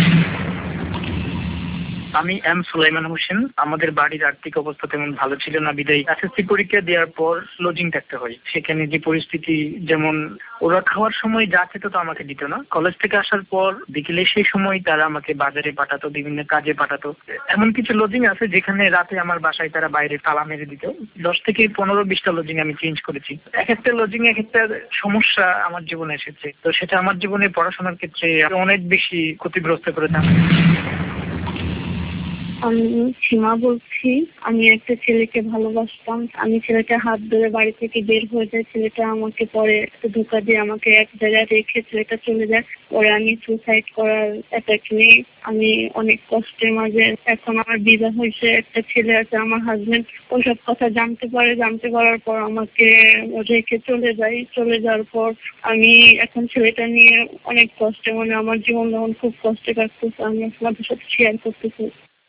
আমি এম সুলাইমান হোসেন। আমাদের বাড়ির আর্থিক অবস্থা তেমন ভালো ছিল না, বিদায়ী এসএসসি পরীক্ষা দেওয়ার পর লজিং থাকতে হয়। সেখানে যে পরিস্থিতি, যেমন ওরা খাওয়ার সময় যা খেত তো আমাকে দিত না। কলেজ থেকে আসার পর বিকেলে সেই সময় তারা আমাকে বাজারে পাঠাতো, বিভিন্ন কাজে পাঠাতো। এমন কিছু লজিং আছে যেখানে রাতে আমার বাসায় তারা বাইরে তালা মেরে দিত। 10 থেকে 15-20টা লজিং আমি চেঞ্জ করেছি। এক একটা লজিং এক একটা সমস্যা আমার জীবনে এসেছে। তো সেটা আমার জীবনে পড়াশোনার ক্ষেত্রে অনেক বেশি ক্ষতিগ্রস্ত করেছে। আমি সীমা বলছি। আমি একটা ছেলেকে ভালোবাসতাম। আমি ছেলেটা হাত ধরে বাড়ি থেকে বের হয়ে যায়। ছেলেটা আমাকে পরে ধোঁকা দিয়ে আমাকে এক জায়গায় রেখে ছেলেটা চলে যায়। পরে আমি সুসাইড করার অ্যাটাক নিই। আমি অনেক কষ্টের মাঝে, এখন আমার বিবাহ হয়েছে, একটা ছেলে আছে। আমার হাজবেন্ড ওইসব কথা জানতে পারার পর আমাকে রেখে চলে যায়। চলে যাওয়ার পর আমি এখন ছেলেটা নিয়ে অনেক কষ্টে, মানে আমার জীবন যখন খুব কষ্টে কাটতেছে, আমি আপনাদের সাথে শেয়ার করতেছি।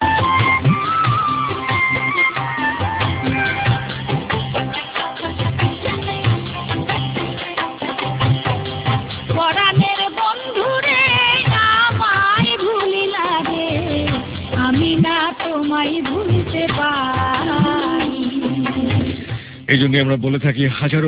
পরাণের বন্ধুরে আমায় ভুলিলা রে, আমি না তোমায় ভুলতে পারি। এই জন্য আমরা বলে থাকি হাজারো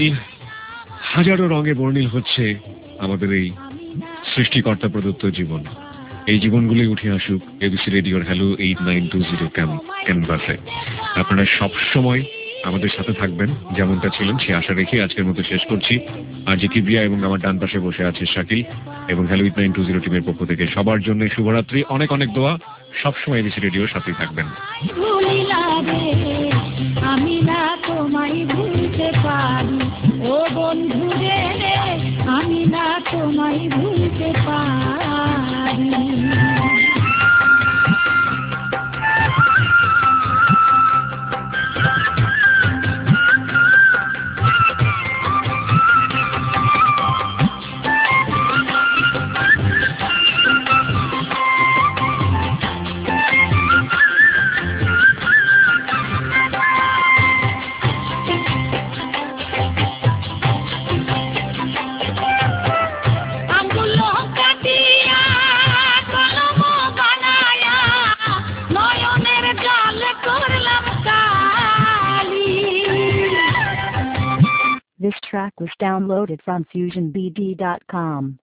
রঙে বর্ণিল হচ্ছে আমাদের এই সৃষ্টিকর্তা প্রদত্ত জীবন। এই জীবনগুলি উঠে আসুক এবিসি রেডিওর হ্যালো 8920 ক্যানভাসে। আপনারা সব সময় আমাদের সাথে থাকবেন, যেমনটা ছিলেন সে আশা রেখে আজকের মতো শেষ করছি। আর যে কিবরিয়া এবং আমার ডান পাশে বসে আছে শাকিল, এবং হ্যালো 8920 টিমের পক্ষ থেকে সবার জন্য শুভরাত্রি, অনেক অনেক দোয়া। সবসময় এবিসি রেডিওর সাথেই থাকবেন। আমি না তোমায় ভুলতে পারি, ও বন্ধু রে, আমি না তোমায় ভুলতে পারি। This track was downloaded from FusionBD.com.